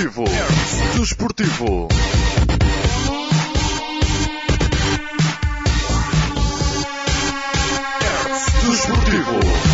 Desportivo. Desportivo. Desportivo.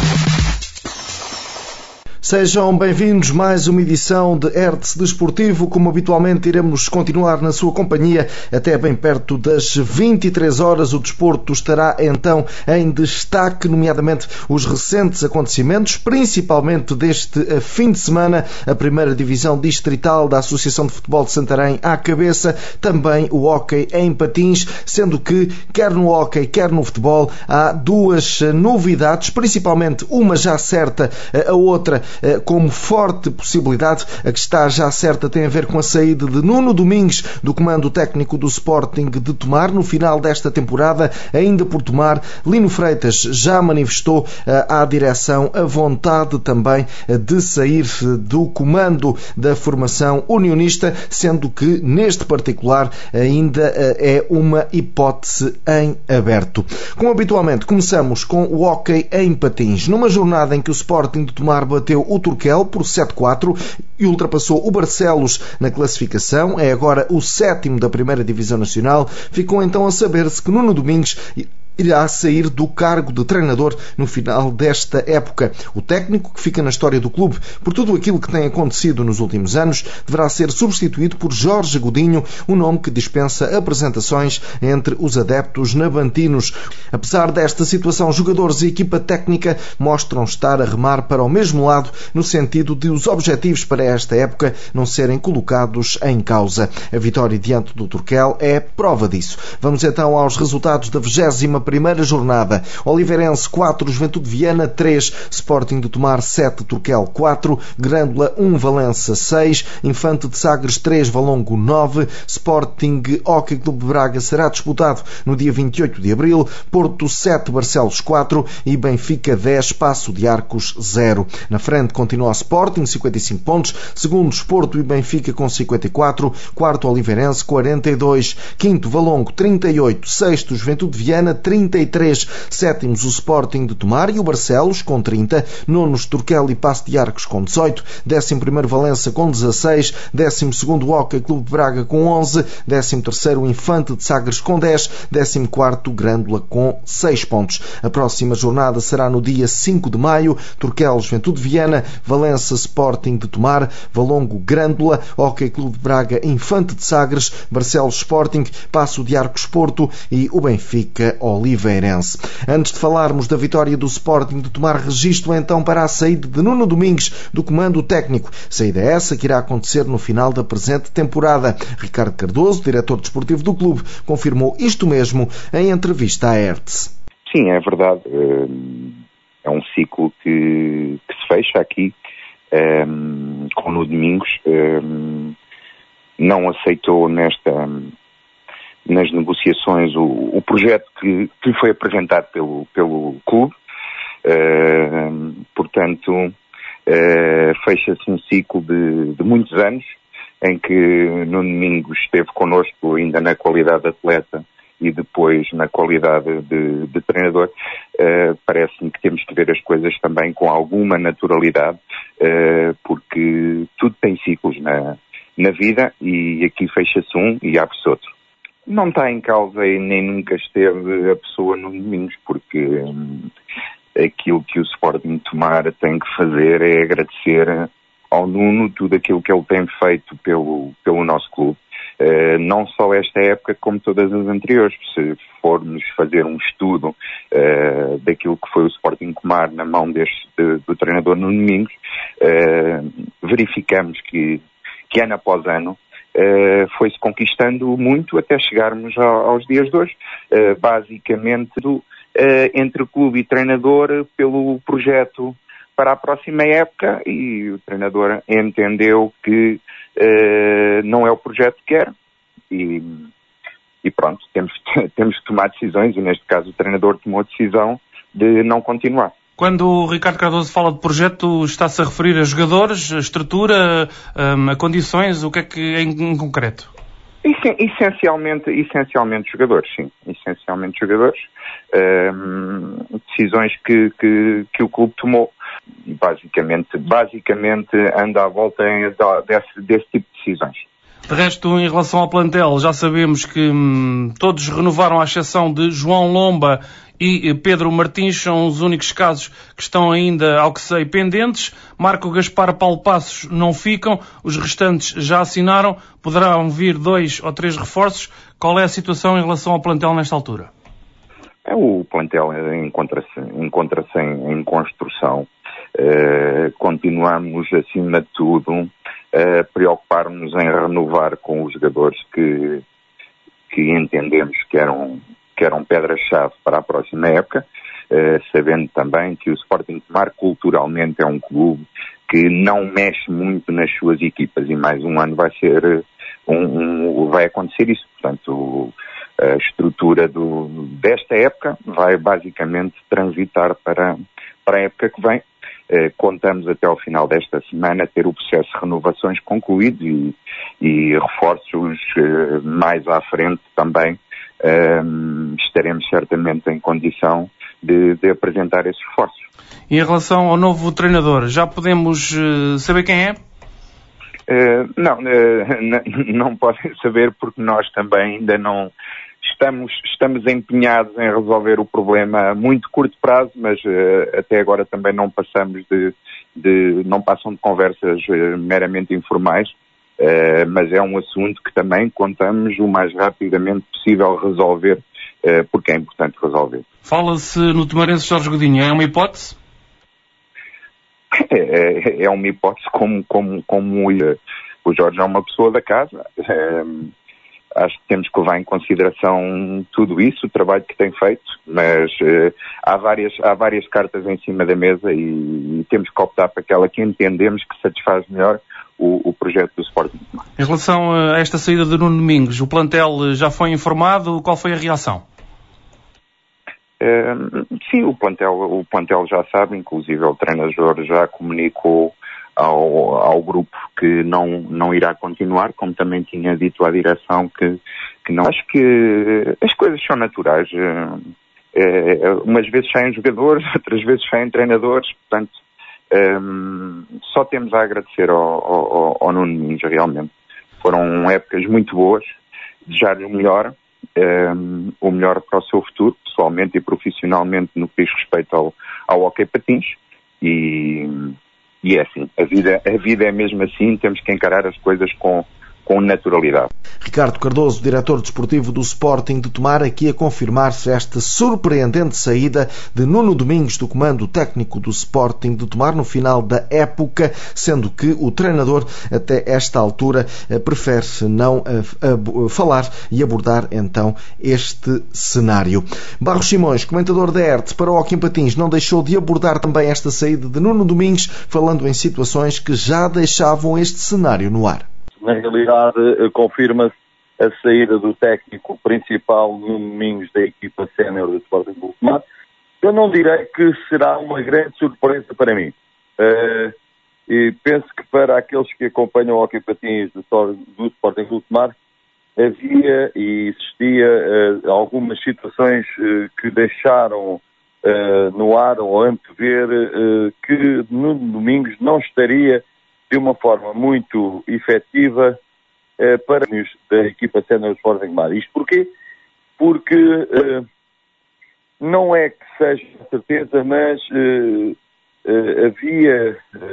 Sejam bem-vindos a mais uma edição de Hertz Desportivo. Como habitualmente, iremos continuar na sua companhia até bem perto das 23 horas. O desporto estará então em destaque, nomeadamente os recentes acontecimentos, principalmente deste fim de semana, a primeira divisão distrital da Associação de Futebol de Santarém à cabeça, também o hóquei em patins, sendo que, quer no hóquei, quer no futebol, há duas novidades, principalmente uma já certa, a outra como forte possibilidade. A que está já certa tem a ver com a saída de Nuno Domingues do comando técnico do Sporting de Tomar no final desta temporada. Ainda por Tomar, Lino Freitas já manifestou à direção a vontade também de sair do comando da formação unionista, sendo que neste particular ainda é uma hipótese em aberto. Como habitualmente, começamos com o hóquei em patins. Numa jornada em que o Sporting de Tomar bateu o Turquel por 7-4 e ultrapassou o Barcelos na classificação, é agora o 7º da primeira divisão nacional, ficou então a saber-se que Nuno Domingues irá sair do cargo de treinador no final desta época. O técnico, que fica na história do clube por tudo aquilo que tem acontecido nos últimos anos, deverá ser substituído por Jorge Godinho, um nome que dispensa apresentações entre os adeptos navantinos. Apesar desta situação, jogadores e equipa técnica mostram estar a remar para o mesmo lado, no sentido de os objetivos para esta época não serem colocados em causa. A vitória diante do Turquel é prova disso. Vamos então aos resultados da 21ª jornada. Oliveirense 4, Juventude de Viana 3, Sporting de Tomar 7, Turquel 4, Grândola 1, Valença 6, Infante de Sagres 3, Valongo 9, Sporting Hóquei Clube de Braga será disputado no dia 28 de abril, Porto 7, Barcelos 4 e Benfica 10, Paço de Arcos 0. Na frente continua o Sporting, 55 pontos, segundos Porto e Benfica com 54, quarto Oliveirense 42, quinto Valongo 38, sexto Juventude de Viana 33, sétimos o Sporting de Tomar e o Barcelos com 30, nonos Turquel e Paço de Arcos com 18, 11º Valença com 16, 12º Hóquei Clube de Braga com 11, 13º Infante de Sagres com 10, 14º Grândola com 6 pontos. A próxima jornada será no dia 5 de maio, Turquel Juventude de Viana, Valença Sporting de Tomar, Valongo Grândola, Hóquei Clube de Braga Infante de Sagres, Barcelos Sporting, Paço de Arcos Porto e o Benfica Oliveirense. Antes de falarmos da vitória do Sporting de Tomar, registro então para a saída de Nuno Domingues do comando técnico. Saída essa que irá acontecer no final da presente temporada. Ricardo Cardoso, diretor desportivo do clube, confirmou isto mesmo em entrevista à Hertz. Sim, é verdade. É um ciclo que se fecha aqui com o Nuno Domingos. Não aceitou nas negociações o projeto que lhe foi apresentado pelo clube. Portanto, fecha-se um ciclo de muitos anos em que Nuno Domingos esteve connosco ainda na qualidade de atleta e depois na qualidade de treinador. Parece-me que temos que ver as coisas também com alguma naturalidade, porque tudo tem ciclos na vida e aqui fecha-se um e abre-se outro. Não está em causa e nem nunca esteve a pessoa Nuno Domingos, porque aquilo que o Sporting de Tomar tem que fazer é agradecer ao Nuno tudo aquilo que ele tem feito pelo nosso clube. Não só esta época, como todas as anteriores. Se formos fazer um estudo daquilo que foi o Sporting de Tomar na mão do treinador Nuno Domingos, verificamos que ano após ano foi-se conquistando muito até chegarmos aos dias de hoje. Basicamente, entre clube e treinador, pelo projeto para a próxima época, e o treinador entendeu que não é o projeto que quer e pronto, temos que tomar decisões e neste caso o treinador tomou a decisão de não continuar. Quando o Ricardo Cardoso fala de projeto, está-se a referir a jogadores, a estrutura, a condições, o que é que é em concreto? Essencialmente jogadores, sim. Essencialmente jogadores. Decisões que o clube tomou. Basicamente anda à volta desse tipo de decisões. De resto, em relação ao plantel, já sabemos que todos renovaram, à exceção de João Lomba e Pedro Martins, são os únicos casos que estão ainda, ao que sei, pendentes. Marco Gaspar, Paulo Passos não ficam, os restantes já assinaram, poderão vir 2 ou 3 reforços. Qual é a situação em relação ao plantel nesta altura? O plantel encontra-se em construção. Continuamos, acima de tudo, a preocupar-nos em renovar com os jogadores que entendemos que eram pedras-chave para a próxima época, sabendo também que o Sporting Tomar culturalmente é um clube que não mexe muito nas suas equipas, e mais um ano vai acontecer isso. Portanto, a estrutura desta época vai basicamente transitar para a época que vem. Contamos até ao final desta semana ter o processo de renovações concluído e reforços mais à frente também. Estaremos certamente em condição de apresentar esses reforços. E em relação ao novo treinador, já podemos saber quem é? Não podem saber, porque nós também ainda não estamos empenhados em resolver o problema a muito curto prazo, mas até agora também não passam de conversas meramente informais, mas é um assunto que também contamos o mais rapidamente possível resolver, porque é importante resolver. Fala-se no Tomarense Jorge Godinho, é uma hipótese? É uma hipótese, como o Jorge é uma pessoa da casa. Acho que temos que levar em consideração tudo isso, o trabalho que tem feito, mas há várias cartas em cima da mesa e temos que optar para aquela que entendemos que satisfaz melhor o projeto do Sporting. Em relação a esta saída de Nuno Domingos, o plantel já foi informado? Qual foi a reação? Sim, o plantel já sabe, inclusive o treinador já comunicou ao grupo que não irá continuar, como também tinha dito à direção que não. Acho que as coisas são naturais. Umas vezes saem jogadores, outras vezes saem treinadores, portanto, só temos a agradecer ao Nuno Domingos, realmente. Foram épocas muito boas, desejar-lhe o melhor para o seu futuro, pessoalmente e profissionalmente, no que diz respeito ao hóquei patins, e é assim, a vida é mesmo assim, temos que encarar as coisas com naturalidade. Ricardo Cardoso, diretor desportivo do Sporting de Tomar, aqui a confirmar-se esta surpreendente saída de Nuno Domingos do comando técnico do Sporting de Tomar no final da época, sendo que o treinador até esta altura prefere não falar e abordar então este cenário. Barros Simões, comentador da ERT para o Hóquei em Patins, não deixou de abordar também esta saída de Nuno Domingos, falando em situações que já deixavam este cenário no ar. Na realidade, confirma-se a saída do técnico principal, Nuno Domingos, da equipa sénior do Sporting de Tomar. Eu não direi que será uma grande surpresa para mim. E penso que para aqueles que acompanham o Hóquei Patins do Sporting de Tomar, havia e existia algumas situações que deixaram no ar ou antever que Nuno Domingos não estaria de uma forma muito efetiva para os da equipa sénior do Sporting de Tomar. Isto porquê? Porque não é que seja certeza, mas havia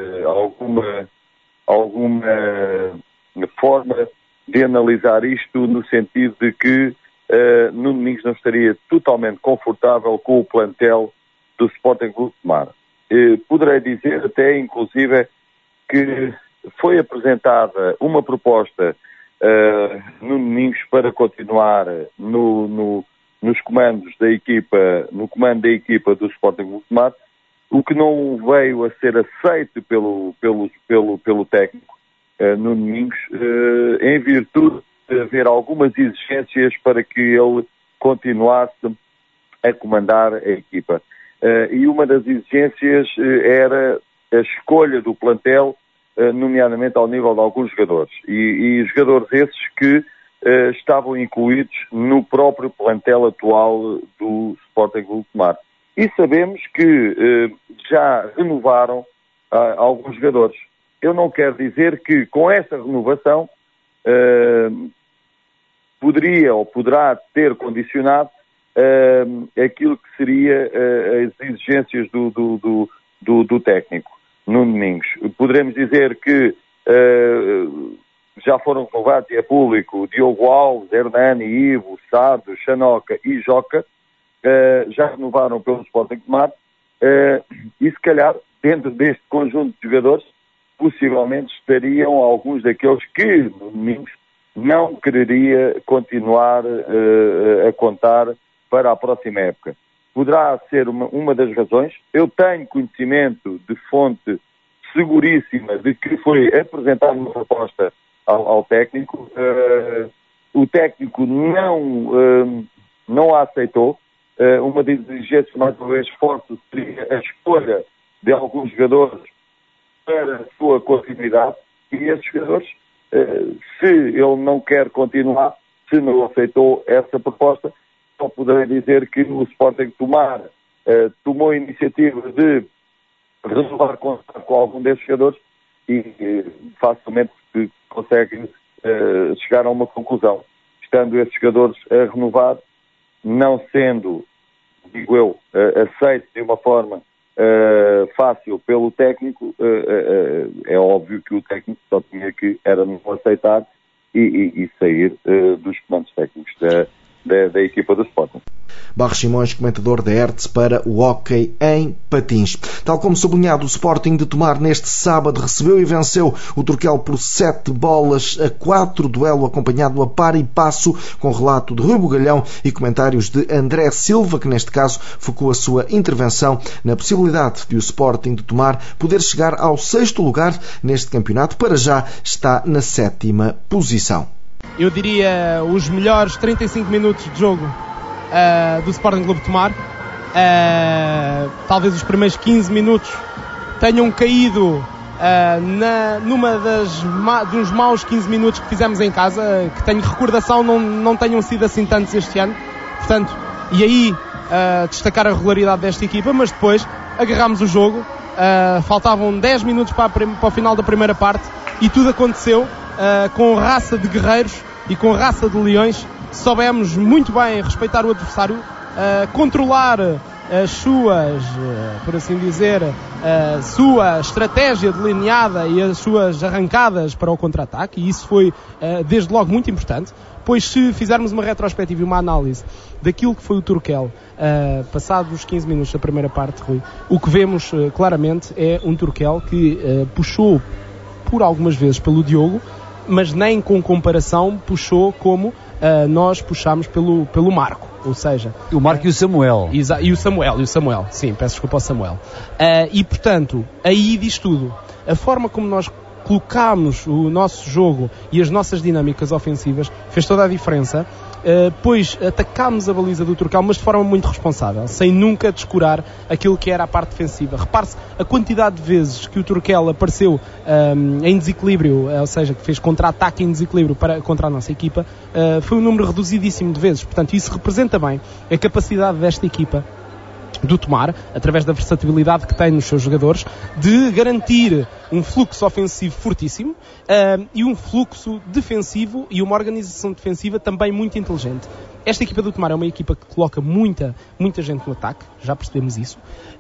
alguma forma de analisar isto no sentido de que Nuno Domingos não estaria totalmente confortável com o plantel do Sporting de Tomar. Poderei dizer até, inclusive, que foi apresentada uma proposta no Domingos para continuar nos comandos da equipa, no comando da equipa do Sporting de Tomar, o que não veio a ser aceito pelo técnico no Domingos, em virtude de haver algumas exigências para que ele continuasse a comandar a equipa. E uma das exigências era a escolha do plantel, nomeadamente ao nível de alguns jogadores. E jogadores esses que estavam incluídos no próprio plantel atual do Sporting de Tomar. E sabemos que já renovaram alguns jogadores. Eu não quero dizer que com essa renovação poderia ou poderá ter condicionado aquilo que seria as exigências do técnico, Nuno Domingos. Poderemos dizer que já foram renovados, e é público, Diogo Alves, Hernani, Ivo, Sado, Xanoca e Joca, já renovaram pelo Sporting de Tomar, e se calhar, dentro deste conjunto de jogadores, possivelmente estariam alguns daqueles que, no Domingos, não quereria continuar a contar para a próxima época. Poderá ser uma das razões. Eu tenho conhecimento de fonte seguríssima de que foi apresentada uma proposta ao técnico. O técnico não a aceitou. Uma das exigências mais uma vez fortes seria a escolha de alguns jogadores para a sua continuidade, e esses jogadores, se ele não quer continuar, se não aceitou essa proposta, só poderei dizer que o Sporting Tomar tomou a iniciativa de renovar com algum desses jogadores e facilmente consegue chegar a uma conclusão. Estando esses jogadores a renovar, não sendo, digo eu, aceito de uma forma fácil pelo técnico, é óbvio que o técnico só tinha que era não aceitar e sair dos comandos técnicos da equipa do Sporting. Barros Simões, comentador da Hertz para o hóquei em patins. Tal como sublinhado, o Sporting de Tomar neste sábado recebeu e venceu o Turquel por 7-4, duelo acompanhado a par e passo, com relato de Rui Bugalhão e comentários de André Silva, que neste caso focou a sua intervenção na possibilidade de o Sporting de Tomar poder chegar ao 6º lugar neste campeonato. Para já está na 7ª posição. Eu diria os melhores 35 minutos de jogo do Sporting Clube de Tomar. Talvez os primeiros 15 minutos tenham caído dos maus 15 minutos que fizemos em casa, que tenho recordação, não tenham sido assim tantos este ano. Portanto, e aí destacar a regularidade desta equipa, mas depois agarrámos o jogo. Faltavam 10 minutos para o final da primeira parte e tudo aconteceu com raça de guerreiros e com raça de leões. Soubemos muito bem respeitar o adversário, controlar as suas, por assim dizer, a sua estratégia delineada e as suas arrancadas para o contra-ataque, e isso foi desde logo muito importante, pois se fizermos uma retrospectiva e uma análise daquilo que foi o Turquel, passados os 15 minutos da primeira parte, Rui, o que vemos claramente é um Turquel que puxou por algumas vezes pelo Diogo, mas nem com comparação puxou como nós puxámos pelo Marco, ou seja... O Marco e o Samuel. E o Samuel, sim, peço desculpa ao Samuel. E, portanto, aí diz tudo. A forma como nós colocámos o nosso jogo e as nossas dinâmicas ofensivas fez toda a diferença, pois atacámos a baliza do Turquel, mas de forma muito responsável, sem nunca descurar aquilo que era a parte defensiva. Repare-se a quantidade de vezes que o Turquel apareceu em desequilíbrio, ou seja, que fez contra-ataque em desequilíbrio contra a nossa equipa, foi um número reduzidíssimo de vezes. Portanto, isso representa bem a capacidade desta equipa do Tomar, através da versatilidade que tem nos seus jogadores, de garantir um fluxo ofensivo fortíssimo e um fluxo defensivo e uma organização defensiva também muito inteligente. Esta equipa do Tomar é uma equipa que coloca muita gente no ataque, já percebemos isso,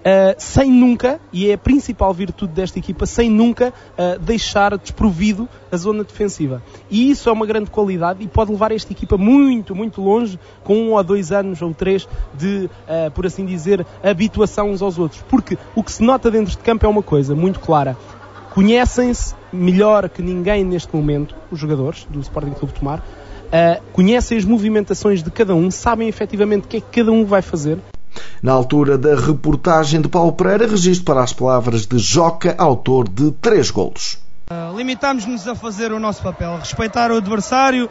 sem nunca, e é a principal virtude desta equipa, sem nunca deixar desprovido a zona defensiva. E isso é uma grande qualidade e pode levar esta equipa muito, muito longe, com 1 ou 2 anos ou 3 de, por assim dizer, habituação uns aos outros. Porque o que se nota dentro de campo é uma coisa muito clara. Conhecem-se melhor que ninguém neste momento, os jogadores do Sporting Clube de Tomar, conhecem as movimentações de cada um, sabem efetivamente o que é que cada um vai fazer. Na altura da reportagem de Paulo Pereira, registro para as palavras de Joca, autor de 3 golos. Limitamos-nos a fazer o nosso papel, respeitar o adversário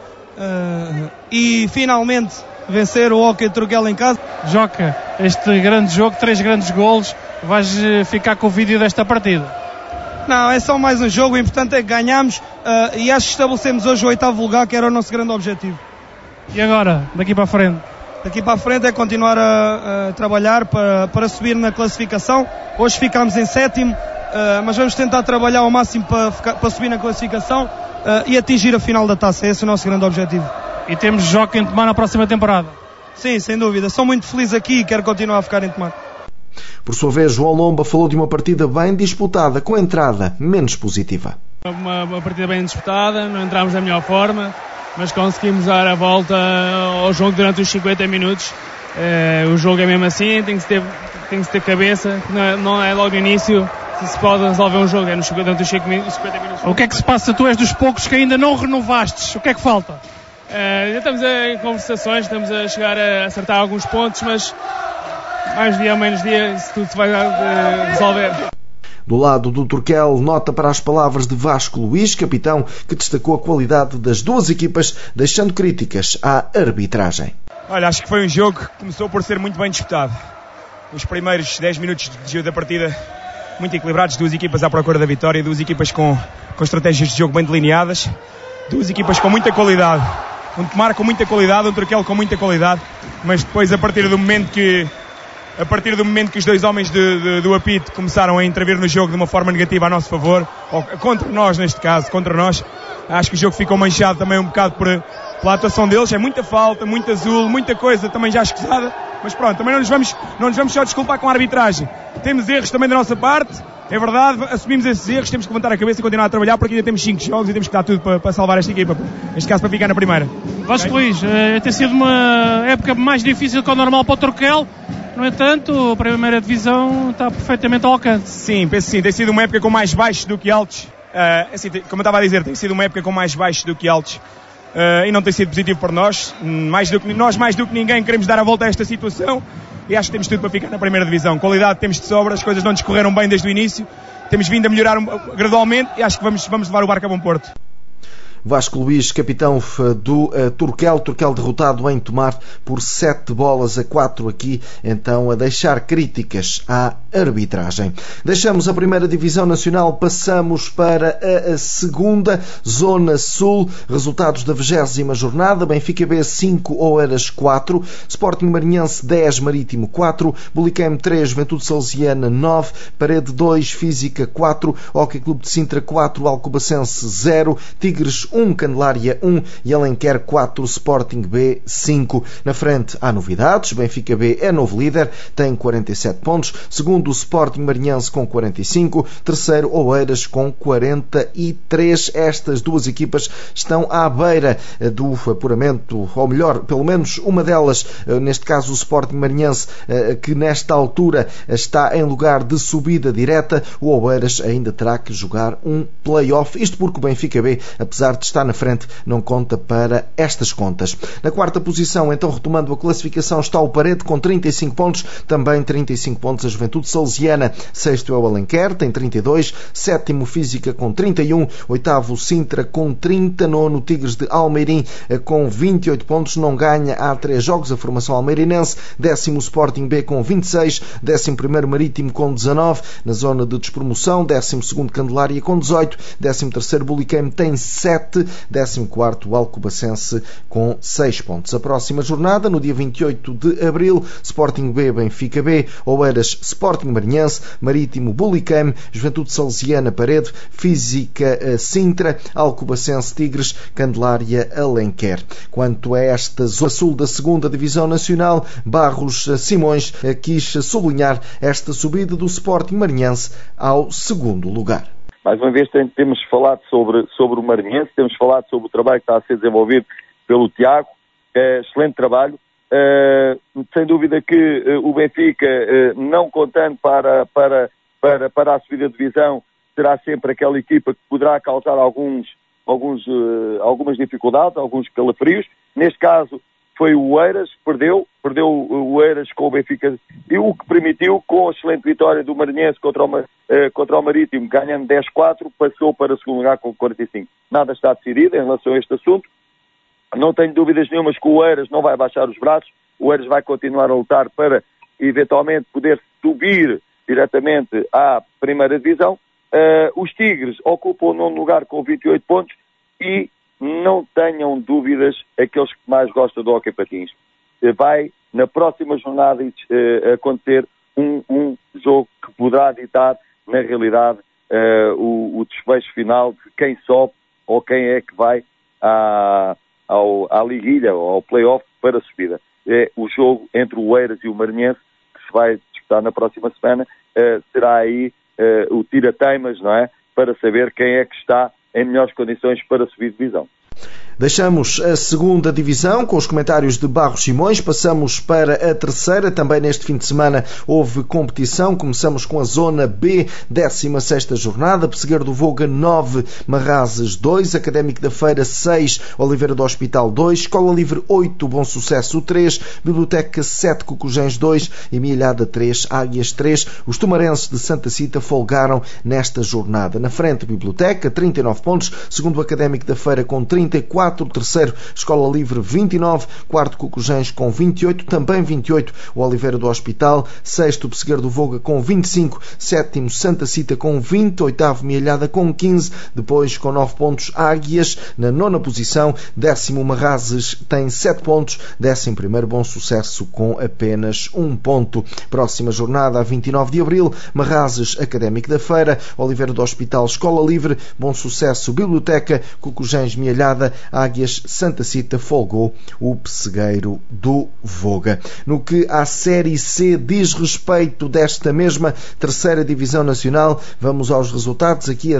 e finalmente vencer o Hóquei Turquel em casa. Joca, este grande jogo, 3 grandes golos, vais ficar com o vídeo desta partida? Não, é só mais um jogo, o importante é que ganhamos e acho que estabelecemos hoje o 8º lugar, que era o nosso grande objetivo. E agora, daqui para a frente? Daqui para a frente é continuar a trabalhar para subir na classificação. Hoje ficámos em 7º, mas vamos tentar trabalhar ao máximo para subir na classificação e atingir a final da taça. Esse é o nosso grande objetivo. E temos jogo em Tomar na próxima temporada. Sim, sem dúvida. Sou muito feliz aqui e quero continuar a ficar em Tomar. Por sua vez, João Lomba falou de uma partida bem disputada, com entrada menos positiva. Uma partida bem disputada, não entramos da melhor forma, mas conseguimos dar a volta ao jogo durante os 50 minutos. O jogo é mesmo assim, tem que se ter cabeça, não é logo no início que se pode resolver um jogo, é durante os 50 minutos. O que é que se passa? Tu és dos poucos que ainda não renovastes. O que é que falta? Já estamos em conversações, estamos a chegar a acertar alguns pontos, mas mais dia ou menos dia isso tudo se vai resolver. Do lado do Turquel, nota para as palavras de Vasco Luís, capitão, que destacou a qualidade das duas equipas, deixando críticas à arbitragem. Olha, acho que foi um jogo que começou por ser muito bem disputado. Os primeiros 10 minutos da partida muito equilibrados, duas equipas à procura da vitória, duas equipas com estratégias de jogo bem delineadas, duas equipas com muita qualidade. Um Tomar com muita qualidade, um Turquel com muita qualidade, mas depois a partir do momento que os dois homens do apito começaram a intervir no jogo de uma forma negativa a nosso favor, ou contra nós neste caso, contra nós, acho que o jogo ficou manchado também um bocado pela atuação deles. É muita falta, muito azul, muita coisa também já escusada, mas pronto, também não nos vamos só desculpar com a arbitragem. Temos erros também da nossa parte, é verdade, assumimos esses erros, temos que levantar a cabeça e continuar a trabalhar, porque ainda temos 5 jogos e temos que dar tudo para salvar esta equipa, neste caso para ficar na primeira. Vasco Luís, tem sido uma época mais difícil que o normal para o Turquel. No entanto, a primeira divisão está perfeitamente ao alcance. Sim, penso sim. Tem sido uma época com mais baixos do que altos. Assim, como eu estava a dizer, tem sido uma época com mais baixos do que altos. E não tem sido positivo para nós. Mais do que ninguém, queremos dar a volta a esta situação. E acho que temos tudo para ficar na primeira divisão. Qualidade temos de sobra, as coisas não nos correram bem desde o início. Temos vindo a melhorar gradualmente e acho que vamos levar o barco a bom porto. Vasco Luís, capitão do Turquel derrotado em Tomar por 7-4 aqui, então a deixar críticas à arbitragem. Deixamos a primeira divisão nacional, passamos para a segunda, Zona Sul, resultados da 20ª jornada, Benfica B 5, Oeiras 4, Sporting Marinhense 10, Marítimo 4, Bulicame 3, Juventude Salesiana 9, Parede 2, Física 4, Hóquei Clube de Sintra 4, Alcobacense 0, Tigres 1, Candelária 1 e Alenquer 4, Sporting B 5. Na frente há novidades, Benfica B é novo líder, tem 47 pontos, segundo o Sporting Marinhense com 45, terceiro Oeiras com 43. Estas duas equipas estão à beira do apuramento, ou melhor, pelo menos uma delas, neste caso o Sporting Marinhense, que nesta altura está em lugar de subida direta. O Oeiras ainda terá que jogar um play-off, isto porque o Benfica B, apesar de estar na frente, não conta para estas contas. Na quarta posição, então retomando a classificação, está o Parede com 35 pontos, também 35 pontos a Juventude Salesiana, sexto é o Alenquer, tem 32, sétimo Física com 31, oitavo Sintra com 30, nono Tigres de Almeirim com 28 pontos, não ganha há 3 jogos a formação almeirinense, décimo Sporting B com 26, décimo primeiro Marítimo com 19, na zona de despromoção, décimo segundo Candelária com 18, décimo terceiro Bulicame tem 7, 14º Alcobacense com 6 pontos. A próxima jornada, no dia 28 de abril, Sporting B, Benfica B, Oeiras, Sporting Marinhense, Marítimo, Bulicame, Juventude Salesiana, Parede, Física, Sintra, Alcobacense, Tigres, Candelária, Alenquer. Quanto a esta zona sul da segunda divisão nacional, Barros Simões quis sublinhar esta subida do Sporting Marinhense ao segundo lugar. Mais uma vez temos falado sobre o Marinhense, temos falado sobre o trabalho que está a ser desenvolvido pelo Tiago, excelente trabalho. Sem dúvida que o Benfica, não contando para a subida de divisão, será sempre aquela equipa que poderá causar algumas dificuldades, alguns calafrios. Neste caso foi o Oeiras que perdeu o Oeiras com o Benfica, e o que permitiu, com a excelente vitória do Marinhense contra o Marítimo, ganhando 10-4, passou para o segundo lugar com 45. Nada está decidido em relação a este assunto. Não tenho dúvidas nenhumas que o Oeiras não vai baixar os braços. O Oeiras vai continuar a lutar para, eventualmente, poder subir diretamente à primeira divisão. Os Tigres ocupam o nono lugar com 28 pontos e não tenham dúvidas aqueles que mais gostam do hóquei patins. Vai, na próxima jornada, acontecer um jogo que poderá ditar, na realidade, o desfecho final de quem sobe ou quem é que vai à liguilha ou ao play-off para a subida. É o jogo entre o Oeiras e o Maranhense, que se vai disputar na próxima semana. Será aí o tira-teimas, não é? Para saber quem é que está em melhores condições para subir divisão. Deixamos a segunda divisão com os comentários de Barros Simões, passamos para a terceira. Também neste fim de semana houve competição. Começamos com a zona B, 16ª jornada. Pessegueiro do Voga 9, Marrazes 2, Académico da Feira 6, Oliveira do Hospital 2, Escola Livre 8, Bom Sucesso 3, Biblioteca 7, Cocujens 2 e Milhada 3, Águias 3. Os tumarenses de Santa Cita folgaram nesta jornada. Na frente, Biblioteca, 39 pontos, segundo o Académico da Feira com 34, terceiro, Escola Livre 29, quarto, Cocujens com 28, também 28, o Oliveira do Hospital, sexto, Pessegueiro do Voga com 25, sétimo, Santa Cita com 20, oitavo, Mielhada com 15, depois com 9 pontos, Águias, na nona posição, décimo, Marrazes tem 7 pontos, 11º, Bom Sucesso com apenas 1 ponto. Próxima jornada, a 29 de abril, Marrazes, Académico da Feira, Oliveira do Hospital, Escola Livre, Bom Sucesso, Biblioteca, Cocujens, Mielhada, Águias, Santa Cita, folgou o Pessegueiro do Voga. No que à Série C diz respeito desta mesma terceira divisão nacional, vamos aos resultados. Aqui a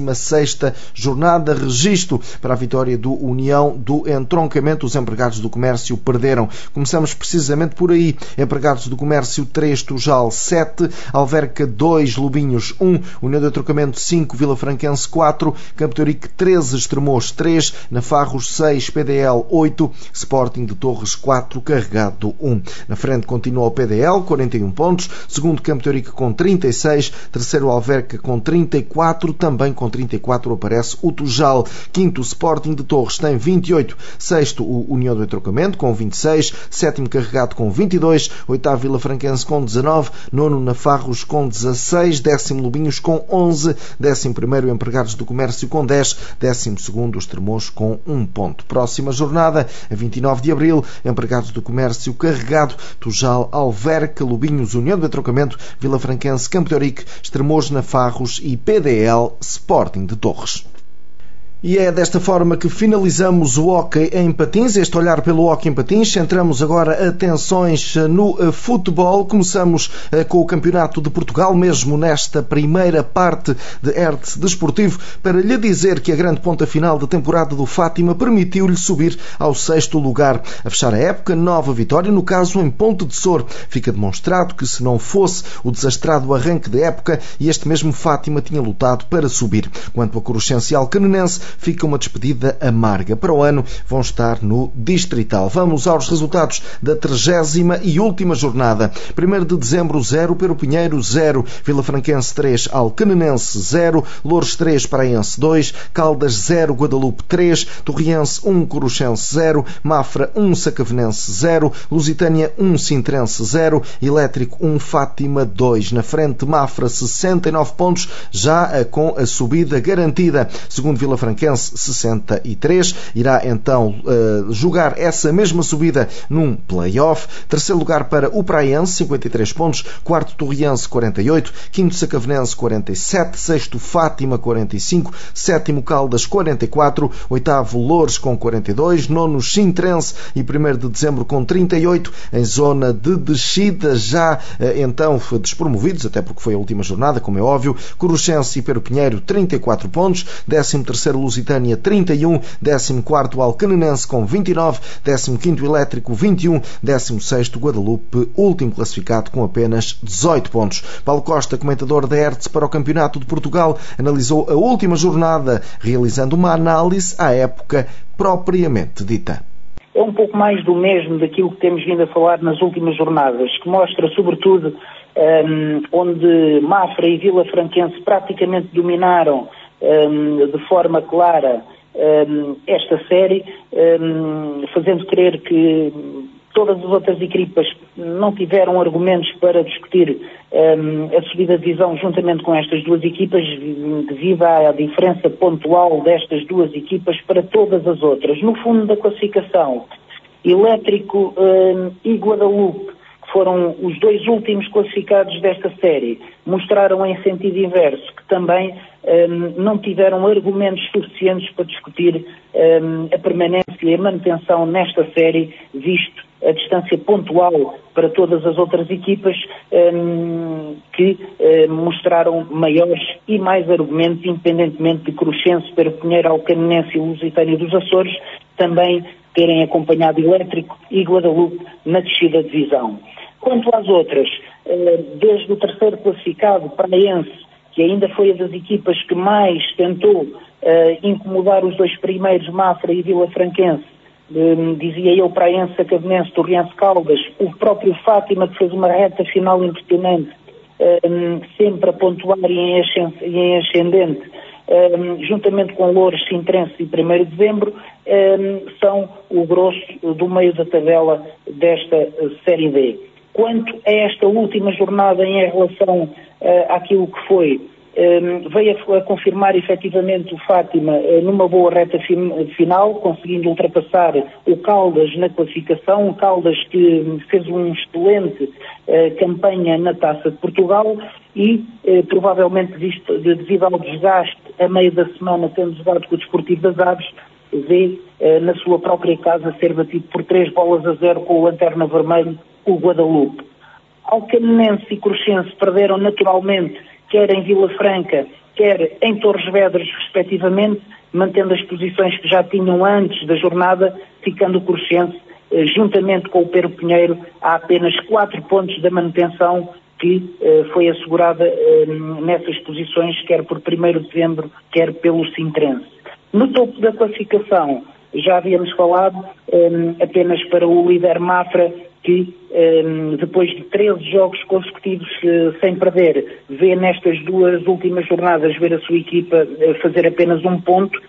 16ª jornada, registro para a vitória do União do Entroncamento. Os empregados do comércio perderam. Começamos precisamente por aí. Empregados do comércio 3, Tujal 7, Alverca 2, Lubinhos 1, União do Entroncamento 5, Vila Franquense 4, Campo de Ourique 13, Estremoz 3, na Farros 6, PDL 8, Sporting de Torres 4, Carregado 1. Na frente continua o PDL, 41 pontos, segundo Campo de Ourique com 36, terceiro Alverca com 34, também com 34 aparece o Tujal, quinto Sporting de Torres tem 28, sexto o União do Entroncamento com 26, sétimo Carregado com 22, oitavo Vila Franquense com 19, nono na Farros com 16, décimo Lubinhos com 11, 11º Empregados do Comércio com 10, 12º Estremoz com 1 ponto. Próxima jornada, a 29 de abril, Empregados do Comércio, Carregado, Tujal, Alverca, Lubinhos, União do Entroncamento, Vila Franquense, Campo de Ourique, Estremoz, Nafarros e PDL Sporting de Torres. E é desta forma que finalizamos o hóquei em patins, este olhar pelo hóquei em patins. Centramos agora atenções no futebol. Começamos com o Campeonato de Portugal, mesmo nesta primeira parte de Hertz Desportivo, para lhe dizer que a grande ponta final da temporada do Fátima permitiu-lhe subir ao 6º lugar. A fechar a época, nova vitória, no caso em Ponte de Sor. Fica demonstrado que se não fosse o desastrado arranque da época, este mesmo Fátima tinha lutado para subir. Quanto a Coroxense e Alcanenense, fica uma despedida amarga. Para o ano vão estar no Distrital. Vamos aos resultados da 30ª e última jornada. 1º de dezembro 0, Pero Pinheiro 0, Vila Franquense 3, Alcanenense 0, Loures 3, Paraense 2, Caldas 0, Guadalupe 3, Torriense 1, Coroxense 0, Mafra 1, Sacavenense 0, Lusitânia 1, Sintrense 0, Elétrico 1, Fátima 2. Na frente, Mafra 69 pontos, já com a subida garantida. Segundo Vila Franquense 63, irá então jogar essa mesma subida num play-off. Terceiro lugar para o Praense, 53 pontos, quarto Torriense 48, quinto Sacavenense 47, sexto Fátima 45, sétimo Caldas 44, oitavo Loures com 42, nono Sintrense e 1º de dezembro com 38, em zona de descida, já então despromovidos, até porque foi a última jornada, como é óbvio, Coroxense e Pero Pinheiro 34 pontos, 13º Lusitânia 31, 14º Alcanenense com 29, 15º Elétrico 21, 16º Guadalupe, último classificado com apenas 18 pontos. Paulo Costa, comentador da Hertz para o Campeonato de Portugal, analisou a última jornada, realizando uma análise à época propriamente dita. É um pouco mais do mesmo daquilo que temos vindo a falar nas últimas jornadas, que mostra sobretudo onde Mafra e Vila Franquense praticamente dominaram de forma clara esta série, fazendo crer que todas as outras equipas não tiveram argumentos para discutir a subida de divisão juntamente com estas duas equipas, devido à diferença pontual destas duas equipas para todas as outras. No fundo da classificação, Elétrico e Guadalupe foram os 2 últimos classificados desta série, mostraram em sentido inverso que também não tiveram argumentos suficientes para discutir a permanência e a manutenção nesta série, visto a distância pontual para todas as outras equipas que mostraram maiores e mais argumentos, independentemente de Cruxense, Perpinheiro, Alcanenense e Lusitânia dos Açores também terem acompanhado Elétrico e Guadalupe na descida de divisão. Quanto às outras, desde o terceiro classificado, Praense, que ainda foi a das equipas que mais tentou incomodar os 2 primeiros, Mafra e Vila Franquense, dizia eu, Praense, Sacavenense, Torriense, Caldas, o próprio Fátima, que fez uma reta final impressionante, sempre a pontuar e em ascendente, juntamente com Loures, Sintrense e 1º de Dezembro, são o grosso do meio da tabela desta Série D. Quanto a esta última jornada em relação àquilo que foi, veio a confirmar efetivamente o Fátima numa boa reta final, conseguindo ultrapassar o Caldas na classificação, o Caldas que fez uma excelente campanha na Taça de Portugal e provavelmente devido ao desgaste a meio da semana tendo jogado com o Desportivo das Aves, vê na sua própria casa ser batido por 3-0 com o Lanterna Vermelho, o Guadalupe. Alcanenense e Cruxense perderam naturalmente, quer em Vila Franca, quer em Torres Vedras, respectivamente, mantendo as posições que já tinham antes da jornada, ficando o Cruxense, juntamente com o Perpinheiro, a apenas 4 pontos da manutenção que foi assegurada nessas posições, quer por 1º de Dezembro, quer pelo Sintrense. No topo da classificação, já havíamos falado, apenas para o líder Mafra, que depois de 13 jogos consecutivos sem perder, vê nestas 2 últimas jornadas ver a sua equipa fazer apenas 1 ponto,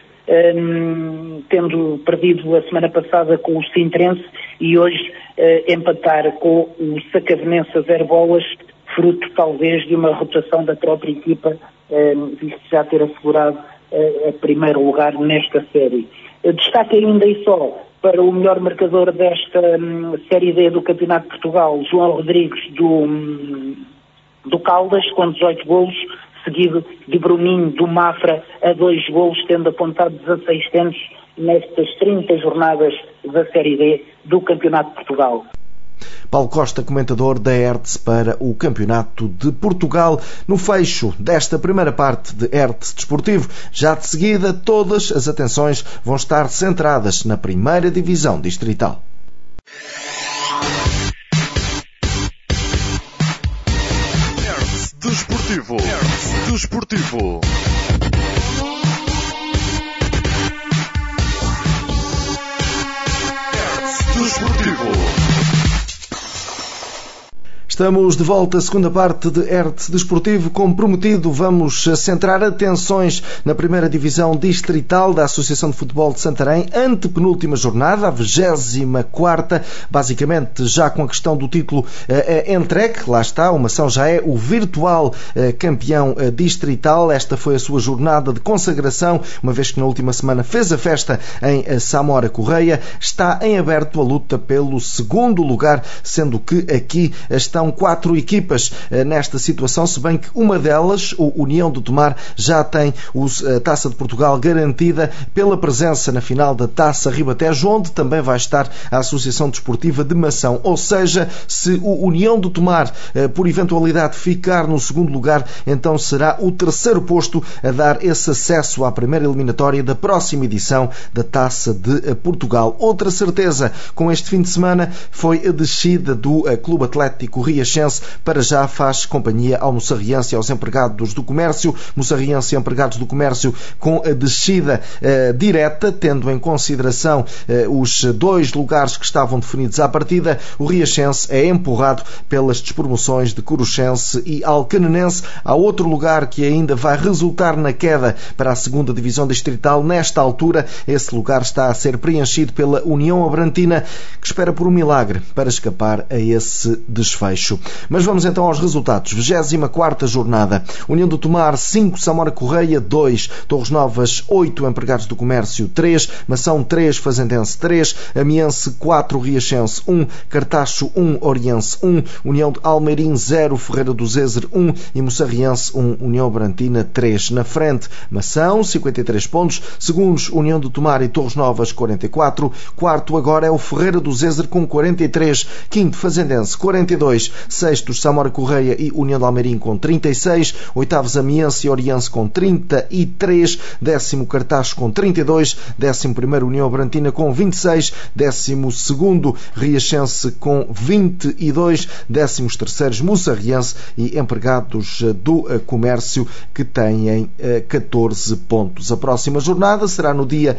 tendo perdido a semana passada com o Sintrense e hoje empatar com o Sacavenense a 0 bolas, fruto talvez de uma rotação da própria equipa, visto já ter assegurado a 1º lugar nesta série. Destaque ainda e só para o melhor marcador desta Série D do Campeonato de Portugal, João Rodrigues do Caldas, com 18 golos, seguido de Bruninho do Mafra a 2 golos, tendo apontado 16 tentos nestas 30 jornadas da Série D do Campeonato de Portugal. Paulo Costa, comentador da ERTS para o Campeonato de Portugal, no fecho desta primeira parte de ERTS Desportivo. Já de seguida, todas as atenções vão estar centradas na 1ª Divisão Distrital. ERTS Desportivo. ERTS Desportivo. ERTS Desportivo. Estamos de volta à segunda parte de ERTS Desportivo. Como prometido, vamos centrar atenções na 1ª Divisão Distrital da Associação de Futebol de Santarém, antepenúltima jornada, a 24ª, basicamente já com a questão do título entregue. Lá está, o Mação já é o virtual campeão distrital. Esta foi a sua jornada de consagração, uma vez que na última semana fez a festa em Samora Correia. Está em aberto a luta pelo 2º lugar, sendo que aqui estão 4 equipas nesta situação, se bem que uma delas, o União do Tomar, já tem a Taça de Portugal garantida pela presença na final da Taça Ribatejo, onde também vai estar a Associação Desportiva de Mação. Ou seja, se o União do Tomar, por eventualidade, ficar no 2º lugar, então será o 3º posto a dar esse acesso à primeira eliminatória da próxima edição da Taça de Portugal. Outra certeza com este fim de semana foi a descida do Clube Atlético Riachense. Para já faz companhia ao Moçarriense e aos empregados do comércio. Moçarriense e empregados do comércio com a descida direta, tendo em consideração os 2 lugares que estavam definidos à partida. O Riachense é empurrado pelas despromoções de Cruxense e Alcanenense. Há outro lugar que ainda vai resultar na queda para a 2ª Divisão Distrital. Nesta altura, esse lugar está a ser preenchido pela União Abrantina, que espera por um milagre para escapar a esse desfecho. Freixo. Mas vamos então aos resultados. 24ª jornada. União do Tomar 5, Samora Correia 2, Torres Novas 8, Empregados do Comércio 3, Mação 3, Fazendense 3, Amiense 4, Riachense 1, Cartacho 1, Oriense 1, União de Almeirim 0, Ferreira do Zezer 1 e Moçarriense 1, União Brantina 3. Na frente, Mação 53 pontos, segundos União do Tomar e Torres Novas 44, quarto agora é o Ferreira do Zezer com 43, quinto Fazendense 42, sextos Samora Correia e União de Almeirim com 36, oitavos Amiense e Oriense com 33, décimo Cartacho com 32, décimo primeiro União Brantina com 26, décimo segundo Riachense com 22, décimos terceiros Moçarriense e Empregados do Comércio que têm 14 pontos. A próxima jornada será no dia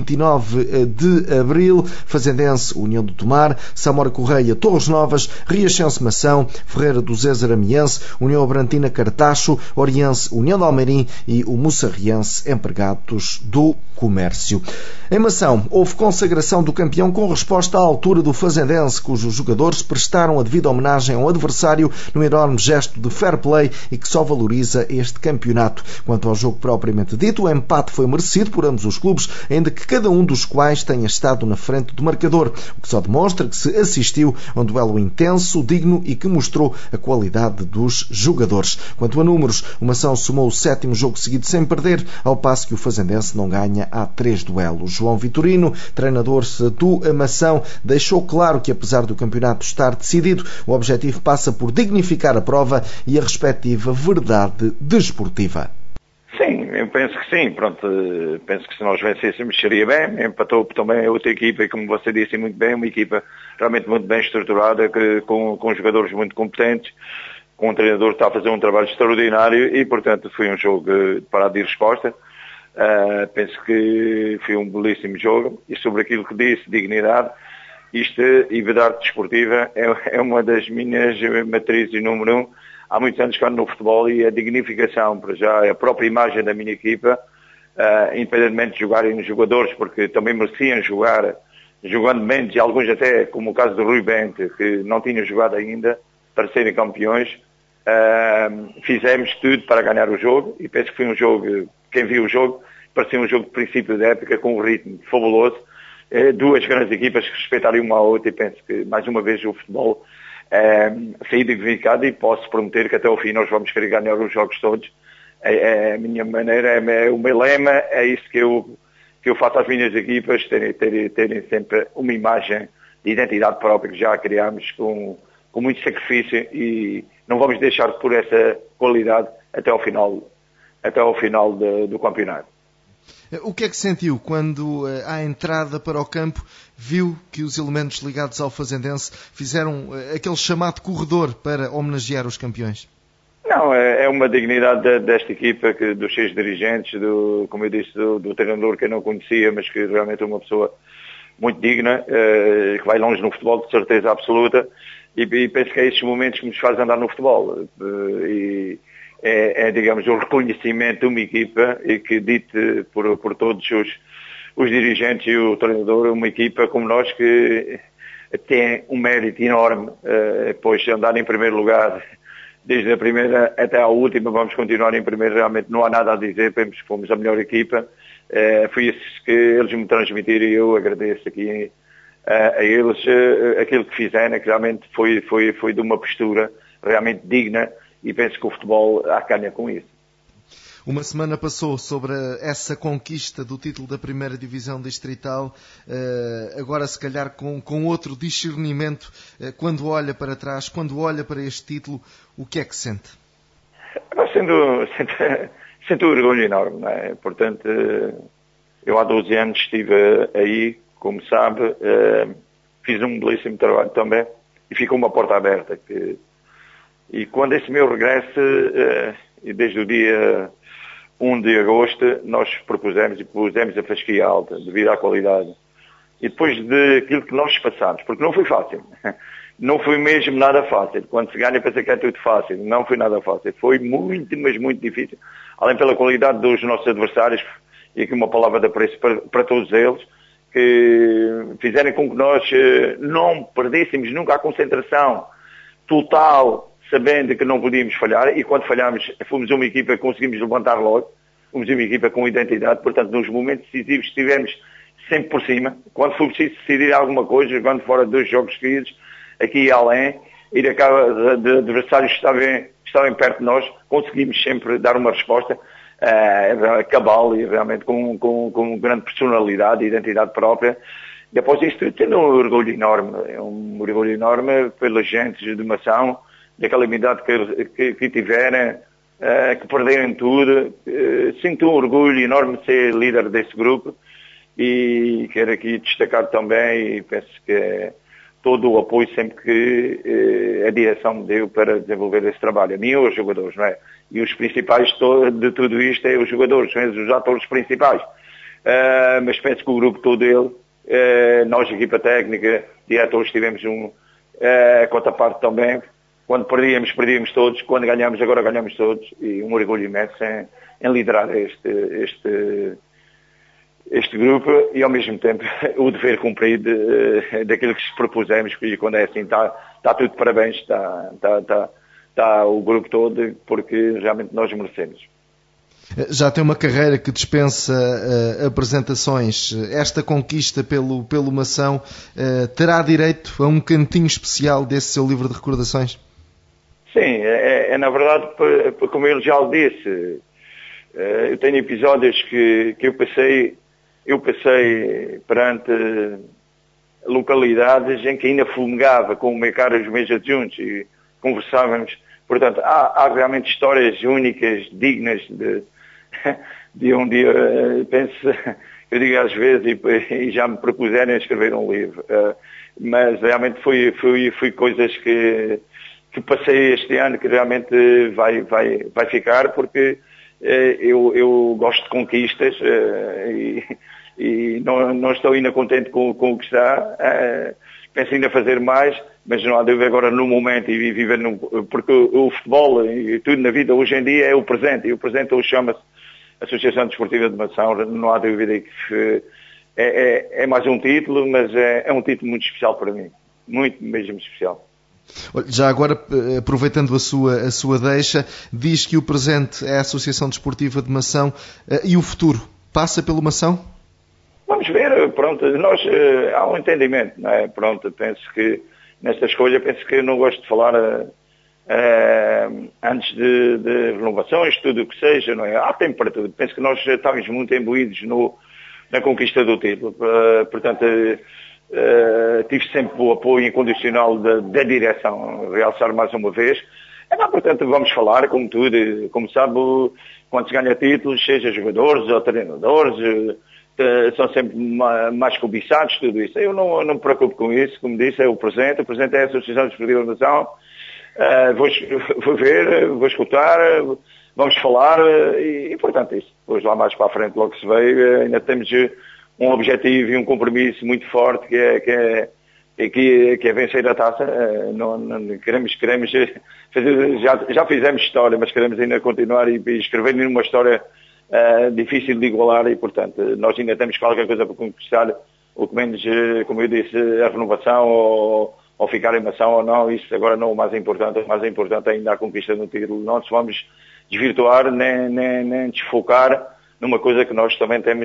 29 de abril. Fazendense, União do Tomar, Samora Correia, Torres Novas, Riachense, Mação, Ferreira do Zezer, Amiense, União Brantina, Cartacho, Oriense, União de Almeirim e o Moçarriense, Empregados do Comércio. Em Mação, houve consagração do campeão com resposta à altura do Fazendense, cujos jogadores prestaram a devida homenagem ao adversário num enorme gesto de fair play e que só valoriza este campeonato. Quanto ao jogo propriamente dito, o empate foi merecido por ambos os clubes, ainda que cada um dos quais tenha estado na frente do marcador, o que só demonstra que se assistiu a um duelo intenso, digno e que mostrou a qualidade dos jogadores. Quanto a números, o Mação somou o 7º jogo seguido sem perder, ao passo que o Fazendense não ganha há 3 duelos. João Vitorino, treinador do Mação, deixou claro que apesar do campeonato estar decidido, o objetivo passa por dignificar a prova e a respectiva verdade desportiva. Sim, eu penso que sim. Pronto, penso que se nós vencêssemos seria bem. Empatou também a outra equipa e, como você disse muito bem, uma equipa realmente muito bem estruturada, com jogadores muito competentes, com um treinador que está a fazer um trabalho extraordinário e, portanto, foi um jogo de parada e resposta. Penso que foi um belíssimo jogo e sobre aquilo que disse, dignidade, isto e verdade desportiva é uma das minhas matrizes número 1. Há muitos anos que ando no futebol e a dignificação, para já, a própria imagem da minha equipa, independentemente de jogarem nos jogadores, porque também mereciam jogar, jogando menos, e alguns até, como o caso do Rui Bente, que não tinham jogado ainda, para serem campeões, fizemos tudo para ganhar o jogo, e penso que foi um jogo, quem viu o jogo, parecia um jogo de princípio da época, com um ritmo fabuloso, duas grandes equipas que respeitaram uma à outra, e penso que, mais uma vez, o futebol sair dignificado e posso prometer que até ao fim nós vamos querer ganhar os jogos todos. A minha maneira, o meu lema, é isso que eu faço às minhas equipas, terem sempre uma imagem de identidade própria que já criámos com muito sacrifício e não vamos deixar por essa qualidade até ao final do campeonato. O que é que sentiu quando, à entrada para o campo, viu que os elementos ligados ao Fazendense fizeram aquele chamado corredor para homenagear os campeões? Não, é uma dignidade desta equipa, dos seus dirigentes, como eu disse, do treinador que eu não conhecia, mas que realmente é uma pessoa muito digna, que vai longe no futebol, de certeza absoluta, e penso que é esses momentos que nos fazem andar no futebol. Digamos, o reconhecimento de uma equipa e que dite por todos os dirigentes e o treinador, uma equipa como nós que tem um mérito enorme, pois andar em primeiro lugar, desde a primeira até a última, vamos continuar em primeiro, realmente não há nada a dizer, fomos a melhor equipa, foi isso que eles me transmitiram e eu agradeço aqui a eles aquilo que fizeram, que realmente foi de uma postura realmente digna. E penso que o futebol ganha com isso. Uma semana passou sobre essa conquista do título da primeira divisão distrital, agora se calhar com outro discernimento, quando olha para trás, quando olha para este título, o que é que sente? Sinto um orgulho enorme, não é? Portanto, eu há 12 anos estive aí, como sabe, fiz um belíssimo trabalho também e ficou uma porta aberta E quando esse meu regresso, e desde o dia 1 de agosto, nós propusemos e pusemos a fasquia alta, devido à qualidade. E depois daquilo que nós passámos, porque não foi fácil. Não foi mesmo nada fácil. Quando se ganha, pensa que é tudo fácil. Não foi nada fácil. Foi muito, mas muito difícil. Além pela qualidade dos nossos adversários, e aqui uma palavra de apreço para todos eles, que fizeram com que nós não perdêssemos nunca a concentração. total, sabendo que não podíamos falhar, e quando falhámos, fomos uma equipa que conseguimos levantar logo, fomos uma equipa com identidade, portanto, nos momentos decisivos estivemos sempre por cima. Quando foi preciso decidir alguma coisa, jogando fora de 2 jogos seguidos, aqui e além, ir a casa de adversários que estavam perto de nós, conseguimos sempre dar uma resposta cabal e realmente com grande personalidade e identidade própria. E após isso, tendo um orgulho enorme pelas gentes de Mação, da calamidade que tiverem, que perderem tudo. Sinto um orgulho enorme de ser líder desse grupo e quero aqui destacar também, e penso que é todo o apoio sempre que a direção me deu para desenvolver esse trabalho. A mim e aos jogadores, não é? E os principais de tudo isto é os jogadores, são os atores principais. Mas penso que o grupo todo ele, nós, equipa técnica, diretores, tivemos a conta parte também. Quando perdíamos todos. Quando ganhámos, agora ganhamos todos. E um orgulho imenso em liderar este grupo e, ao mesmo tempo, o dever cumprido daquilo que se propusemos. E quando é assim, está tudo de parabéns. Está o grupo todo, porque realmente nós merecemos. Já tem uma carreira que dispensa apresentações. Esta conquista pelo Mação terá direito a um cantinho especial desse seu livro de recordações? Sim, na verdade, como ele já o disse, eu tenho episódios que eu passei perante localidades em que ainda fumegava com o meu cara e os meus adjuntos e conversávamos. Portanto, há realmente histórias únicas, dignas de um dia, penso, eu digo às vezes, e já me propuseram escrever um livro. Mas realmente foi coisas que passei este ano que realmente vai ficar, porque eu gosto de conquistas e não estou ainda contente com o que está. Penso ainda fazer mais, mas não há dúvida agora no momento e viver porque o futebol e tudo na vida hoje em dia é o presente, e o presente hoje chama-se Associação Desportiva de Mação. Não há dúvida que é mais um título, mas é um título muito especial para mim, muito mesmo especial. Já agora, aproveitando a sua deixa, diz que o presente é a Associação Desportiva de Mação e o futuro passa pelo Mação? Vamos ver, pronto, nós há um entendimento, não é? Pronto, penso que nesta escolha, eu não gosto de falar antes de renovações, tudo o que seja, não é? Há tempo para tudo. Penso que nós estávamos muito imbuídos na conquista do título, portanto, tive sempre o apoio incondicional da direção, realçar mais uma vez. Portanto, vamos falar, como tudo, como sabe, quando se ganha títulos, seja jogadores ou treinadores, são sempre mais cobiçados, tudo isso. Eu não me preocupo com isso, como disse, é o presente é a Associação Desportiva de Mação. Vou ver, vou escutar, vamos falar e portanto isso. Depois lá mais para a frente logo se veio, ainda temos um objetivo e um compromisso muito forte que é vencer a taça. Queremos fazer, já fizemos história, mas queremos ainda continuar e escrever numa história difícil de igualar e, portanto, nós ainda temos qualquer coisa para conquistar, ou que menos, como eu disse, a renovação ou ficar em Mação ou não, isso agora não é o mais importante. O mais importante é ainda a conquista do título. Não nos vamos desvirtuar nem desfocar numa coisa que nós também temos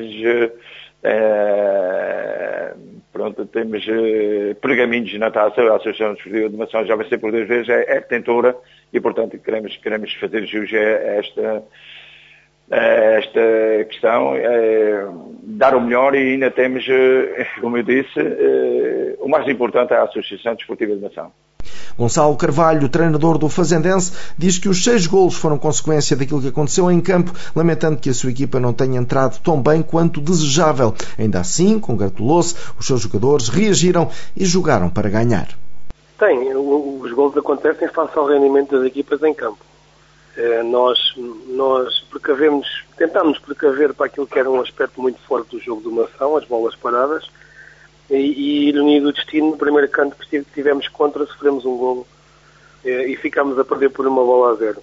temos pergaminhos na taça. A Associação Desportiva de Mação já vai ser por 2 vezes, é detentora e, portanto, queremos fazer jus a esta questão, dar o melhor e ainda temos, como eu disse, o mais importante é a Associação Desportiva de Mação. Gonçalo Carvalho, treinador do Fazendense, diz que os 6 golos foram consequência daquilo que aconteceu em campo, lamentando que a sua equipa não tenha entrado tão bem quanto desejável. Ainda assim, congratulou-se, os seus jogadores reagiram e jogaram para ganhar. Os golos acontecem face ao rendimento das equipas em campo. Nós tentámos precaver para aquilo que era um aspecto muito forte do jogo do Mação, as bolas paradas, e ironia do destino, no primeiro canto que tivemos contra, sofremos um golo e ficámos a perder por 1-0.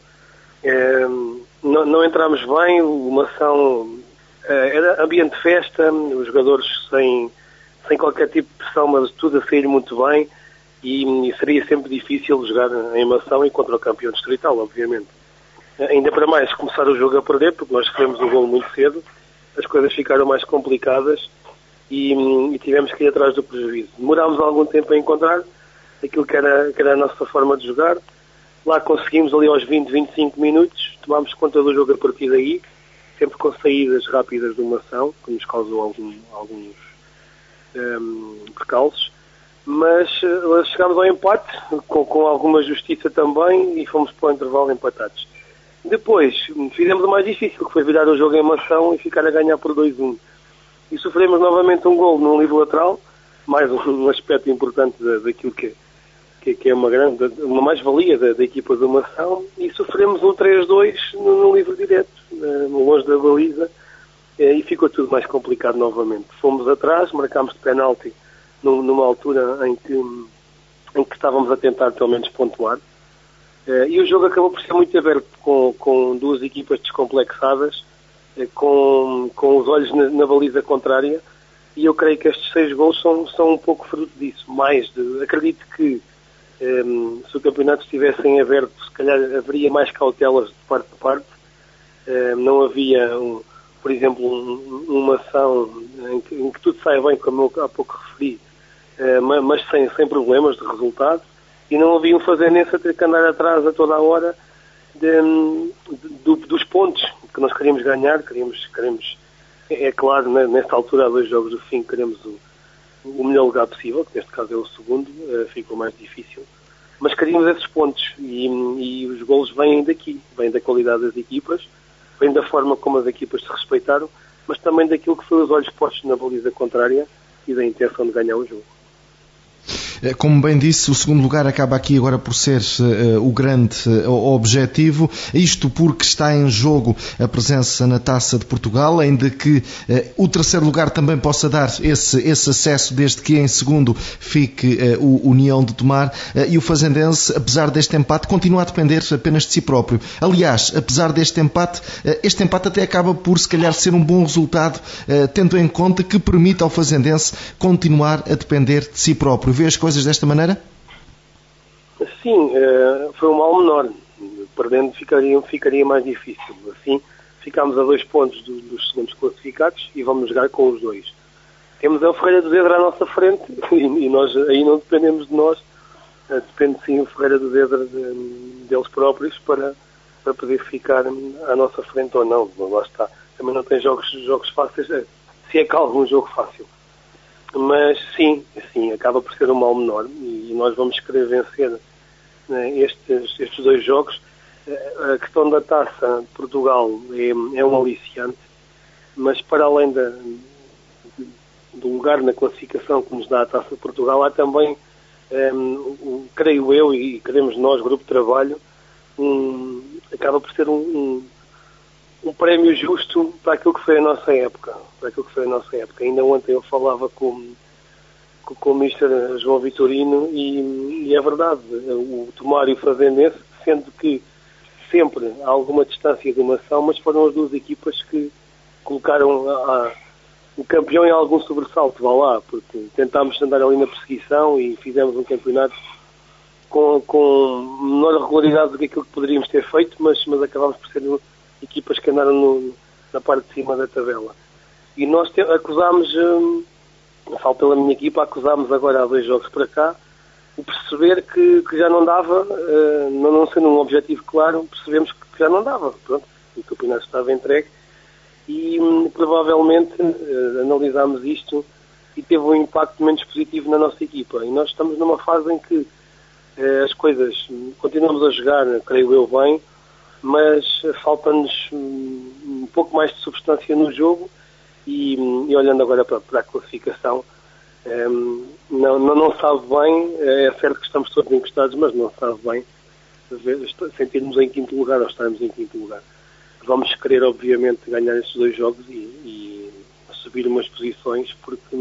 Não entramos bem, o Mação era ambiente de festa, os jogadores sem qualquer tipo de pressão, mas tudo a sair muito bem. e seria sempre difícil jogar em Mação e contra o campeão distrital, obviamente. Ainda para mais começar o jogo a perder, porque nós sofremos um golo muito cedo, as coisas ficaram mais complicadas e tivemos que ir atrás do prejuízo. Demorámos algum tempo a encontrar aquilo que era a nossa forma de jogar. Lá conseguimos ali aos 20, 25 minutos, tomámos conta do jogo a partir daí, sempre com saídas rápidas de uma ação, que nos causou alguns percalços, mas chegámos ao empate, com alguma justiça também, e fomos para o intervalo empatados. Depois, fizemos o mais difícil, que foi virar o jogo em Mação e ficar a ganhar por 2-1. E sofremos novamente um golo num livro lateral, mais um aspecto importante daquilo que é uma mais-valia da equipa do Mação, e sofremos um 3-2 no livro direto, longe da baliza, e ficou tudo mais complicado novamente. Fomos atrás, marcámos de penalti numa altura em que estávamos a tentar pelo menos pontuar, e o jogo acabou por ser muito aberto, com duas equipas descomplexadas, com os olhos na baliza contrária, e eu creio que estes 6 gols são um pouco fruto disso. Acredito que se o campeonato estivesse em aberto, se calhar haveria mais cautelas de parte a parte. Não havia, por exemplo, uma ação em que tudo sai bem, como eu há pouco referi, mas sem problemas de resultado, e não havia um Fazenense a ter que andar atrás a toda a hora dos pontos que nós queríamos ganhar. Queremos, é claro, nesta altura, há 2 jogos do fim, queremos o melhor lugar possível, que neste caso é o segundo, ficou mais difícil. Mas queríamos esses pontos, e os golos vêm daqui, vêm da qualidade das equipas, vêm da forma como as equipas se respeitaram, mas também daquilo que foi os olhos postos na baliza contrária e da intenção de ganhar o jogo. Como bem disse, o segundo lugar acaba aqui agora por ser o grande objetivo, isto porque está em jogo a presença na Taça de Portugal, ainda que o terceiro lugar também possa dar esse acesso, desde que em segundo fique o União de Tomar, e o Fazendense, apesar deste empate, continua a depender apenas de si próprio. Aliás, apesar deste empate, este empate até acaba por, se calhar, ser um bom resultado, tendo em conta que permite ao Fazendense continuar a depender de si próprio. Vê as coisas desta maneira? Sim, foi um mal menor. Perdendo ficaria mais difícil. Assim, ficámos a 2 pontos dos segundos classificados e vamos jogar com os 2. Temos a Ferreira do Zedra à nossa frente e nós aí não dependemos de nós. Depende sim o Ferreira do Zedra deles próprios para poder ficar à nossa frente ou não. Lá está. Também não tem jogos fáceis, se é que há algum jogo fácil. Mas sim, acaba por ser um mal menor e nós vamos querer vencer estes 2 jogos. A questão da Taça de Portugal é um aliciante, mas para além do lugar na classificação que nos dá a Taça de Portugal, há também, creio eu e queremos nós, Grupo de Trabalho, acaba por ser um prémio justo para aquilo que foi a nossa época. Ainda ontem eu falava com o Mr. João Vitorino e é verdade, o Tomar e o Fazenense, sendo que sempre há alguma distância de uma ação, mas foram as 2 equipas que colocaram o campeão em algum sobressalto, vá lá, porque tentámos andar ali na perseguição e fizemos um campeonato com menor regularidade do que aquilo que poderíamos ter feito, mas acabámos por ser equipas que andaram na parte de cima da tabela. E nós acusámos, falo pela minha equipa, acusámos agora há 2 jogos para cá, o perceber que já não dava, não sendo um objetivo claro, percebemos que já não dava. Pronto, o campeonato estava entregue e provavelmente analisámos isto e teve um impacto menos positivo na nossa equipa. E nós estamos numa fase em que as coisas, continuamos a jogar, creio eu, bem, mas falta-nos um pouco mais de substância no jogo e olhando agora para a classificação, não sabe bem, é certo que estamos todos encostados, mas não sabe bem sentirmos em 5º lugar ou estarmos em 5º lugar. Vamos querer, obviamente, ganhar estes 2 jogos e subir umas posições, porque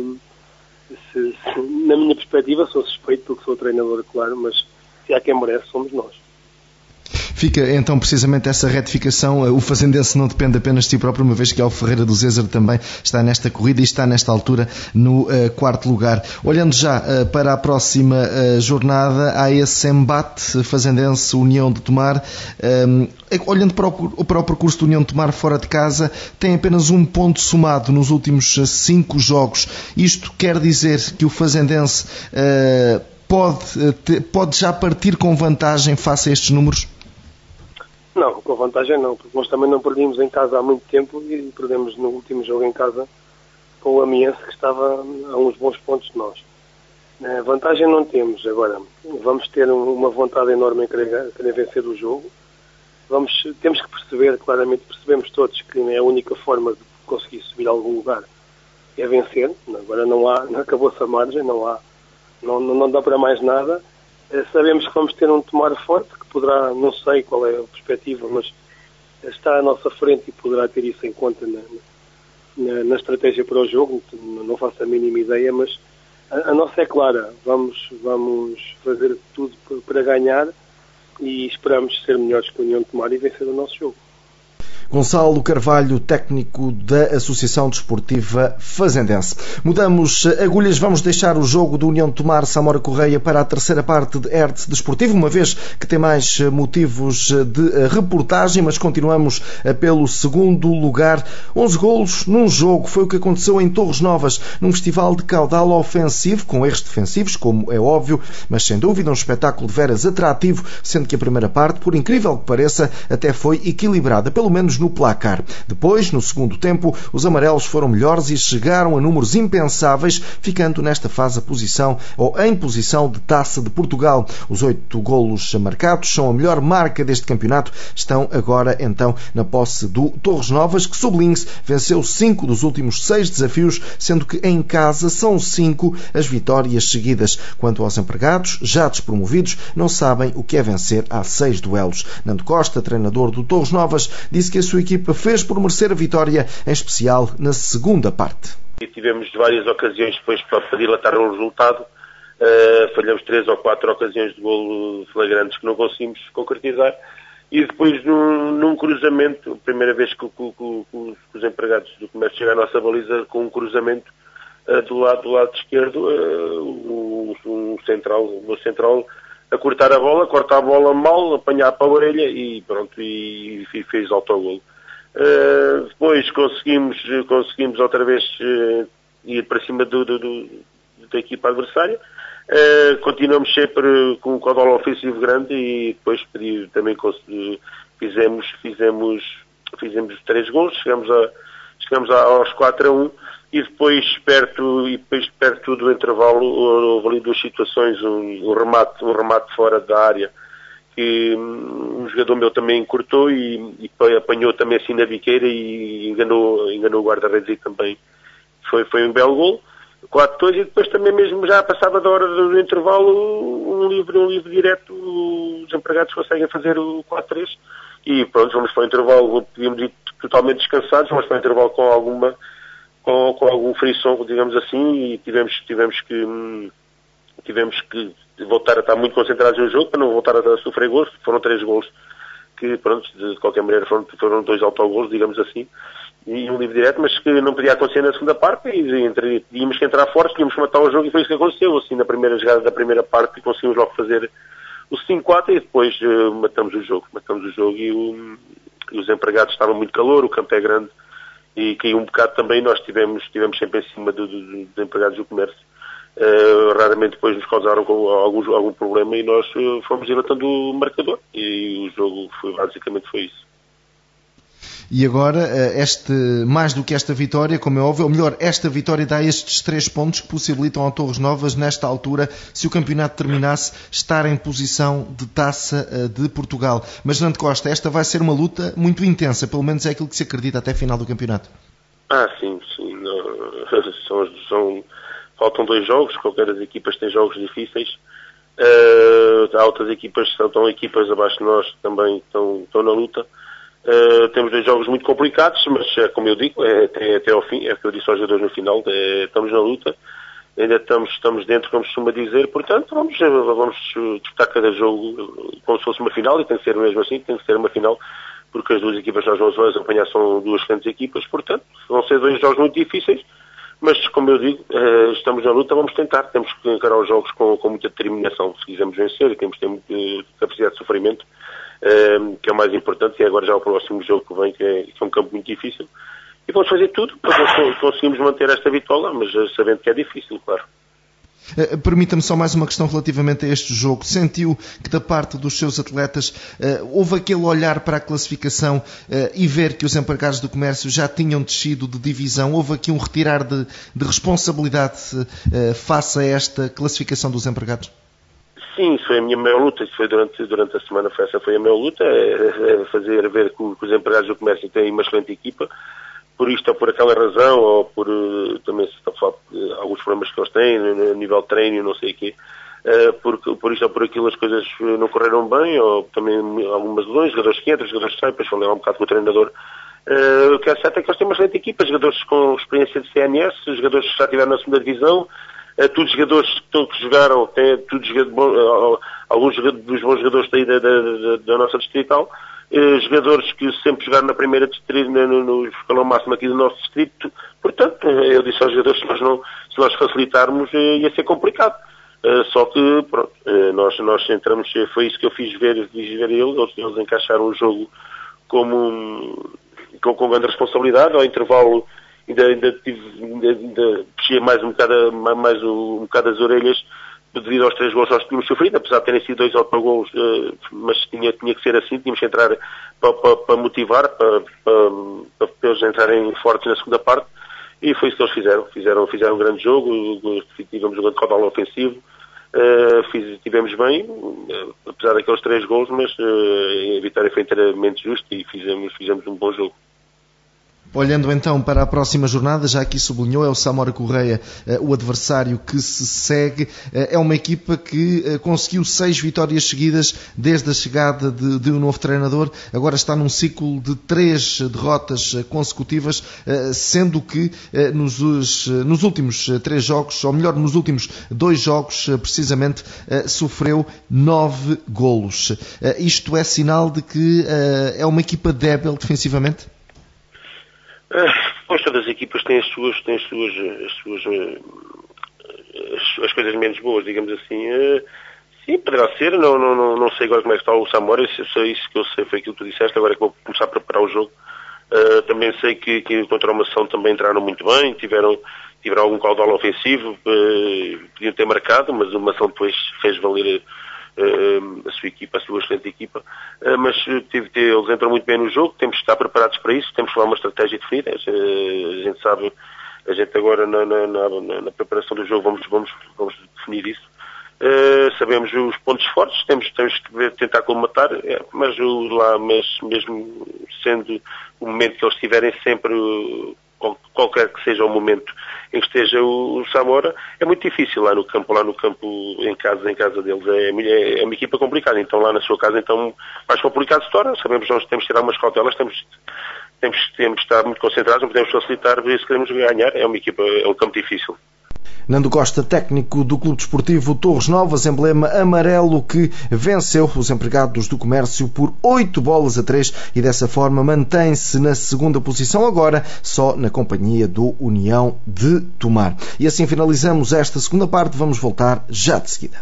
na minha perspectiva, sou suspeito porque sou treinador, claro, mas se há quem merece, somos nós. Fica então precisamente essa retificação. O Fazendense não depende apenas de si próprio, uma vez que o Ferreira do Zézer também está nesta corrida e está nesta altura no quarto lugar. Olhando já para a próxima jornada, há esse embate Fazendense-União de Tomar. Olhando para o percurso do União de Tomar fora de casa, tem apenas um ponto somado nos últimos 5 jogos. Isto quer dizer que o Fazendense pode já partir com vantagem face a estes números? Não, com vantagem não, porque nós também não perdemos em casa há muito tempo e perdemos no último jogo em casa com o Amiense, que estava a uns bons pontos de nós. Vantagem não temos. Agora, vamos ter uma vontade enorme em querer vencer o jogo. Temos que perceber, claramente percebemos todos, que é a única forma de conseguir subir a algum lugar é vencer. Agora não acabou-se a margem, não dá para mais nada. Sabemos que vamos ter um Tomar forte, que poderá, não sei qual é a perspectiva, mas está à nossa frente e poderá ter isso em conta na estratégia para o jogo. Não faço a mínima ideia, mas a nossa é clara. Vamos fazer tudo para ganhar e esperamos ser melhores que a União de Tomar e vencer o nosso jogo. Gonçalo Carvalho, técnico da Associação Desportiva Fazendense. Mudamos agulhas, vamos deixar o jogo do União de Tomar Samora Correia para a terceira parte de Hertz Desportivo, uma vez que tem mais motivos de reportagem, mas continuamos pelo segundo lugar. 11 golos num jogo, foi o que aconteceu em Torres Novas, num festival de caudal ofensivo, com erros defensivos, como é óbvio, mas sem dúvida um espetáculo de veras atrativo, sendo que a primeira parte, por incrível que pareça, até foi equilibrada, pelo menos no placar. Depois, no segundo tempo, os amarelos foram melhores e chegaram a números impensáveis, ficando nesta fase em posição de Taça de Portugal. Os 8 golos marcados são a melhor marca deste campeonato. Estão agora, então, na posse do Torres Novas, que, sublinhe-se, venceu 5 dos últimos 6 desafios, sendo que em casa são 5 as vitórias seguidas. Quanto aos empregados, já despromovidos, não sabem o que é vencer há 6 duelos. Nando Costa, treinador do Torres Novas, disse que a sua equipa fez por merecer a vitória, em especial na segunda parte. Tivemos várias ocasiões depois para dilatar o resultado. Falhamos 3 ou 4 ocasiões de golo flagrantes que não conseguimos concretizar. E depois, num cruzamento, a primeira vez que os empregados do comércio chegaram à nossa baliza com um cruzamento do lado esquerdo, o central a cortar a bola, corta a bola mal, apanhar para a orelha e pronto, e fez autogolo. Depois conseguimos outra vez ir para cima da equipa adversária. Continuamos sempre com um caudal ofensivo grande e depois também fizemos 3 gols, chegamos aos 4-1 e depois perto do intervalo houve ali 2 situações, um remate fora da área que um jogador meu também cortou e apanhou também assim na biqueira e enganou o guarda-redes e também foi um belo gol. 4-2 e depois também mesmo já passava da hora do intervalo um livre direto, os empregados conseguem fazer o 4-3 e pronto, vamos para o intervalo, podíamos ir totalmente descansados, vamos para o intervalo com algum frição, digamos assim, e tivemos que voltar a estar muito concentrados no jogo para não voltar a sofrer gols. Foram 3 gols que, pronto, de qualquer maneira foram 2 autogolos, digamos assim, e um livre direto, mas que não podia acontecer na segunda parte e tínhamos que entrar forte, tínhamos que matar o jogo e foi isso que aconteceu. Assim, na primeira jogada da primeira parte conseguimos logo fazer o 5-4 e depois matamos o jogo e os empregados estavam muito calor, o campo é grande e caiu um bocado também. Nós tivemos sempre em cima dos empregados do comércio. Raramente depois nos causaram algum problema e nós fomos dilatando o marcador e o jogo basicamente foi isso. E agora, mais do que esta vitória, como é óbvio, ou melhor, esta vitória dá estes 3 pontos que possibilitam ao Torres Novas, nesta altura, se o campeonato terminasse, estar em posição de Taça de Portugal. Mas, Nando Costa, esta vai ser uma luta muito intensa, pelo menos é aquilo que se acredita até a final do campeonato. Sim. Faltam 2 jogos, qualquer das equipas tem jogos difíceis. Há outras equipas, estão equipas abaixo de nós que também estão na luta. Temos 2 jogos muito complicados, mas como eu digo, até ao fim, é o que eu disse aos jogadores no final, estamos na luta ainda estamos dentro, como costuma dizer, portanto vamos disputar cada jogo como se fosse uma final, e tem que ser mesmo assim, tem que ser uma final, porque as duas equipas que nós vamos apanhar são duas excelentes equipas, portanto vão ser 2 jogos muito difíceis, mas como eu digo, estamos na luta, vamos tentar, temos que encarar os jogos com muita determinação, se quisermos vencer, e temos que ter muita capacidade de sofrimento, que é o mais importante, e agora já o próximo jogo que vem, que é um campo muito difícil, e vamos fazer tudo para conseguirmos manter esta vitória, mas sabendo que é difícil, claro. Permita-me só mais uma questão relativamente a este jogo. Sentiu que da parte dos seus atletas houve aquele olhar para a classificação e ver que os empregados do comércio já tinham descido de divisão? Houve aqui um retirar de responsabilidade face a esta classificação dos empregados? Sim, isso foi a minha maior luta, isso foi durante a semana, essa foi a maior luta, fazer ver que os empregados do comércio têm uma excelente equipa, por isto ou por aquela razão, ou por também se está a falar de alguns problemas que eles têm, no nível de treino, não sei o quê, por isto ou por aquilo as coisas não correram bem, ou também algumas lesões, jogadores que entram, jogadores que saem, depois falei um bocado com o treinador. O que é certo é que eles têm uma excelente equipa, jogadores com experiência de CNS, jogadores que já estiveram na segunda divisão, todos os jogadores que jogaram, alguns dos bons jogadores daí da nossa distrital, jogadores que sempre jogaram na primeira distrito, no escalão máximo aqui do nosso distrito. Portanto, eu disse aos jogadores que se nós facilitarmos ia ser complicado. Só que, pronto, nós entramos, foi isso que eu fiz ver eles encaixaram o jogo com grande responsabilidade. Ao intervalo ainda puxei mais um bocado as orelhas devido aos 3 gols que nós tínhamos sofrido, apesar de terem sido 2 autogols, mas tinha que ser assim, tínhamos que entrar para motivar, para eles entrarem fortes na segunda parte, e foi isso que eles fizeram um grande jogo, tivemos um grande caudal ofensivo, tivemos bem, apesar daqueles 3 gols, mas a vitória foi inteiramente justa e fizemos um bom jogo. Olhando então para a próxima jornada, já aqui sublinhou, é o Samora Correia o adversário que se segue. É uma equipa que conseguiu 6 vitórias seguidas desde a chegada de um novo treinador. Agora está num ciclo de 3 derrotas consecutivas, sendo que nos últimos 3 jogos, ou melhor, nos últimos 2 jogos, precisamente, sofreu 9 golos. Isto é sinal de que é uma equipa débil defensivamente? Pois todas as equipas têm as coisas menos boas, digamos assim. Sim, poderá ser, não sei agora como é que está o Samora, isso que eu sei foi aquilo que tu disseste, agora é que vou começar a preparar o jogo. Também sei que contra a Mação também entraram muito bem, tiveram algum caudal ofensivo, podiam ter marcado, mas a Mação depois fez valer a sua equipa, a sua excelente equipa, mas eles entram muito bem no jogo, temos que estar preparados para isso, temos que fazer uma estratégia definida, a gente sabe, a gente agora na preparação do jogo vamos definir isso, sabemos os pontos fortes, temos que tentar colmatar, mas mesmo sendo o momento que eles tiverem sempre, qualquer que seja o momento em que esteja o Samora, é muito difícil lá no campo, em casa deles, é uma equipa complicada, então lá na sua casa, então mais complicado se torna, sabemos que nós temos que tirar umas cautelas, temos que estar muito concentrados, não podemos facilitar, por isso queremos ganhar, é um campo difícil. Nando Costa, técnico do Clube Desportivo Torres Novas, emblema amarelo, que venceu os empregados do comércio por 8-3 e dessa forma mantém-se na segunda posição, agora só na companhia do União de Tomar. E assim finalizamos esta segunda parte, vamos voltar já de seguida.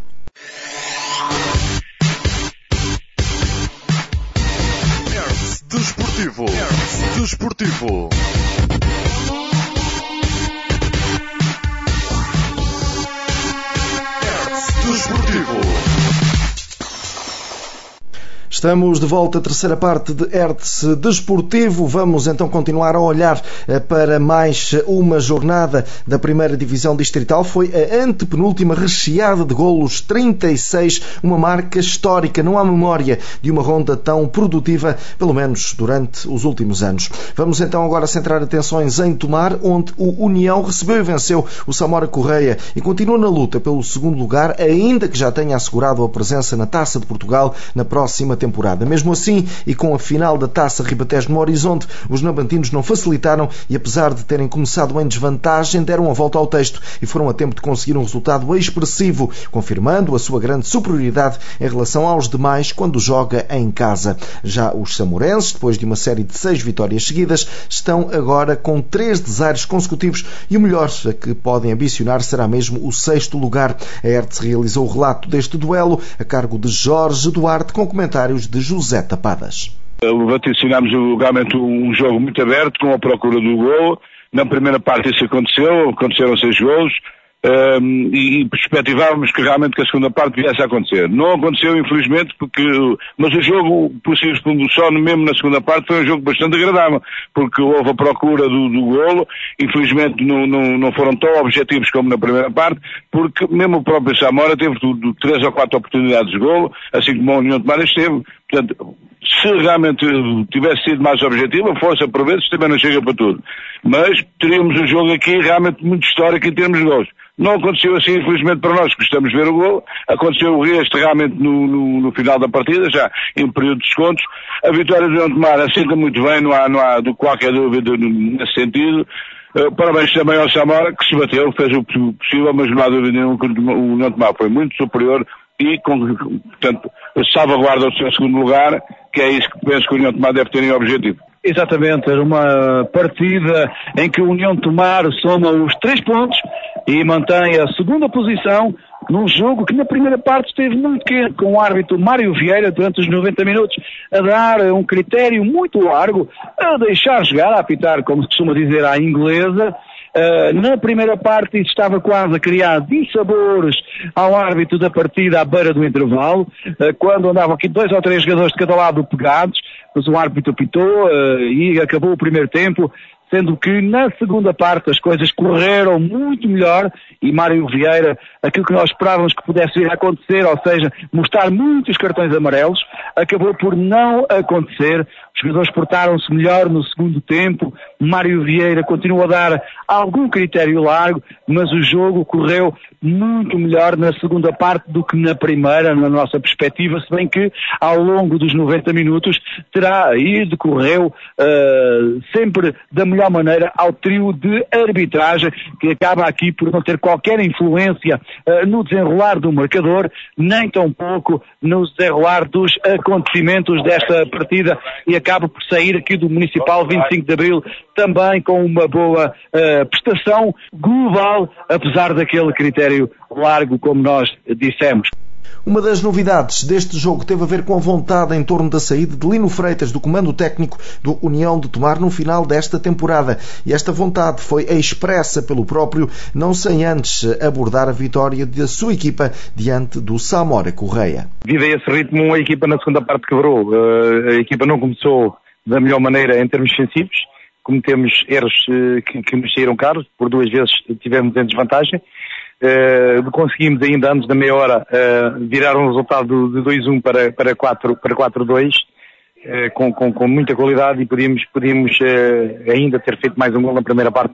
Desportivo. Estamos de volta à terceira parte de Hertz Desportivo. Vamos então continuar a olhar para mais uma jornada da primeira divisão distrital. Foi a antepenúltima, recheada de golos, 36, uma marca histórica. Não há memória de uma ronda tão produtiva, pelo menos durante os últimos anos. Vamos então agora centrar atenções em Tomar, onde o União recebeu e venceu o Samora Correia e continua na luta pelo segundo lugar, ainda que já tenha assegurado a presença na Taça de Portugal na próxima temporada. temporada. Mesmo assim, e com a final da Taça Ribatejo no horizonte, os navantinos não facilitaram e, apesar de terem começado em desvantagem, deram a volta ao texto e foram a tempo de conseguir um resultado expressivo, confirmando a sua grande superioridade em relação aos demais quando joga em casa. Já os samorenses, depois de uma série de 6 vitórias seguidas, estão agora com 3 desaires consecutivos e o melhor a que podem ambicionar será mesmo o 6º lugar. A Hertz realizou o relato deste duelo a cargo de Jorge Duarte, com comentários de José Tapadas. Vaticinámos realmente um jogo muito aberto, com a procura do golo. Na primeira parte isso aconteceram 6 golos. E perspectivávamos que realmente que a segunda parte viesse a acontecer. Não aconteceu, infelizmente, mas o jogo, por si só mesmo na segunda parte, foi um jogo bastante agradável, porque houve a procura do golo. Infelizmente não foram tão objetivos como na primeira parte, porque mesmo o próprio Samora teve 3 ou 4 oportunidades de golo, assim como a União de Tomar esteve. Portanto, se realmente tivesse sido mais objetivo, a força por vezes também não chega para tudo. Mas teríamos um jogo aqui realmente muito histórico em termos de gols. Não aconteceu assim, infelizmente, para nós que gostamos de ver o gol. Aconteceu este realmente no final da partida, já em período de descontos. A vitória do União de Tomar assenta muito bem, não há qualquer dúvida nesse sentido. Parabéns também ao Samora, que se bateu, fez o possível, mas não há dúvida nenhuma que o União de Tomar foi muito superior e, portanto, salvaguarda o seu segundo lugar, que é isso que penso que o União de Tomar deve ter em objetivo. Exatamente, era uma partida em que o União de Tomar soma os 3 pontos e mantém a segunda posição num jogo que na primeira parte esteve muito quente, com o árbitro Mário Vieira durante os 90 minutos a dar um critério muito largo, a deixar jogar, a apitar, como se costuma dizer, à inglesa. Na primeira parte estava quase a criar dissabores ao árbitro da partida à beira do intervalo, quando andavam aqui 2 ou 3 jogadores de cada lado pegados, mas o árbitro apitou e acabou o primeiro tempo, sendo que na segunda parte as coisas correram muito melhor e Mário Vieira, aquilo que nós esperávamos que pudesse vir a acontecer, ou seja, mostrar muitos cartões amarelos, acabou por não acontecer. Os jogadores portaram-se melhor no segundo tempo, Mário Vieira continuou a dar algum critério largo, mas o jogo correu muito melhor na segunda parte do que na primeira, na nossa perspectiva, se bem que ao longo dos 90 minutos terá e decorreu sempre da melhor maneira ao trio de arbitragem, que acaba aqui por não ter qualquer influência no desenrolar do marcador, nem tampouco no desenrolar dos acontecimentos desta partida, e acaba por sair aqui do Municipal 25 de Abril também com uma boa prestação global, apesar daquele critério largo, como nós dissemos. Uma das novidades deste jogo teve a ver com a vontade em torno da saída de Lino Freitas do comando técnico do União de Tomar no final desta temporada. E esta vontade foi expressa pelo próprio, não sem antes abordar a vitória da sua equipa diante do Samora Correia. Devido a esse ritmo, a equipa na segunda parte quebrou. A equipa não começou da melhor maneira em termos defensivos. Cometemos erros que nos saíram caros. Por 2 vezes tivemos em desvantagem. Conseguimos ainda antes da meia hora virar um resultado de 2-1 para 4-2 com muita qualidade, e podíamos ainda ter feito mais um gol na primeira parte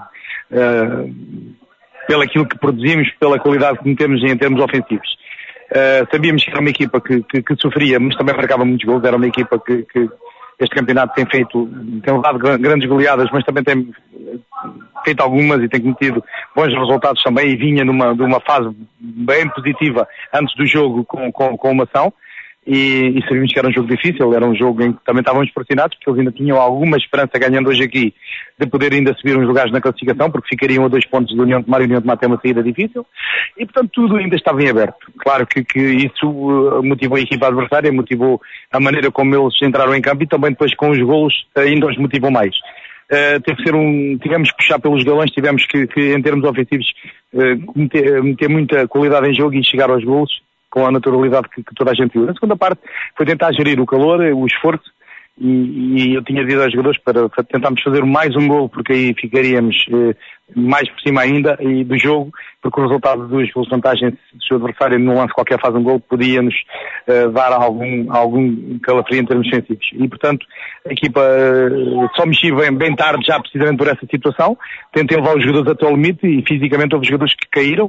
pelo aquilo que produzimos, pela qualidade que temos em termos ofensivos. Sabíamos que era uma equipa que sofria, mas também marcava muitos gols. Era uma equipa que este campeonato tem levado grandes goleadas, mas também tem feito algumas e tem cometido bons resultados também, e vinha numa fase bem positiva antes do jogo com uma ação, e sabíamos que era um jogo difícil, era um jogo em que também estávamos pressionados, porque eles ainda tinham alguma esperança, ganhando hoje aqui, de poder ainda subir uns lugares na classificação, porque ficariam a 2 pontos da União de Tomar, e a União de Tomar tem uma saída difícil, e portanto tudo ainda estava em aberto. Claro que isso motivou a equipa adversária, motivou a maneira como eles entraram em campo, e também depois com os golos ainda os motivou mais. Tivemos que puxar pelos galões, tivemos que em termos ofensivos meter muita qualidade em jogo e chegar aos golos com a naturalidade que toda a gente viu. Na segunda parte foi tentar gerir o calor, o esforço, e eu tinha dito aos jogadores para tentarmos fazer mais um gol, porque aí ficaríamos mais por cima ainda do jogo, porque o resultado de 2 gols de vantagem, se o adversário num lance qualquer faz um gol, podia-nos dar algum calafrio em termos defensivos. E portanto a equipa só mexia bem tarde, já precisamente por essa situação. Tentei levar os jogadores até ao limite, e fisicamente houve jogadores que caíram,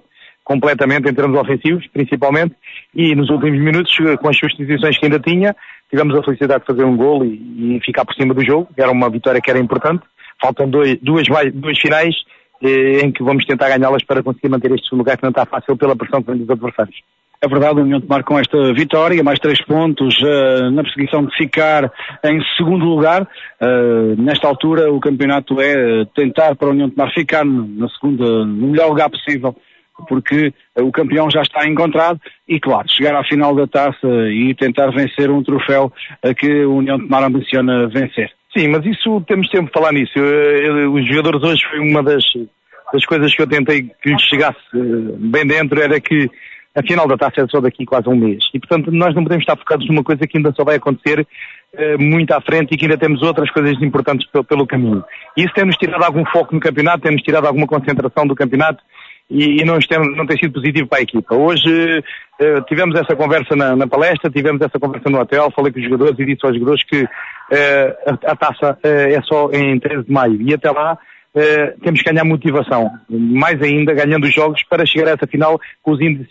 completamente em termos ofensivos, principalmente, e nos últimos minutos, com as substituições que ainda tinha, tivemos a felicidade de fazer um golo e ficar por cima do jogo. Era uma vitória que era importante. Faltam duas finais em que vamos tentar ganhá-las para conseguir manter este segundo lugar, que não está fácil pela pressão que vem dos adversários. É verdade, o União de Tomar com esta vitória, mais 3 pontos na perseguição de ficar em segundo lugar. Nesta altura o campeonato é tentar para o União de Tomar ficar no melhor lugar possível, porque o campeão já está encontrado e, claro, chegar à final da taça e tentar vencer um troféu que o União de Tomar ambiciona vencer. Sim, mas isso temos tempo de falar nisso. Os jogadores hoje foi uma das coisas que eu tentei que lhes chegasse bem dentro, era que a final da taça é só daqui quase um mês. E, portanto, nós não podemos estar focados numa coisa que ainda só vai acontecer muito à frente e que ainda temos outras coisas importantes pelo caminho. E isso tem-nos tirado algum foco no campeonato, tem-nos tirado alguma concentração do campeonato e não tem sido positivo para a equipa. Hoje tivemos essa conversa na palestra, tivemos essa conversa no hotel, falei com os jogadores e disse aos jogadores que a taça é só em 13 de maio e até lá temos que ganhar motivação, mais ainda ganhando os jogos para chegar a essa final com os índices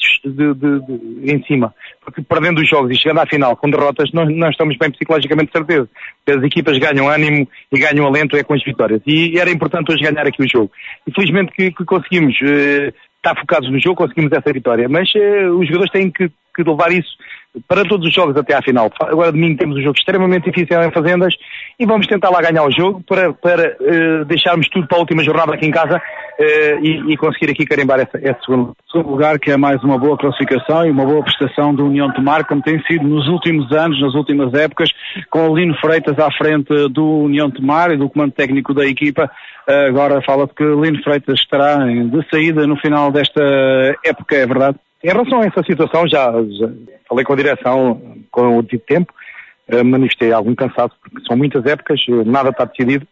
em cima, porque perdendo os jogos e chegando à final com derrotas não estamos bem psicologicamente, de certeza. As equipas ganham ânimo e ganham alento com as vitórias e era importante hoje ganhar aqui o jogo. Infelizmente que conseguimos estar focados no jogo, conseguimos essa vitória, mas os jogadores têm que levar isso para todos os jogos até à final. Agora domingo temos um jogo extremamente difícil em Fazendas e vamos tentar lá ganhar o jogo para deixarmos tudo para a última jornada aqui em casa e conseguir aqui carimbar esse segundo lugar, que é mais uma boa classificação e uma boa prestação do União de Tomar, como tem sido nos últimos anos, nas últimas épocas, com o Lino Freitas à frente do União de Tomar e do comando técnico da equipa. Agora fala-se que Lino Freitas estará de saída no final desta época, é verdade? Em relação a essa situação, já falei com a direção com o devido tempo, manifestei algum cansaço, porque são muitas épocas, nada está decidido.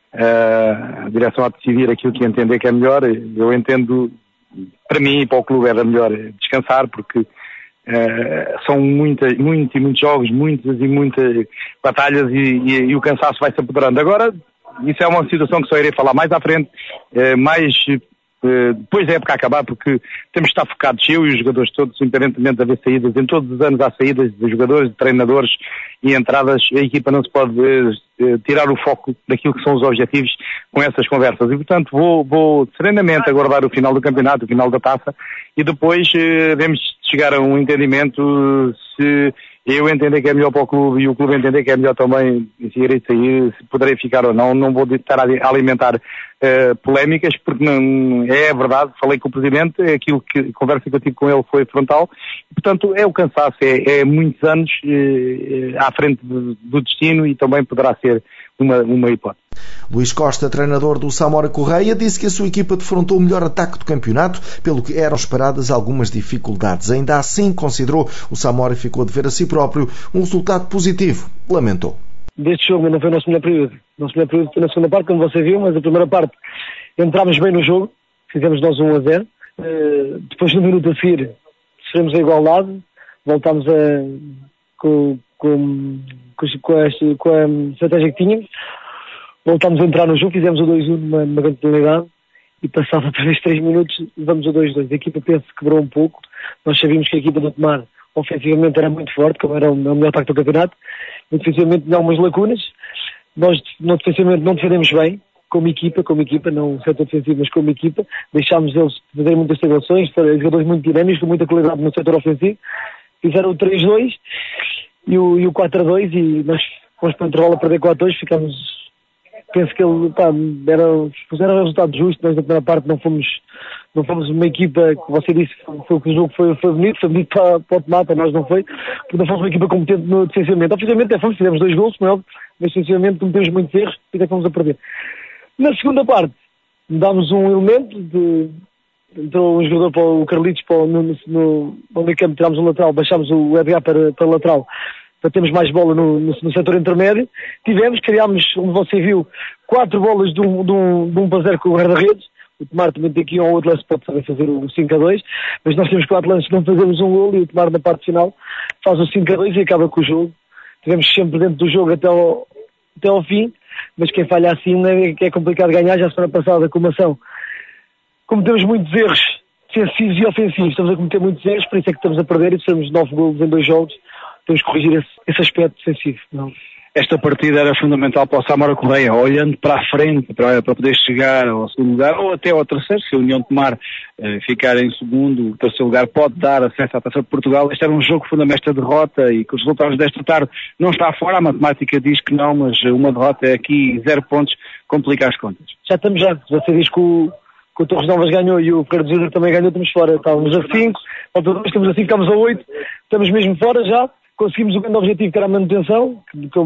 A direção a decidir aquilo que entender que é melhor. Eu entendo, para mim e para o clube era melhor descansar, porque são muitos jogos, muitas batalhas e o cansaço vai se apoderando. Agora, isso é uma situação que só irei falar mais à frente, depois da época acabar, porque temos de estar focados, eu e os jogadores todos, independentemente de haver saídas. Em todos os anos há saídas de jogadores, de treinadores e entradas. A equipa não se pode tirar o foco daquilo que são os objetivos com essas conversas. E, portanto, vou serenamente aguardar o final do campeonato, o final da taça, e depois devemos chegar a um entendimento. Se eu entender que é melhor para o clube e o clube entender que é melhor também, se irei sair, se poderei ficar ou não. Não vou estar a alimentar polémicas, porque não é verdade. Falei com o Presidente, aquilo que a conversa que eu tive com ele foi frontal. E, portanto, é o cansaço, é muitos anos à frente do destino e também poderá ser uma hipótese. Luís Costa, treinador do Samora Correia, disse que a sua equipa defrontou o melhor ataque do campeonato, pelo que eram esperadas algumas dificuldades. Ainda assim, considerou, o Samora ficou a dever a si próprio um resultado positivo. Lamentou. Deste jogo não foi o nosso melhor período. O nosso melhor período foi na segunda parte, como você viu, mas a primeira parte entramos bem no jogo, fizemos nós 1-0. Depois, no minuto a seguir, sofremos a igualdade, voltámos com a estratégia que tínhamos, voltámos a entrar no jogo, fizemos o 2-1 numa grande penalidade e passava outra vez 3 minutos, levamos o 2-2. A equipa, penso, quebrou um pouco. Nós sabíamos que a equipa do Tomar ofensivamente era muito forte, como era o melhor ataque do campeonato. Defensivamente tinha algumas lacunas. Nós defensivamente não defendemos bem, como equipa, não no setor defensivo, mas como equipa. Deixámos eles fazer muitas tabulações, jogadores muito dinâmicos, com muita qualidade no setor ofensivo. Fizeram o 3-2 e o 4-2 e nós fomos para o intervalo a perder 4-2, ficámos. Penso que puseram o resultado justo. Nós na primeira parte não fomos uma equipa, que você disse, que o jogo foi bonito para o Tomar, para nós não foi, porque não fomos uma equipa competente no defensivamente. Oficialmente fizemos 2 golos, mas defensivamente cometemos muitos erros e até fomos a perder. Na segunda parte, mudámos um elemento, entrou um jogador para o Carlitos no meio campo, tirámos um lateral, baixámos o Edgar para o lateral, para termos mais bola no setor intermédio. Criámos, como você viu, 4 bolas de um 1-0 com o guarda-redes. O Tomar também tem aqui um ou outro lance, pode saber fazer o 5-2, mas nós temos 4 lances, não fazemos um gol, e o Tomar na parte final faz o 5-2 e acaba com o jogo. Estivemos sempre dentro do jogo até ao fim, mas quem falha assim é complicado ganhar. Já a semana passada, com uma ação, cometemos muitos erros defensivos e ofensivos. Estamos a cometer muitos erros, por isso é que estamos a perder e precisamos de 9 golos em 2 jogos. Temos que corrigir esse aspecto defensivo. Não. Esta partida era fundamental para o Samora Correia, olhando para a frente, para poder chegar ao segundo lugar, ou até ao terceiro, se a União Tomar ficar em segundo, o terceiro lugar pode dar acesso à Taça de Portugal. Este era um jogo fundamental, esta derrota, e com os resultados desta tarde não está fora, a matemática diz que não, mas uma derrota aqui, 0 pontos, complica as contas. Já estamos já, você diz que o Torres Novas ganhou e o Ferreira do Zezer também ganhou, estamos fora, estávamos a 5, falta 2, estamos a 5, estamos a 8, estamos mesmo fora já. Conseguimos o grande objetivo, que era a manutenção, que eu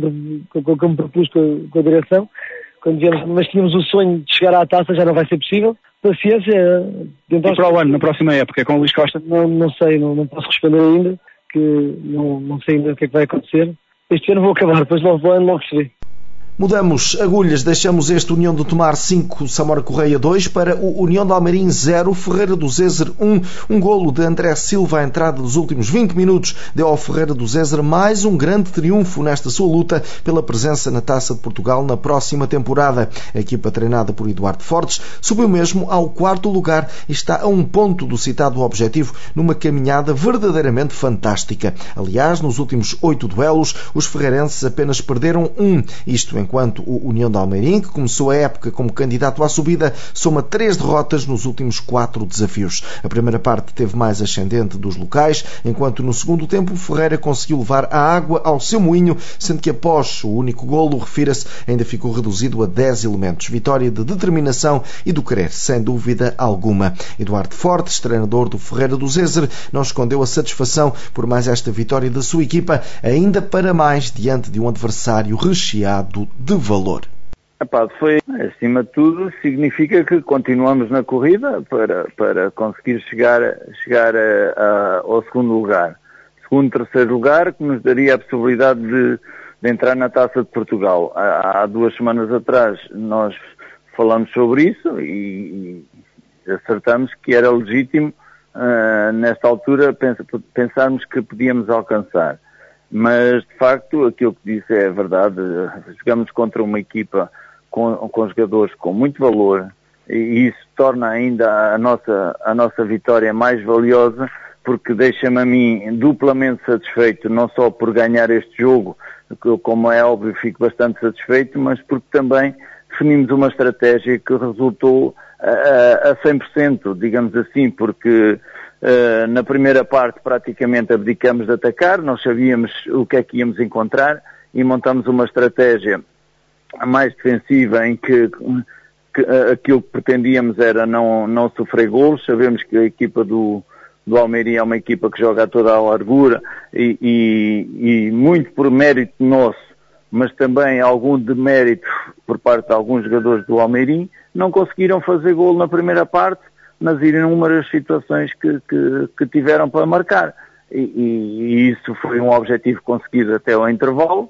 me propus com a direção, mas tínhamos o sonho de chegar à taça, já não vai ser possível. Paciência. E para o ano, na próxima época, com o Luís Costa? Não sei, não posso responder ainda, que não sei ainda o que é que vai acontecer. Este ano vou acabar, depois logo se vê. Mudamos agulhas, deixamos este União de Tomar 5, Samora Correia 2 para o União de Almeirim 0, Ferreira do Zezer 1. Um golo de André Silva à entrada dos últimos 20 minutos deu ao Ferreira do Zezer mais um grande triunfo nesta sua luta pela presença na Taça de Portugal na próxima temporada. A equipa treinada por Eduardo Fortes subiu mesmo ao 4º lugar e está a um ponto do citado objetivo numa caminhada verdadeiramente fantástica. Aliás, nos últimos 8 duelos, os ferreirenses apenas perderam 1, isto enquanto o União de Almeirim, que começou a época como candidato à subida, soma 3 derrotas nos últimos 4 desafios. A primeira parte teve mais ascendente dos locais, enquanto no segundo tempo o Ferreira conseguiu levar a água ao seu moinho, sendo que após o único golo, refira-se, ainda ficou reduzido a 10 elementos. Vitória de determinação e do querer, sem dúvida alguma. Eduardo Fortes, treinador do Ferreira do Zezer, não escondeu a satisfação por mais esta vitória da sua equipa, ainda para mais diante de um adversário recheado de valor. Foi, acima de tudo, significa que continuamos na corrida para conseguir chegar ao segundo lugar. Segundo, terceiro lugar, que nos daria a possibilidade de entrar na Taça de Portugal. Há 2 semanas atrás nós falamos sobre isso e acertamos que era legítimo, nesta altura, pensarmos que podíamos alcançar. Mas, de facto, aquilo que disse é verdade. Jogamos contra uma equipa com jogadores com muito valor e isso torna ainda a nossa vitória mais valiosa, porque deixa-me a mim duplamente satisfeito, não só por ganhar este jogo, como é óbvio fico bastante satisfeito, mas porque também definimos uma estratégia que resultou a 100%, digamos assim, porque na primeira parte praticamente abdicamos de atacar, nós sabíamos o que é que íamos encontrar e montamos uma estratégia mais defensiva em que aquilo que pretendíamos era não sofrer golos. Sabemos que a equipa do Almeirim é uma equipa que joga a toda a largura e muito por mérito nosso, mas também algum demérito por parte de alguns jogadores do Almeirim, não conseguiram fazer golo na primeira parte nas inúmeras situações que tiveram para marcar. E isso foi um objetivo conseguido até ao intervalo.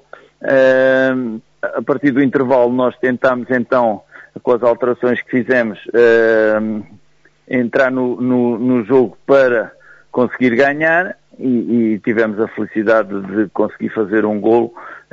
A partir do intervalo nós tentámos então, com as alterações que fizemos, entrar no jogo para conseguir ganhar e tivemos a felicidade de conseguir fazer um golo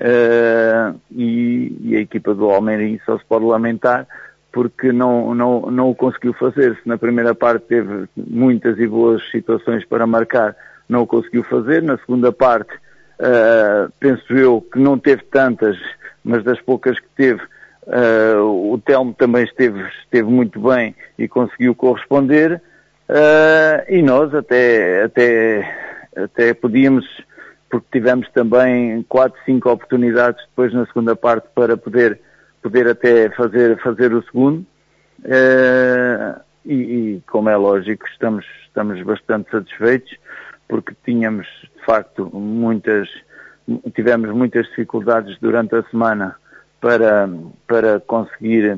e a equipa do Almeirim só se pode lamentar porque não o conseguiu fazer. Se na primeira parte teve muitas e boas situações para marcar, não o conseguiu fazer. Na segunda parte, penso eu que não teve tantas, mas das poucas que teve, o Telmo também esteve muito bem e conseguiu corresponder. E nós até podíamos, porque tivemos também 4, 5 oportunidades depois na segunda parte para poder até fazer o segundo, e como é lógico estamos bastante satisfeitos porque tivemos muitas dificuldades durante a semana para conseguir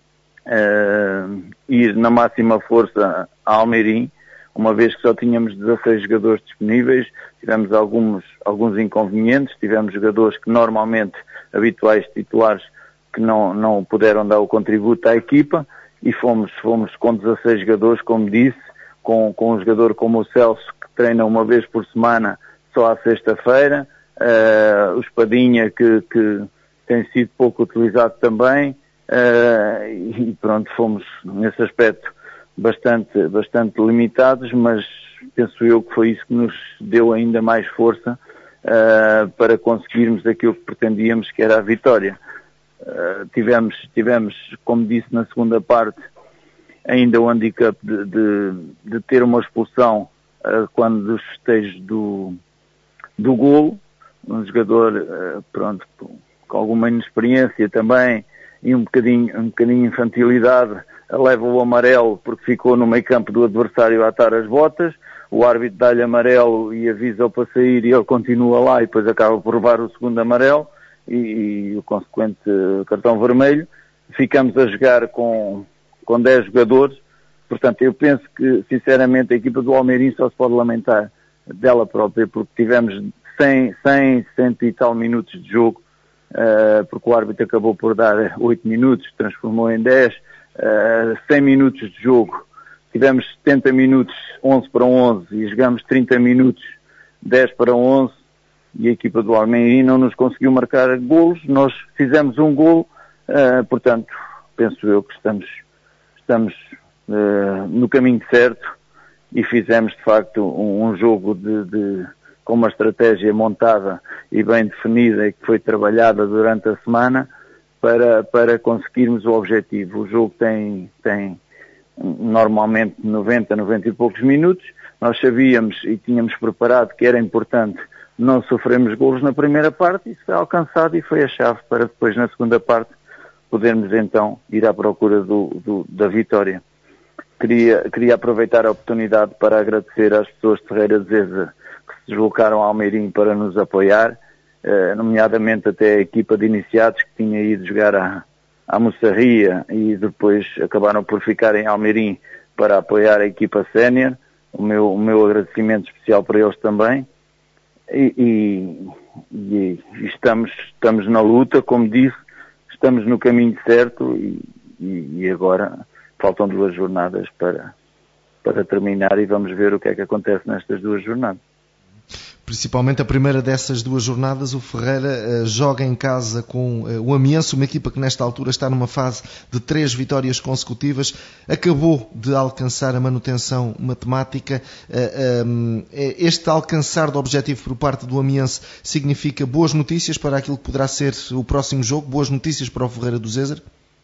ir na máxima força a Almeirim, uma vez que só tínhamos 16 jogadores disponíveis. Tivemos alguns inconvenientes, tivemos jogadores que normalmente habituais titulares que não puderam dar o contributo à equipa e fomos com 16 jogadores, como disse, com um jogador como o Celso, que treina uma vez por semana só à sexta-feira, o Espadinha, que tem sido pouco utilizado também, e pronto, fomos nesse aspecto bastante limitados, mas penso eu que foi isso que nos deu ainda mais força para conseguirmos aquilo que pretendíamos, que era a vitória. Tivemos, como disse na segunda parte, ainda o handicap de ter uma expulsão quando dos festejos do golo, um jogador com alguma inexperiência também e um bocadinho infantilidade, leva o amarelo porque ficou no meio campo do adversário a atar as botas, o árbitro dá-lhe amarelo e avisa-o para sair e ele continua lá e depois acaba por levar o segundo amarelo e o consequente cartão vermelho. Ficamos a jogar com 10 jogadores, portanto eu penso que sinceramente a equipa do Almeirim só se pode lamentar dela própria porque tivemos 100 e tal minutos de jogo, porque o árbitro acabou por dar 8 minutos, transformou em 10, 100 minutos de jogo, tivemos 70 minutos 11 para 11 e jogamos 30 minutos 10 para 11 e a equipa do Almeirim não nos conseguiu marcar golos, nós fizemos um golo, portanto penso eu que estamos no caminho certo e fizemos de facto um jogo com uma estratégia montada e bem definida e que foi trabalhada durante a semana para conseguirmos o objetivo. O jogo tem normalmente 90 e poucos minutos. Nós sabíamos e tínhamos preparado que era importante não sofrermos golos na primeira parte. Isso foi alcançado e foi a chave para depois na segunda parte podermos então ir à procura da vitória. Queria aproveitar a oportunidade para agradecer às pessoas de Ferreira de Zeza que se deslocaram ao Almeirim para nos apoiar, nomeadamente até a equipa de iniciados que tinha ido jogar à Moçarria e depois acabaram por ficar em Almeirim para apoiar a equipa sénior. O meu agradecimento especial para eles também. E estamos na luta, como disse, estamos no caminho certo e agora faltam 2 jornadas para terminar e vamos ver o que é que acontece nestas 2 jornadas. Principalmente a primeira dessas 2 jornadas, o Ferreira joga em casa com o Amiense, uma equipa que nesta altura está numa fase de 3 vitórias consecutivas, acabou de alcançar a manutenção matemática. Este alcançar do objetivo por parte do Amiense significa boas notícias para aquilo que poderá ser o próximo jogo, boas notícias para o Ferreira do Zézer?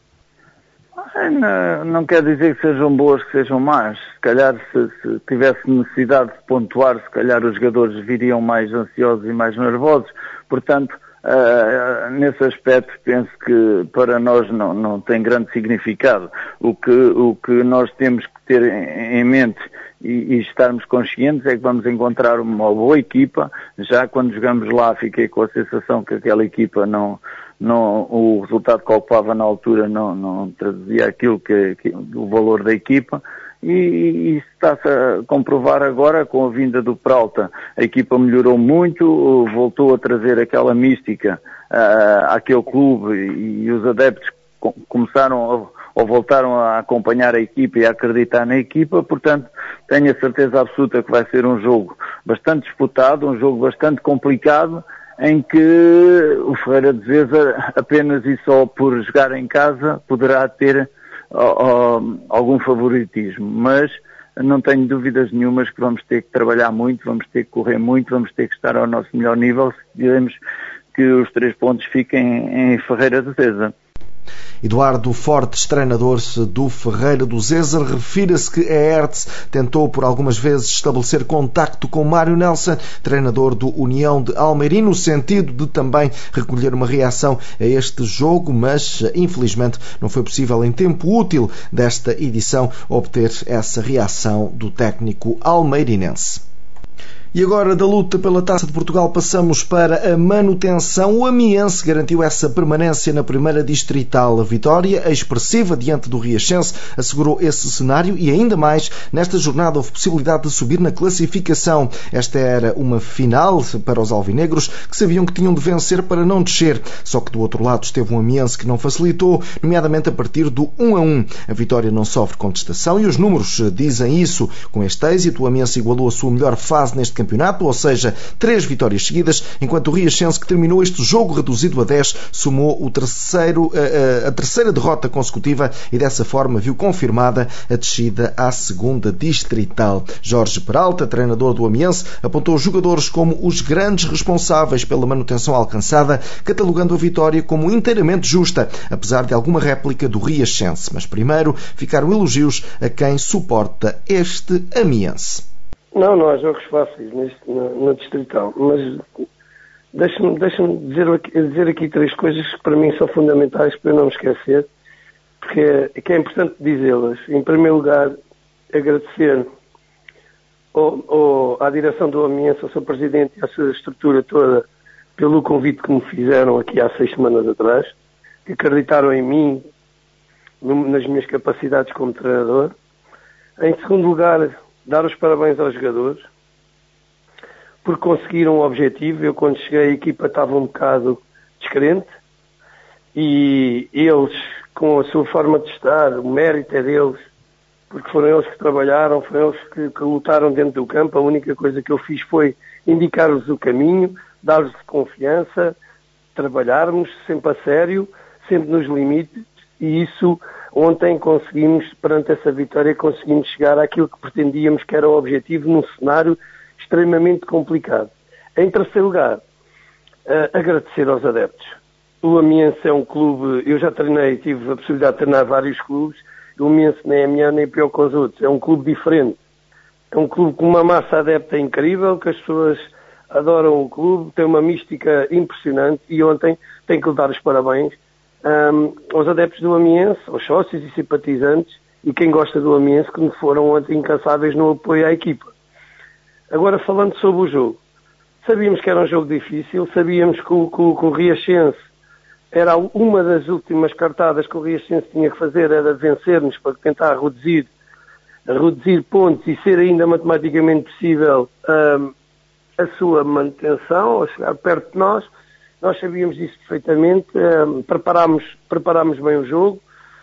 Não quer dizer que sejam boas, que sejam más. Se calhar se tivesse necessidade de pontuar, se calhar os jogadores viriam mais ansiosos e mais nervosos. Portanto, nesse aspecto penso que para nós não tem grande significado. O que nós temos que ter em mente e estarmos conscientes é que vamos encontrar uma boa equipa. Já quando jogamos lá fiquei com a sensação que aquela equipa o resultado que ocupava na altura não traduzia aquilo que o valor da equipa e está-se a comprovar agora com a vinda do Peralta. A equipa melhorou muito, voltou a trazer aquela mística àquele clube e os adeptos começaram ou voltaram a acompanhar a equipa e a acreditar na equipa, portanto tenho a certeza absoluta que vai ser um jogo bastante disputado, um jogo bastante complicado, em que o Ferreira de Zeza apenas e só por jogar em casa poderá ter algum favoritismo, mas não tenho dúvidas nenhumas que vamos ter que trabalhar muito, vamos ter que correr muito, vamos ter que estar ao nosso melhor nível se queremos que os 3 pontos fiquem em Ferreira de Zeza. Eduardo Fortes, treinador do Ferreira do Zézer, refira-se que a Hertz tentou por algumas vezes estabelecer contacto com Mário Nelson, treinador do União de Almeirim, no sentido de também recolher uma reação a este jogo, mas infelizmente não foi possível em tempo útil desta edição obter essa reação do técnico almeirinense. E agora, da luta pela Taça de Portugal, passamos para a manutenção. O Amiense garantiu essa permanência na primeira distrital. A vitória, expressiva diante do Riachense, assegurou esse cenário e ainda mais, nesta jornada houve possibilidade de subir na classificação. Esta era uma final para os alvinegros, que sabiam que tinham de vencer para não descer. Só que do outro lado esteve um Amiense que não facilitou, nomeadamente a partir do 1-1. A vitória não sofre contestação e os números dizem isso. Com este êxito, o Amiense igualou a sua melhor fase neste campeonato campeonato, ou seja, 3 vitórias seguidas, enquanto o Riachense, que terminou este jogo reduzido a 10, somou a terceira derrota consecutiva e dessa forma viu confirmada a descida à segunda distrital. Jorge Peralta, treinador do Amiense, apontou os jogadores como os grandes responsáveis pela manutenção alcançada, catalogando a vitória como inteiramente justa, apesar de alguma réplica do Riachense. Mas primeiro ficaram elogios a quem suporta este Amiense. Não há jogos fáceis na distrital, mas deixa-me dizer aqui 3 coisas que para mim são fundamentais para eu não me esquecer, porque é importante dizê-las. Em primeiro lugar, agradecer à direção do Amiense, ao seu presidente e à sua estrutura toda pelo convite que me fizeram aqui há 6 semanas atrás, que acreditaram em mim, nas minhas capacidades como treinador. Em segundo lugar, dar os parabéns aos jogadores por conseguiram o objetivo. Eu, quando cheguei, a equipa estava um bocado descrente e eles, com a sua forma de estar, o mérito é deles, porque foram eles que trabalharam, foram eles que lutaram dentro do campo. A única coisa que eu fiz foi indicar-lhes o caminho, dar-lhes confiança, trabalharmos sempre a sério, sempre nos limites, e isso ontem conseguimos, perante essa vitória, conseguimos chegar àquilo que pretendíamos, que era o objetivo, num cenário extremamente complicado. Em terceiro lugar, agradecer aos adeptos. O Amiense é um clube, eu já treinei, tive a possibilidade de treinar vários clubes, o Amiense nem é melhor nem pior que os outros, é um clube diferente. É um clube com uma massa adepta incrível, que as pessoas adoram o clube, tem uma mística impressionante, e ontem tenho que lhe dar os parabéns aos adeptos do Amiense, aos sócios e simpatizantes, e quem gosta do Amiense, que foram ontem incansáveis no apoio à equipa. Agora, falando sobre o jogo, sabíamos que era um jogo difícil, sabíamos que o Riachense era uma das últimas cartadas que o Riachense tinha que fazer, era vencer-nos para tentar reduzir pontos e ser ainda matematicamente possível a sua manutenção, ou chegar perto de nós. Nós sabíamos disso perfeitamente, preparámos bem o jogo,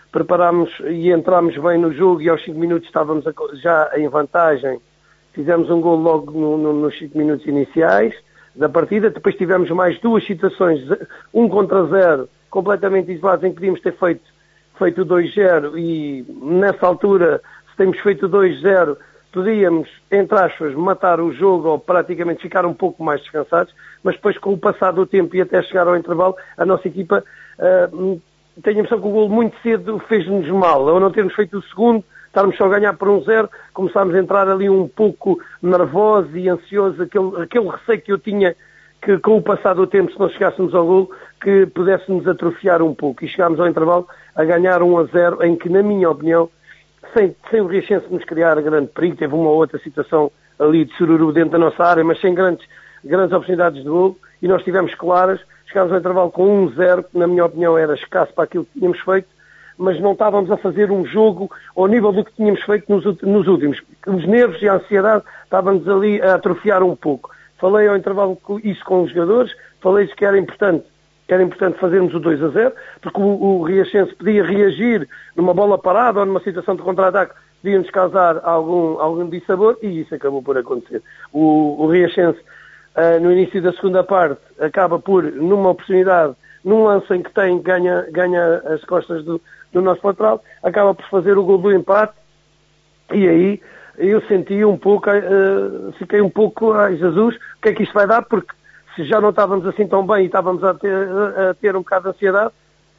e entrámos bem no jogo, e aos 5 minutos estávamos já em vantagem. Fizemos um gol logo nos 5 minutos iniciais da partida. Depois tivemos mais 2 situações, 1 contra 0, completamente isolados, em que podíamos ter feito 2-0, e nessa altura, se temos feito 2-0, podíamos, entre aspas, matar o jogo ou praticamente ficar um pouco mais descansados, mas depois, com o passar do tempo e até chegar ao intervalo, a nossa equipa, tenho a impressão que o golo muito cedo fez-nos mal. Ao não termos feito o segundo, estarmos só a ganhar por 1-0, começámos a entrar ali um pouco nervosos e ansiosos, aquele receio que eu tinha, que com o passar do tempo, se não chegássemos ao golo, que pudéssemos atrofiar um pouco. E chegámos ao intervalo a ganhar 1-0, em que, na minha opinião, sem o Riachense nos criar grande perigo, teve uma ou outra situação ali de sururu dentro da nossa área, mas sem grandes oportunidades de golo, e nós tivemos claras. Chegámos ao intervalo com 1-0, que na minha opinião era escasso para aquilo que tínhamos feito, mas não estávamos a fazer um jogo ao nível do que tínhamos feito nos últimos. Os nervos e a ansiedade estavam-nos ali a atrofiar um pouco. Falei ao intervalo isso com os jogadores, falei-lhes que era importante fazermos o 2-0, porque o Riachense podia reagir numa bola parada ou numa situação de contra-ataque, podia-nos causar algum dissabor, e isso acabou por acontecer. O Riachense, no início da segunda parte, acaba por, numa oportunidade, num lance em que ganha as costas do nosso lateral, acaba por fazer o gol do empate, e aí eu senti um pouco, fiquei um pouco, ai Jesus, o que é que isto vai dar? Porque se já não estávamos assim tão bem e estávamos a ter um bocado de ansiedade,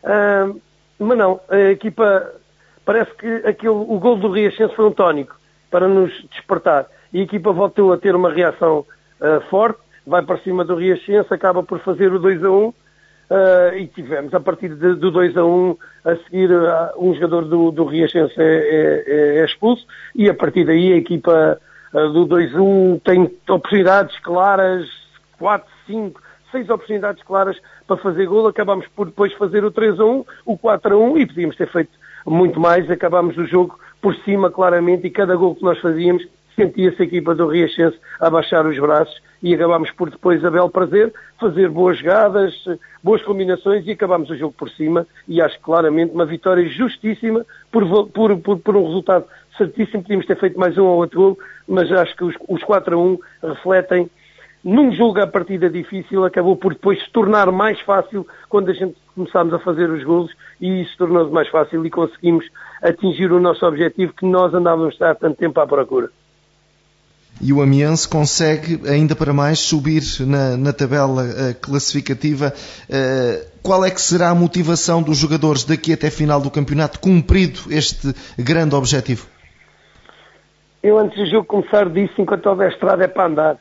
mas não, a equipa, parece que o gol do Riachense foi um tónico para nos despertar, e a equipa voltou a ter uma reação forte, vai para cima do Riachense, acaba por fazer o 2-1, e tivemos, a partir do 2-1, a seguir, um jogador do Riachense é expulso, e a partir daí a equipa do 2-1 tem oportunidades claras, 4, 5, 6 oportunidades claras para fazer golo. Acabámos por depois fazer o 3-1, o 4-1, e podíamos ter feito muito mais. Acabámos o jogo por cima claramente, e cada golo que nós fazíamos sentia-se a equipa do Riachense a baixar os braços e acabámos por depois, a bel prazer, fazer boas jogadas, boas combinações e acabámos o jogo por cima e acho claramente uma vitória justíssima por um resultado certíssimo. Podíamos ter feito mais um ou outro gol, mas acho que os 4-1 refletem, num jogo a partida difícil, acabou por depois se tornar mais fácil quando a gente começámos a fazer os golos e isso tornou-se mais fácil e conseguimos atingir o nosso objetivo que nós andávamos há tanto tempo à procura. E o Amiense consegue, ainda para mais, subir na tabela classificativa. Qual é que será a motivação dos jogadores daqui até a final do campeonato, cumprido este grande objetivo? Eu antes do jogo começar disse, enquanto houver estrada é para andar.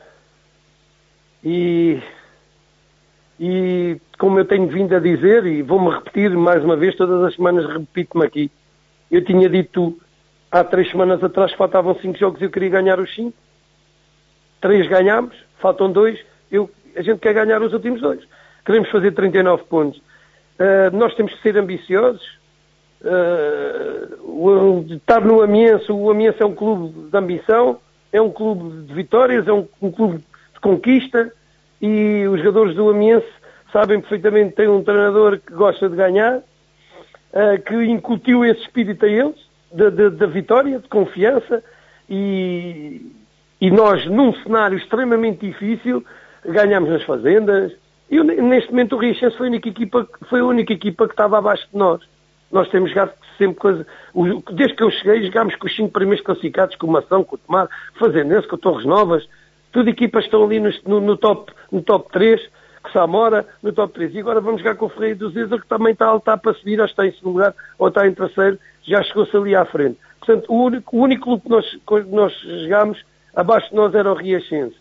E como eu tenho vindo a dizer, e vou-me repetir mais uma vez, todas as semanas repito-me aqui, eu tinha dito há 3 semanas atrás que faltavam 5 jogos e eu queria ganhar os 5. 3 ganhámos, faltam 2, a gente quer ganhar os últimos 2. Queremos fazer 39 pontos. Nós temos que ser ambiciosos. Estar no Amiense, o Amiense é um clube de ambição, é um clube de vitórias, é um clube de conquista e os jogadores do Amiense sabem perfeitamente que tem um treinador que gosta de ganhar, que incutiu esse espírito a eles, da vitória, de confiança e nós, num cenário extremamente difícil, ganhámos nas fazendas. E neste momento o Riachense foi a única equipa que estava abaixo de nós. Nós temos jogado sempre coisa. Desde que eu cheguei, jogámos com os 5 primeiros classificados, com o Mação, com o Tomar, com o Fazendense, com o Torres Novas. Tudo equipas que estão ali no top 3, com o Samora, no top 3. E agora vamos jogar com o Ferreira do Zeza, que também está para subir, ou está em segundo lugar, ou está em terceiro, já chegou-se ali à frente. Portanto, o único clube que nós jogámos abaixo de nós era o Riachense.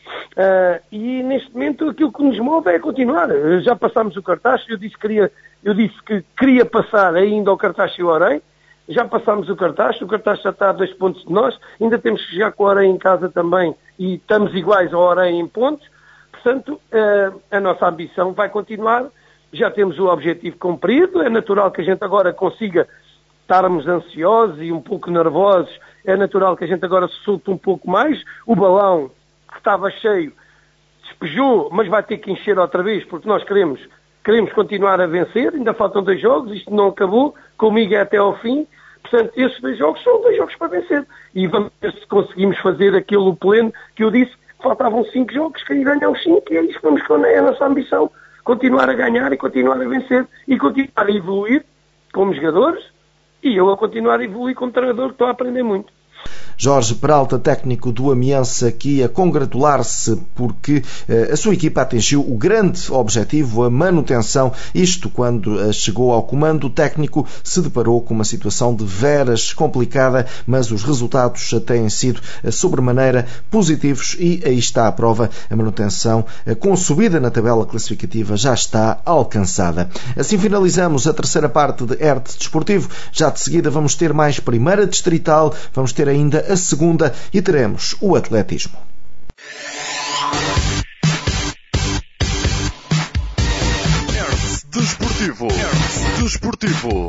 E neste momento aquilo que nos move é continuar. Já passámos o Cartaxo, eu disse que queria passar ainda ao Cartaxo e o Orem. Já passámos o Cartaxo já está a 2 pontos de nós, ainda temos que jogar com o Orem em casa também e estamos iguais ao Orem em pontos. Portanto, a nossa ambição vai continuar, já temos o objetivo cumprido, é natural que a gente agora consiga estarmos ansiosos e um pouco nervosos, é natural que a gente agora se solte um pouco mais, o balão que estava cheio despejou, mas vai ter que encher outra vez, porque nós queremos continuar a vencer, ainda faltam 2 jogos, isto não acabou, comigo é até ao fim, portanto, esses 2 jogos são 2 jogos para vencer, e vamos ver se conseguimos fazer aquele pleno que eu disse, que faltavam 5 jogos, queria ganhar os 5, e é isso que vamos com a nossa ambição, continuar a ganhar e continuar a vencer, e continuar a evoluir como jogadores, e eu a continuar a evoluir como treinador, que estou a aprender muito. Jorge Peralta, técnico do Amiense, aqui a congratular-se porque a sua equipa atingiu o grande objetivo, a manutenção. Isto quando chegou ao comando, o técnico se deparou com uma situação de veras complicada, mas os resultados têm sido sobremaneira positivos e aí está a prova. A manutenção com subida na tabela classificativa já está alcançada. Assim finalizamos a terceira parte de ERT Desportivo. Já de seguida vamos ter mais primeira distrital, vamos ter ainda a segunda e teremos o atletismo. ERT Desportivo. ERT Desportivo.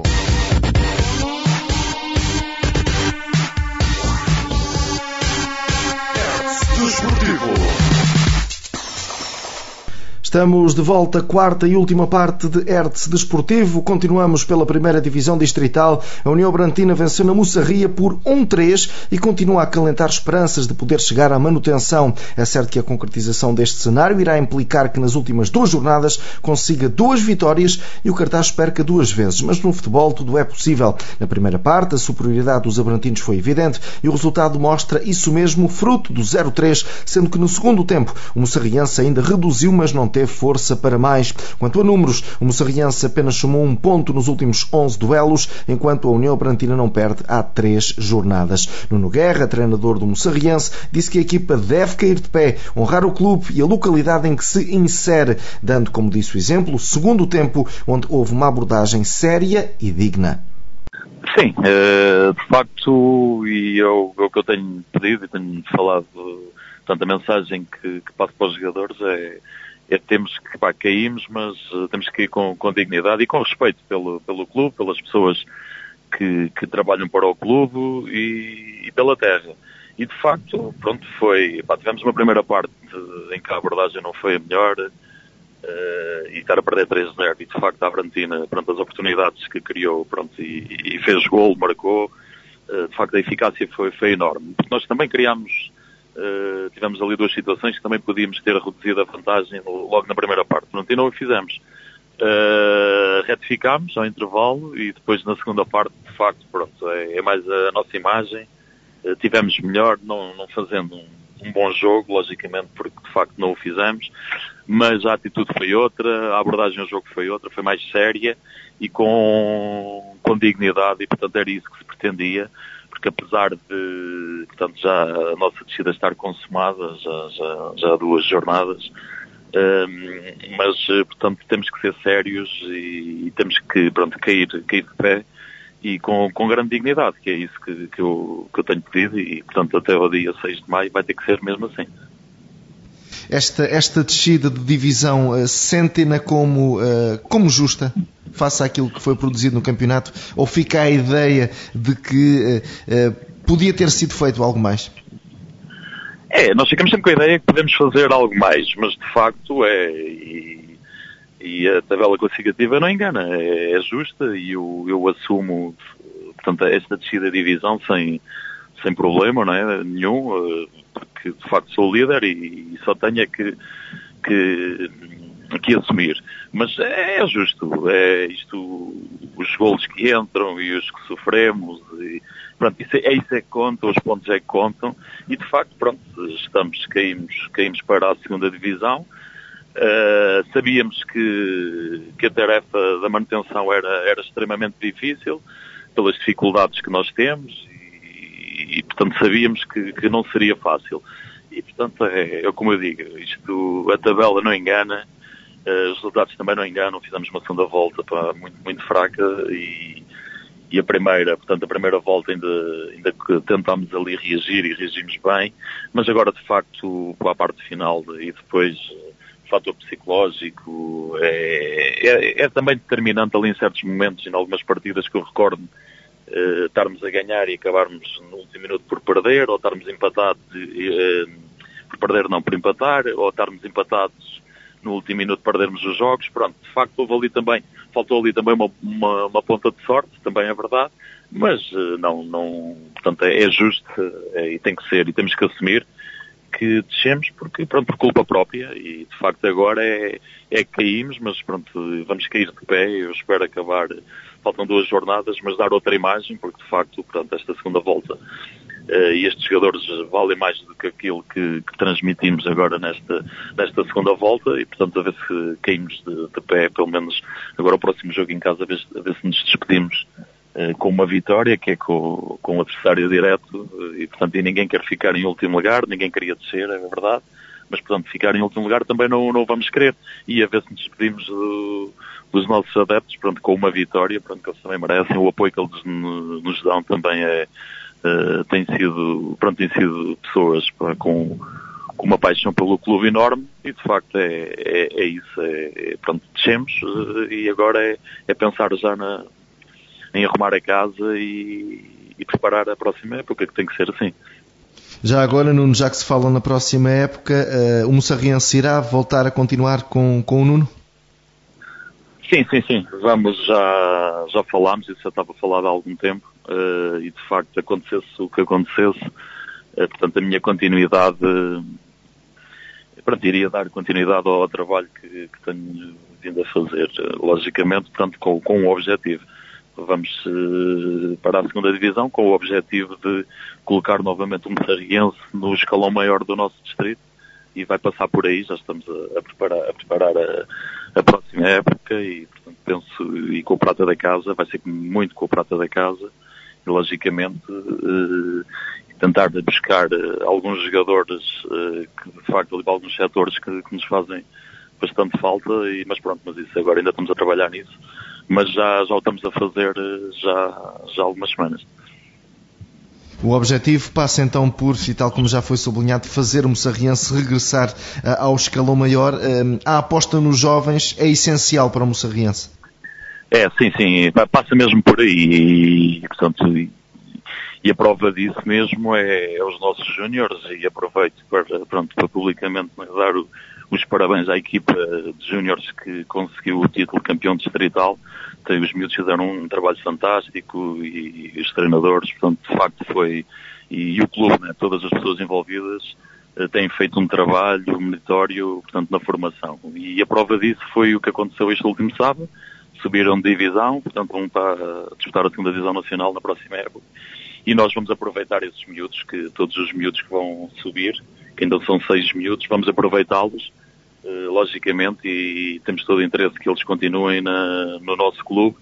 ERT Desportivo. Estamos de volta, quarta e última parte de ERT Desportivo. Continuamos pela primeira divisão distrital. A União Brantina venceu na Mussarria por 1-3 e continua a acalentar esperanças de poder chegar à manutenção. É certo que a concretização deste cenário irá implicar que nas últimas 2 jornadas consiga 2 vitórias e o Cartaz perca 2 vezes. Mas no futebol tudo é possível. Na primeira parte, a superioridade dos abrantinos foi evidente e o resultado mostra isso mesmo, fruto do 0-3, sendo que no segundo tempo o mussarriense ainda reduziu, mas não teve força para mais. Quanto a números, o mussarriense apenas somou 1 ponto nos últimos 11 duelos, enquanto a União Brantina não perde há 3 jornadas. Nuno Guerra, treinador do mussarriense, disse que a equipa deve cair de pé, honrar o clube e a localidade em que se insere, dando como disse o exemplo, segundo tempo, onde houve uma abordagem séria e digna. Sim, de facto, e é o que eu tenho pedido e tenho falado, portanto, a mensagem que passo para os jogadores é temos que, caímos, mas temos que ir com dignidade e com respeito pelo clube, pelas pessoas que trabalham para o clube e pela terra. E de facto, pronto, tivemos uma primeira parte em que a abordagem não foi a melhor, e estar a perder 3-0, e de facto a Abrantina, pronto, as oportunidades que criou, pronto, e fez gol, marcou, de facto a eficácia foi enorme. Porque nós também tivemos ali 2 situações que também podíamos ter reduzido a vantagem logo na primeira parte, pronto, e não o fizemos. Retificámos ao intervalo e depois na segunda parte, de facto, pronto, é mais a nossa imagem. Tivemos melhor, não fazendo um bom jogo, logicamente, porque de facto não o fizemos, mas a atitude foi outra, a abordagem ao jogo foi outra, foi mais séria e com dignidade, e portanto era isso que se pretendia, porque apesar de, portanto, já a nossa descida estar consumada, já há 2 jornadas, mas portanto temos que ser sérios e temos que, pronto, cair de pé, e com grande dignidade, que é isso que eu tenho pedido, e portanto até ao dia 6 de maio vai ter que ser mesmo assim. Esta descida de divisão, sentem-na como justa, face àquilo que foi produzido no campeonato, ou fica a ideia de que podia ter sido feito algo mais? Nós ficamos sempre com a ideia que podemos fazer algo mais, mas de facto e a tabela classificativa não engana, é justa, e eu assumo, portanto, esta descida de divisão sem problema, não é? Nenhum, porque de facto sou o líder e só tenho que assumir. Mas é justo, é isto, os golos que entram e os que sofremos, e pronto, isso é que conta, os pontos é que contam, e de facto, pronto, caímos para a segunda divisão. Sabíamos que a tarefa da manutenção era extremamente difícil, pelas dificuldades que nós temos, e portanto sabíamos que não seria fácil. E portanto é como eu digo, a tabela não engana, os resultados também não enganam. Fizemos uma segunda volta muito, muito fraca, e a primeira volta ainda que tentámos ali reagir, e reagimos bem, mas agora de facto para a parte final e depois o fator psicológico é também determinante ali em certos momentos, em algumas partidas que eu recordo, estarmos a ganhar e acabarmos no último minuto por perder, ou estarmos empatados por perder, não por empatar, ou estarmos empatados no último minuto perdermos os jogos. Pronto, de facto faltou ali também uma ponta de sorte, também é verdade, mas não, portanto é justo, e tem que ser, e temos que assumir que descemos por culpa própria, e de facto agora é que caímos, mas pronto, vamos cair de pé. Eu espero acabar, faltam 2 jornadas, mas dar outra imagem, porque de facto, pronto, esta segunda volta, e estes jogadores valem mais do que aquilo que transmitimos agora nesta segunda volta, e portanto a ver se caímos de pé, pelo menos agora o próximo jogo em casa, a ver se nos despedimos com uma vitória, que é com o adversário direto, e portanto ninguém quer ficar em último lugar, ninguém queria descer, é verdade, mas portanto ficar em último lugar também não vamos querer, e a ver se nos despedimos dos nossos adeptos, pronto, com uma vitória, pronto, que eles também merecem, o apoio que eles nos dão também tem sido pessoas com uma paixão pelo clube enorme, e de facto é isso, pronto, descemos, e agora é pensar já em arrumar a casa e preparar a próxima época, que tem que ser assim. Já agora, Nuno, já que se fala na próxima época, o Moçarriense irá voltar a continuar com o Nuno? Sim. Vamos, já falámos, isso já estava falado há algum tempo, e de facto acontecesse o que acontecesse, portanto a minha continuidade, iria dar continuidade ao trabalho que tenho vindo a fazer, logicamente, portanto com um objetivo. Vamos para a segunda divisão com o objetivo de colocar novamente o Moçarriense no escalão maior do nosso distrito, e vai passar por aí. Já estamos a preparar a próxima época, e portanto penso, e com o Prata da Casa, vai ser muito com o Prata da Casa, e logicamente tentar buscar alguns jogadores que de facto ali para alguns setores que nos fazem bastante falta, mas isso agora ainda estamos a trabalhar nisso, mas já o estamos a fazer já há algumas semanas. O objetivo passa então por, e tal como já foi sublinhado, fazer o Moçarriense regressar ao escalão maior. A aposta nos jovens é essencial para o Moçarriense. Sim, passa mesmo por aí, e portanto, E a prova disso mesmo é os nossos júniores, e aproveito para publicamente dar os parabéns à equipa de júniores que conseguiu o título de campeão distrital. Os miúdos fizeram um trabalho fantástico e os treinadores, portanto, de facto foi, e o clube, né, todas as pessoas envolvidas têm feito um trabalho meritório, portanto, na formação. E a prova disso foi o que aconteceu este último sábado. Subiram de divisão, portanto vão para disputar a segunda divisão nacional na próxima época. E nós vamos aproveitar esses miúdos, todos os miúdos que vão subir, que ainda são 6 miúdos, vamos aproveitá-los, logicamente, e temos todo o interesse que eles continuem no nosso clube,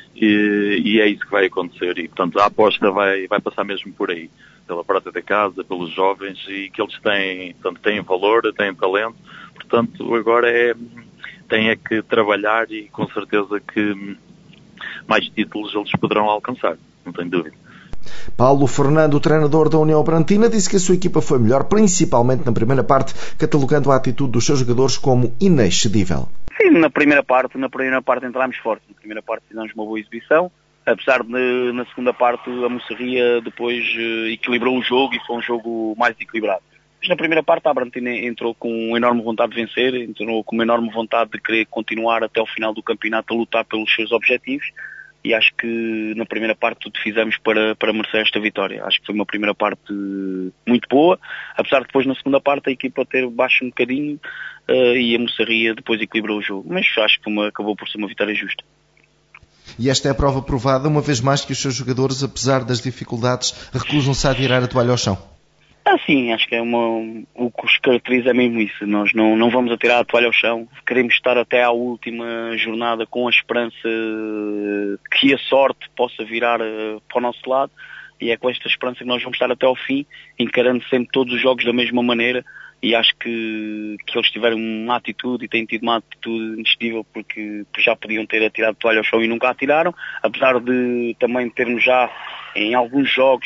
e é isso que vai acontecer. E, portanto, a aposta vai passar mesmo por aí, pela prata da casa, pelos jovens, e que eles têm valor, têm talento. Portanto, agora têm que trabalhar, e com certeza que mais títulos eles poderão alcançar, não tenho dúvida. Paulo Fernando, treinador da União Brantina, disse que a sua equipa foi melhor, principalmente na primeira parte, catalogando a atitude dos seus jogadores como inexcedível. Sim, na primeira parte entramos forte. Na primeira parte fizemos uma boa exibição, apesar de na segunda parte a Moçarria depois equilibrou o jogo e foi um jogo mais equilibrado. Mas na primeira parte a Brantina entrou com uma enorme vontade de vencer, entrou com uma enorme vontade de querer continuar até o final do campeonato a lutar pelos seus objetivos. E acho que na primeira parte tudo fizemos para merecer esta vitória. Acho que foi uma primeira parte muito boa, apesar de depois na segunda parte a equipa ter baixo um bocadinho e a Moçarria depois equilibrou o jogo. Mas acho que acabou por ser uma vitória justa. E esta é a prova provada, uma vez mais, que os seus jogadores, apesar das dificuldades, recusam-se a atirar a toalha ao chão. Sim, acho que o que os caracteriza é mesmo isso. Nós não vamos atirar a toalha ao chão. Queremos estar até à última jornada com a esperança que a sorte possa virar para o nosso lado. E é com esta esperança que nós vamos estar até ao fim, encarando sempre todos os jogos da mesma maneira. E acho que eles tiveram uma atitude e têm tido uma atitude indescritível, porque já podiam ter atirado a toalha ao chão e nunca atiraram. Apesar de também termos já em alguns jogos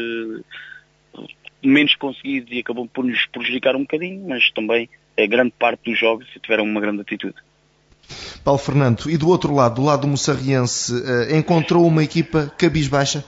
menos conseguidos e acabou por nos prejudicar um bocadinho, mas também a grande parte dos jogos tiveram uma grande atitude. Paulo Fernando, e do outro lado, do lado do moçarriense, encontrou uma equipa cabisbaixa?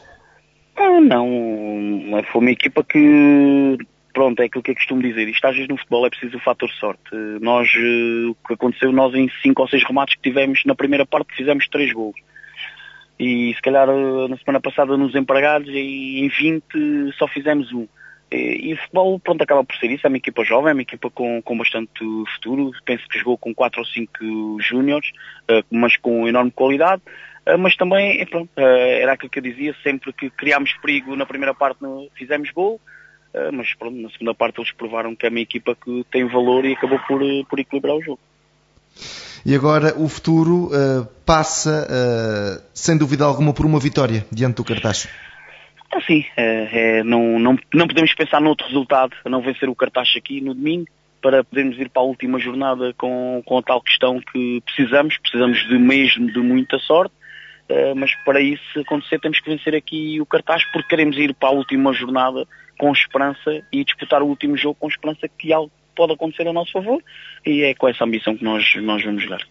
Não, foi uma equipa que, pronto, é aquilo que eu costumo dizer, isto às vezes no futebol é preciso o fator sorte. O que aconteceu, nós em 5 ou 6 remates que tivemos na primeira parte fizemos 3 golos. E se calhar na semana passada nos empregados em 20 só fizemos 1. E o futebol, pronto, acaba por ser isso. É uma equipa jovem, é uma equipa com bastante futuro. Penso que jogou com 4 ou 5 júniores, mas com enorme qualidade. Mas também, pronto, era aquilo que eu dizia, sempre que criámos perigo na primeira parte fizemos gol. Mas pronto, na segunda parte eles provaram que é uma equipa que tem valor e acabou por equilibrar o jogo. E agora o futuro passa, sem dúvida alguma, por uma vitória diante do Cartaxo. Sim, não podemos pensar noutro resultado, a não vencer o Cartaxo aqui no domingo, para podermos ir para a última jornada com a tal questão que precisamos de mesmo de muita sorte, mas para isso acontecer temos que vencer aqui o Cartaxo, porque queremos ir para a última jornada com esperança e disputar o último jogo com esperança que algo pode acontecer a nosso favor, e é com essa ambição que nós vamos jogar.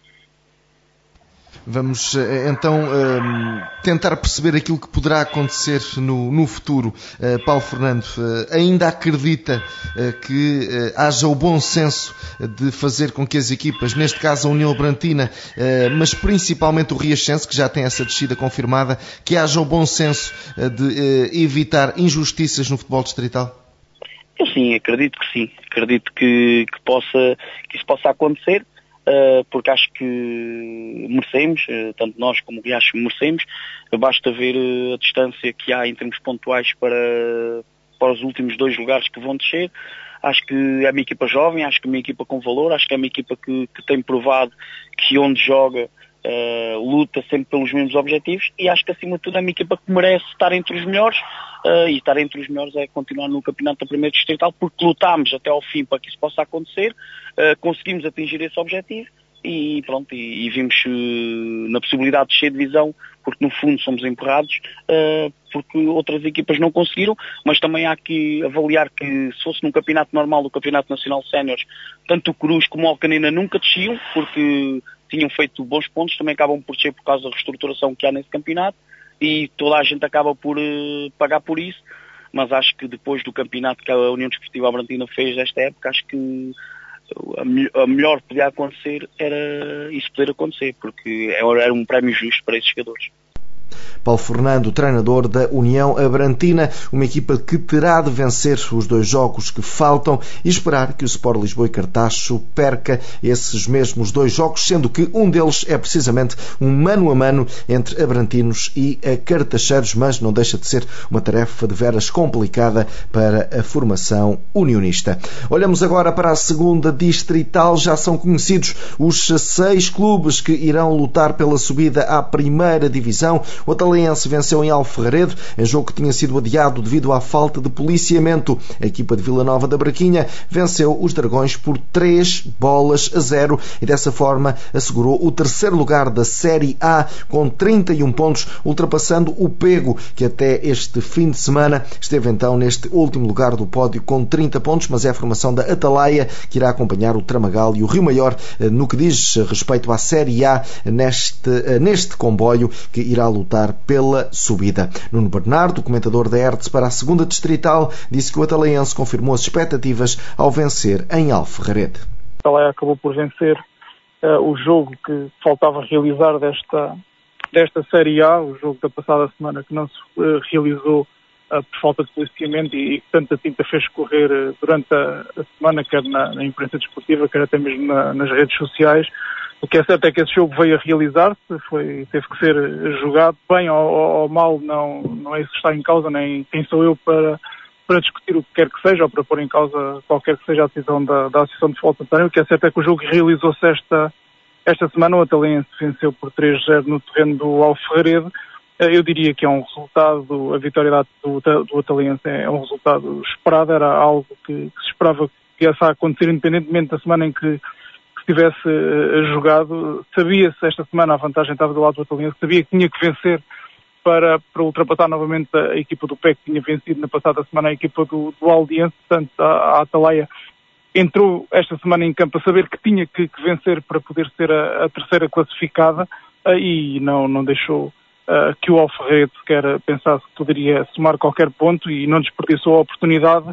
Vamos então tentar perceber aquilo que poderá acontecer no futuro. Paulo Fernando, ainda acredita que haja o bom senso de fazer com que as equipas, neste caso a União Brantina, mas principalmente o Riachense, que já tem essa descida confirmada, que haja o bom senso de evitar injustiças no futebol distrital? Eu sim, acredito que sim. Acredito que isso possa acontecer. Porque acho que merecemos, tanto nós como o Riacho merecemos. Basta ver a distância que há em termos pontuais para os últimos 2 lugares que vão descer. Acho que é uma equipa jovem, acho que é uma equipa com valor, acho que é uma equipa que tem provado que onde joga luta sempre pelos mesmos objetivos, e acho que acima de tudo é uma equipa que merece estar entre os melhores, e estar entre os melhores é continuar no campeonato da primeira distrital, porque lutámos até ao fim para que isso possa acontecer, conseguimos atingir esse objetivo e pronto, e vimos na possibilidade de descer divisão, porque no fundo somos empurrados, porque outras equipas não conseguiram, mas também há que avaliar que se fosse num campeonato normal, do Campeonato Nacional Séniores, tanto o Cruz como o Alcanena nunca desciam, porque tinham feito bons pontos, também acabam por descer por causa da reestruturação que há nesse campeonato, e toda a gente acaba por pagar por isso, mas acho que depois do campeonato que a União Desportiva Abrantina fez esta época, acho que a melhor que podia acontecer era isso poder acontecer, porque era um prémio justo para esses jogadores. Paulo Fernando, treinador da União Abrantina, uma equipa que terá de vencer os 2 jogos que faltam e esperar que o Sport Lisboa e Cartacho perca esses mesmos 2 jogos, sendo que um deles é precisamente um mano a mano entre abrantinos e cartacheiros, mas não deixa de ser uma tarefa de veras complicada para a formação unionista. Olhamos agora para a segunda distrital. Já são conhecidos os 6 clubes que irão lutar pela subida à primeira divisão. O Atalense venceu em Alferredo, em jogo que tinha sido adiado devido à falta de policiamento. A equipa de Vila Nova da Braquinha venceu os Dragões por 3-0 e dessa forma assegurou o 3º lugar da Série A com 31 pontos, ultrapassando o Pego, que até este fim de semana esteve então neste último lugar do pódio com 30 pontos, mas é a formação da Atalaia que irá acompanhar o Tramagal e o Rio Maior no que diz respeito à Série A neste comboio que irá lutar pela subida. Nuno Bernardo, comentador da Hertz para a segunda distrital, disse que o Atalaense confirmou as expectativas ao vencer em Alferredo. O Atalaia acabou por vencer o jogo que faltava realizar desta Série A, o jogo da passada semana que não se realizou por falta de policiamento e que tanta tinta fez correr durante a semana, quer na imprensa desportiva, quer até mesmo nas redes sociais. O que é certo é que esse jogo veio a realizar-se, teve que ser jogado, bem ou mal, não é isso que está em causa, nem quem sou eu para discutir o que quer que seja, ou para pôr em causa qualquer que seja a decisão da Associação de Futebol Santarém. O que é certo é que o jogo realizou-se esta semana. O Atalense venceu por 3-0 no terreno do Alferredo. Eu diria que é um resultado, a vitória do Atalense é um resultado esperado, era algo que se esperava que ia acontecer independentemente da semana em que tivesse jogado. Sabia-se esta semana, a vantagem estava do lado do Atalense, sabia que tinha que vencer para ultrapassar novamente a equipa do PEC, que tinha vencido na passada semana a equipa do Aldiense. Portanto, a Atalaia entrou esta semana em campo a saber que tinha que vencer para poder ser a 3ª classificada e não deixou que o Alferredo sequer pensasse que poderia somar qualquer ponto e não desperdiçou a oportunidade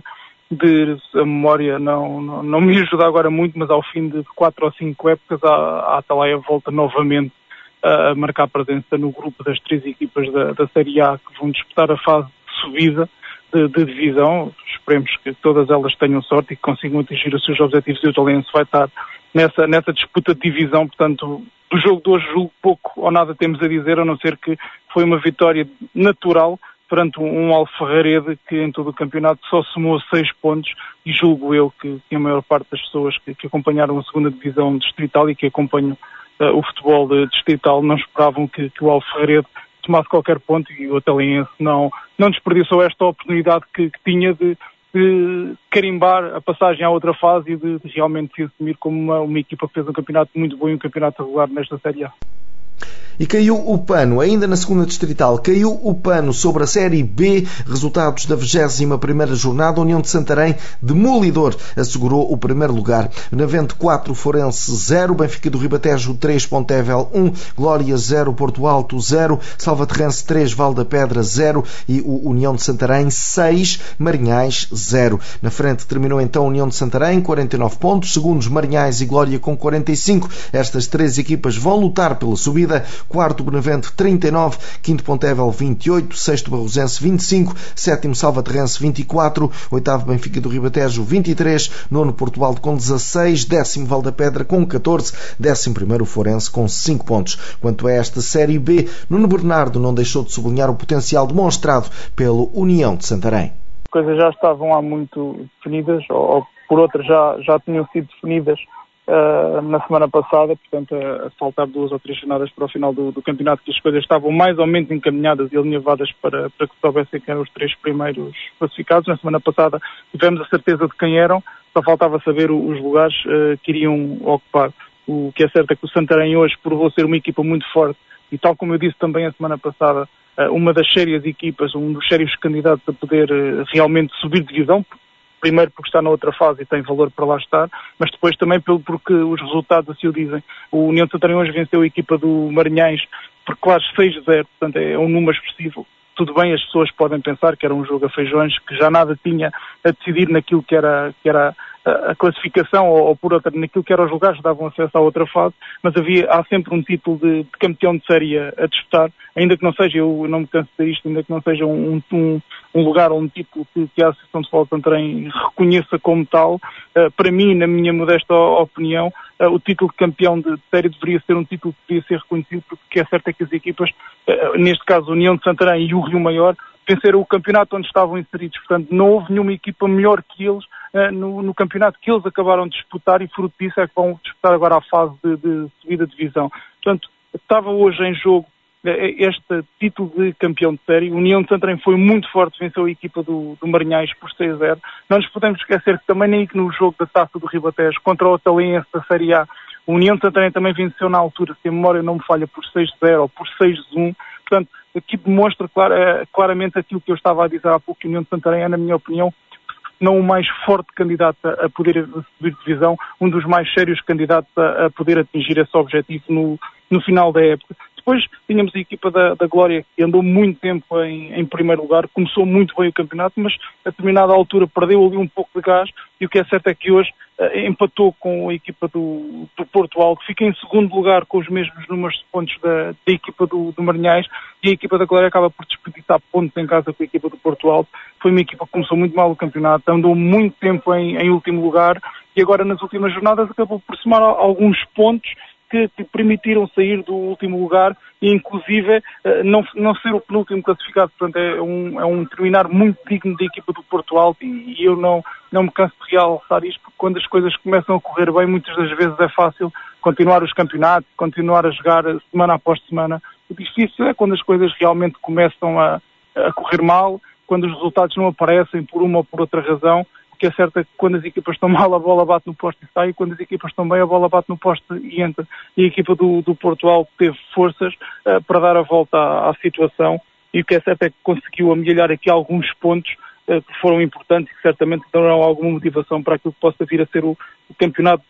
a memória não me ajuda agora muito, mas ao fim de 4 ou 5 épocas a Atalaia volta novamente a marcar presença no grupo das 3 equipas da Série A que vão disputar a fase de subida de divisão. Esperemos que todas elas tenham sorte e que consigam atingir os seus objetivos, e o Atalense vai estar nessa disputa de divisão. Portanto, do jogo de hoje julgo pouco ou nada temos a dizer, a não ser que foi uma vitória natural perante um Alferredo que em todo o campeonato só somou 6 pontos, e julgo eu que a maior parte das pessoas que acompanharam a segunda divisão distrital e que acompanham o futebol distrital não esperavam que o Alferredo tomasse qualquer ponto, e o Atalense não desperdiçou esta oportunidade que tinha de carimbar a passagem à outra fase e de realmente se assumir como uma equipa que fez um campeonato muito bom e um campeonato regular nesta Série A. E caiu o pano, ainda na segunda distrital, caiu o pano sobre a Série B, resultados da 21ª jornada. A União de Santarém, demolidor, assegurou o primeiro lugar. Benavente 4, Forense 0, Benfica do Ribatejo 3, Pontevel 1, Glória 0, Porto Alto 0, Salvaterrense 3, Val da Pedra 0 e o União de Santarém 6, Marinhais 0. Na frente terminou então a União de Santarém, 49 pontos, segundos Marinhais e Glória com 45. Estas 3 equipas vão lutar pela subida. Quarto Benavente 39, quinto Pontevel 28, sexto Barrosense 25, sétimo Salvaterrense 24, oitavo Benfica do Ribatejo 23, nono Porto Alto com 16, décimo Val da Pedra com 14, décimo primeiro Forense com 5 pontos. Quanto a esta Série B, Nuno Bernardo não deixou de sublinhar o potencial demonstrado pelo União de Santarém. As coisas já estavam há muito definidas, ou por outras já tinham sido definidas na semana passada, portanto a faltar 2 ou 3 jornadas para o final do campeonato, que as coisas estavam mais ou menos encaminhadas e alinhavadas para que soubessem quem eram os 3 primeiros classificados. Na semana passada tivemos a certeza de quem eram, só faltava saber os lugares que iriam ocupar. O que é certo é que o Santarém hoje provou ser uma equipa muito forte e, tal como eu disse também a semana passada, uma das sérias equipas, um dos sérios candidatos a poder realmente subir de divisão. Primeiro porque está na outra fase e tem valor para lá estar, mas depois também porque os resultados assim o dizem. O União de Santarém hoje venceu a equipa do Marinhais por claros 6-0, portanto é um número expressivo. Tudo bem, as pessoas podem pensar que era um jogo a feijões, que já nada tinha a decidir naquilo que era a classificação ou por outra, naquilo que eram os lugares que davam acesso à outra fase, mas há sempre um título de campeão de série a disputar, ainda que não seja, eu não me canso de isto, ainda que não seja um lugar ou um título que a Associação de Futebol de Santarém reconheça como tal. Para mim, na minha modesta opinião, o título de campeão de série deveria ser um título que deveria ser reconhecido, porque o que é certo é que as equipas, neste caso a União de Santarém e o Rio Maior, venceram o campeonato onde estavam inseridos. Portanto, não houve nenhuma equipa melhor que eles no campeonato que eles acabaram de disputar, e fruto disso é que vão disputar agora a fase de subida de divisão. Portanto, estava hoje em jogo este título de campeão de série. A União de Santarém foi muito forte, venceu a equipa do Marinhais por 6-0. Não nos podemos esquecer que também nem no jogo da Taça do Ribatejo contra o Otalense da Série A, a União de Santarém também venceu na altura, se a memória não me falha, por 6-0 ou por 6-1. Portanto, aqui demonstra claramente aquilo que eu estava a dizer há pouco, que a União de Santarém é, na minha opinião, não o mais forte candidato a poder subir de divisão, um dos mais sérios candidatos a poder atingir esse objetivo no final da época. Depois tínhamos a equipa da Glória, que andou muito tempo em primeiro lugar, começou muito bem o campeonato, mas a determinada altura perdeu ali um pouco de gás, e o que é certo é que hoje empatou com a equipa do Porto Alto, fica em segundo lugar com os mesmos números de pontos da equipa do Marinhais, e a equipa da Glória acaba por desperdiçar pontos em casa com a equipa do Porto Alto. Foi uma equipa que começou muito mal o campeonato, andou muito tempo em último lugar, e agora nas últimas jornadas acabou por somar alguns pontos que permitiram sair do último lugar e inclusive não ser o penúltimo classificado. Portanto, é um terminar muito digno da equipa do Porto Alto, e eu não me canso de realçar isto, porque quando as coisas começam a correr bem, muitas das vezes é fácil continuar os campeonatos, continuar a jogar semana após semana. O difícil é quando as coisas realmente começam a correr mal, quando os resultados não aparecem por uma ou por outra razão. O que é certo é que quando as equipas estão mal, a bola bate no poste e sai, e quando as equipas estão bem, a bola bate no poste e entra. E a equipa do Porto Alto teve forças para dar a volta à situação, e o que é certo é que conseguiu amelhar aqui alguns pontos que foram importantes e que certamente darão alguma motivação para aquilo que possa vir a ser o campeonato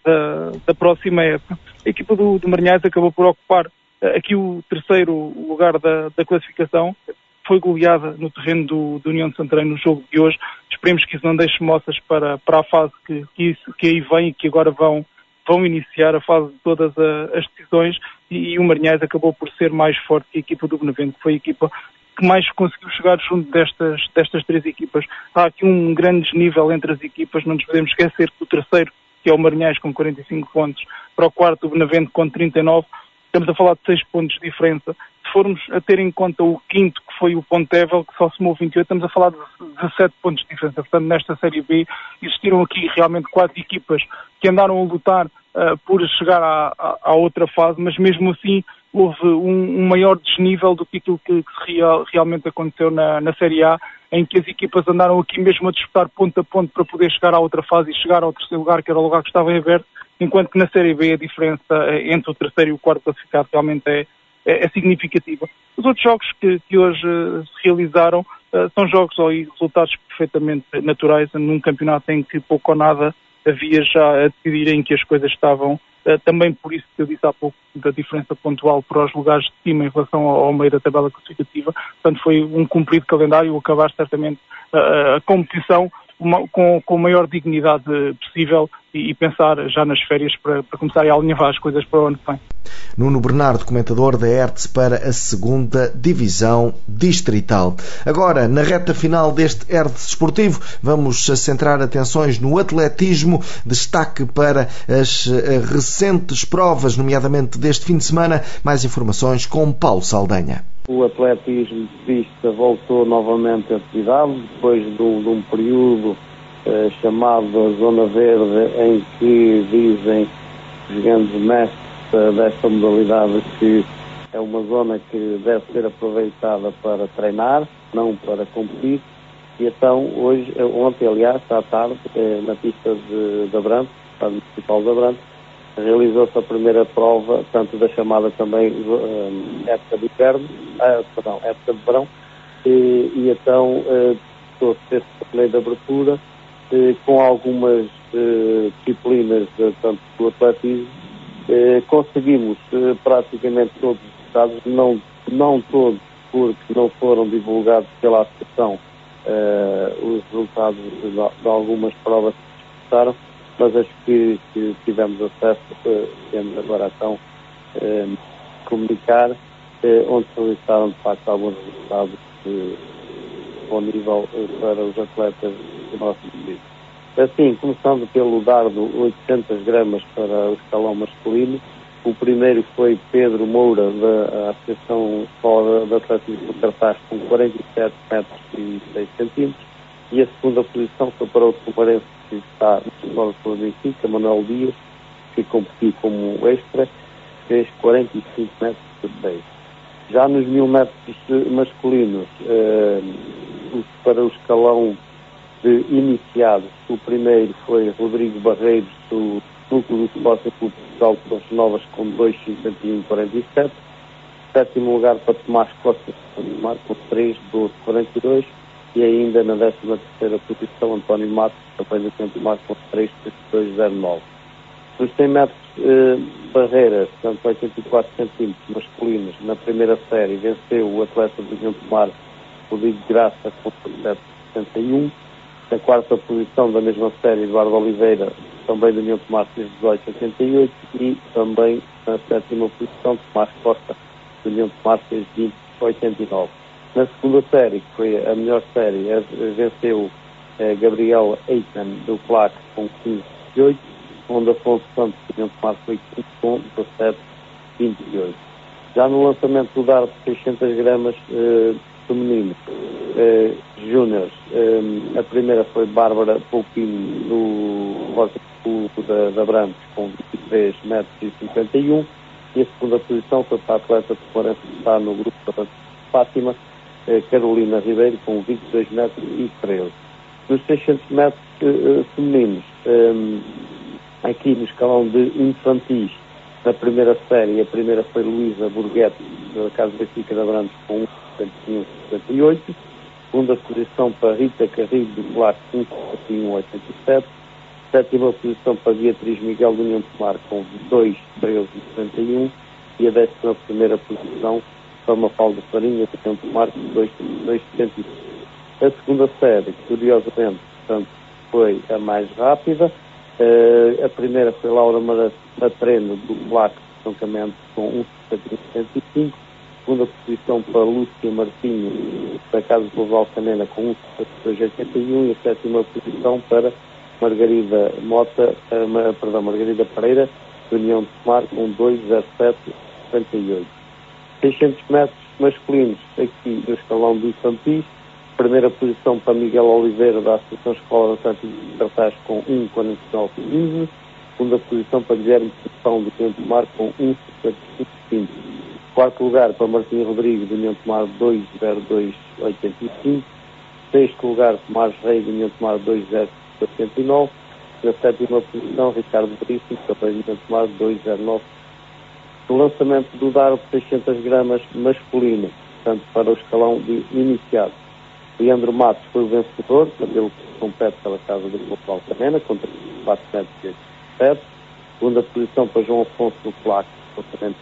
da próxima época. A equipa do Marinhais acabou por ocupar aqui o terceiro lugar da classificação. Foi goleada no terreno do União de Santarém no jogo de hoje. Esperemos que isso não deixe moças para a fase que aí vem, e que agora vão iniciar a fase de todas as decisões, e o Marinhais acabou por ser mais forte que a equipa do Benavente, que foi a equipa que mais conseguiu chegar junto destas três equipas. Há aqui um grande desnível entre as equipas, não nos podemos esquecer que o terceiro, que é o Marinhais com 45 pontos, para o quarto o Benavente com 39, estamos a falar de 6 pontos de diferença. Se formos a ter em conta o quinto, que foi o Pontevel, que só somou 28, estamos a falar de 17 pontos de diferença. Portanto, nesta Série B existiram aqui realmente 4 equipas que andaram a lutar por chegar à outra fase, mas mesmo assim houve um maior desnível do que aquilo que realmente aconteceu na Série A, em que as equipas andaram aqui mesmo a disputar ponto a ponto para poder chegar à outra fase e chegar ao terceiro lugar, que era o lugar que estava em aberto, enquanto que na Série B a diferença entre o terceiro e o quarto classificado realmente é significativa. Os outros jogos que hoje se realizaram são jogos e resultados perfeitamente naturais, num campeonato em que pouco ou nada havia já a decidir, em que as coisas estavam, também por isso que eu disse há pouco, da diferença pontual para os lugares de cima em relação ao meio da tabela classificativa. Portanto, foi um cumprido calendário, acabar certamente a competição com a maior dignidade possível, e pensar já nas férias para começar a alinhavar as coisas para o ano que vem. Nuno Bernardo, comentador da ERTS para a 2ª Divisão Distrital. Agora, na reta final deste ERTS Desportivo, vamos centrar atenções no atletismo. Destaque para as recentes provas, nomeadamente deste fim de semana. Mais informações com Paulo Saldanha. O atletismo de pista voltou novamente à atividade, depois de um período chamado Zona Verde, em que dizem os grandes mestres desta modalidade que é uma zona que deve ser aproveitada para treinar, não para competir. E então, ontem, aliás, à tarde, na pista de Abrantes, Estado Municipal de Abrantes, realizou-se a primeira prova, tanto da chamada também época de inverno, época de verão, e então trouxe esse torneio de abertura com algumas disciplinas, tanto do atletismo. Conseguimos praticamente todos resultados, não todos, porque não foram divulgados pela Associação os resultados de algumas provas que se disputaram, mas as que tivemos acesso, temos agora então comunicar, onde solicitaram de facto alguns resultados ao nível para os atletas do nosso distrito. Assim, começando pelo dardo 800 gramas para o escalão masculino, o primeiro foi Pedro Moura, da Associação Escola de Atletismo do Cartaz, com 47 metros e 6 centímetros, e a segunda posição foi para o Tumarense, que está no Escola de Benfica, Manuel Dias, que competiu como extra, fez 45 metros e 6. Já nos 1000 metros masculinos, para o escalão de iniciados, o primeiro foi Rodrigo Barreiros, do Núcleo do Sporting Clube de Portugal de Torres Novas, com 2,51,47. Sétimo lugar para Tomás Costa, com 3,12,42. E ainda na 13ª posição, António Matos, também do Campo Mar, com 3,32,09. Nos 100 metros barreiras, portanto 84 centímetros masculinos, na primeira série, venceu o atleta do Campo Mar, Rodrigo Graça, com 7,61. Na quarta posição da mesma série, Eduardo Oliveira, também do União Tomar, fez 18,88. E também na sétima posição, Tomás Costa, do União Tomar, fez 20,89. Na segunda série, que foi a melhor série, venceu Gabriel Eitan, do Claque, com 15,28. Onde Afonso Santos, do União Tomar, foi 15, com 17,28. Já no lançamento do dardo de 600 gramas feminino, júniores, a primeira foi Bárbara Poupinho, do Rosa da Brandes, com 23 metros e 51, e a segunda posição foi para a atleta de Florença, que está no grupo da Fátima, Carolina Ribeiro, com 22 metros e 13. Nos 600 metros femininos, aqui no escalão de infantis, na primeira série, a primeira foi Luísa Burguete, da Casa Benfica da Brandes, com 1,51,58. Segunda posição para Rita Carrilho, do Claque, 1,51,87. Sétima posição para Beatriz Miguel, do União Tomar, com 2,13,71. E a 11ª posição para Mafalda Farinha, do União Tomar, com 2,75. A segunda série, curiosamente, portanto, foi a mais rápida. A primeira foi Laura Matreno, do Claque, francamente, com 1,75. Segunda posição para Lúcia Martinho, da Casa do Valcanena, com 1,82,81. E a sétima posição para Margarida Pereira, do União de Tomar, com 2,07,58. 600 metros masculinos, aqui no escalão de infantis. Primeira posição para Miguel Oliveira, da Associação Escola de Atletismo de Cartaz, com 1,49,15. Segunda posição para Guilherme São, do União de Tomar, com 1,55,5. Quarto lugar para Martim Rodrigues, do União de Tomar, 2,02,85. Sexto lugar, Tomás Reis, do União de Tomar, 2,0,89. Na sétima posição, Ricardo Veríssimo, também do União de Tomar, 2,09. No lançamento do dardo de 600 gramas masculino, portanto, para o escalão de iniciado, Leandro Matos foi o vencedor, ele compete pela Casa do Portugal Canena, com 34 metros e 87. Segunda posição para João Afonso do Claque, com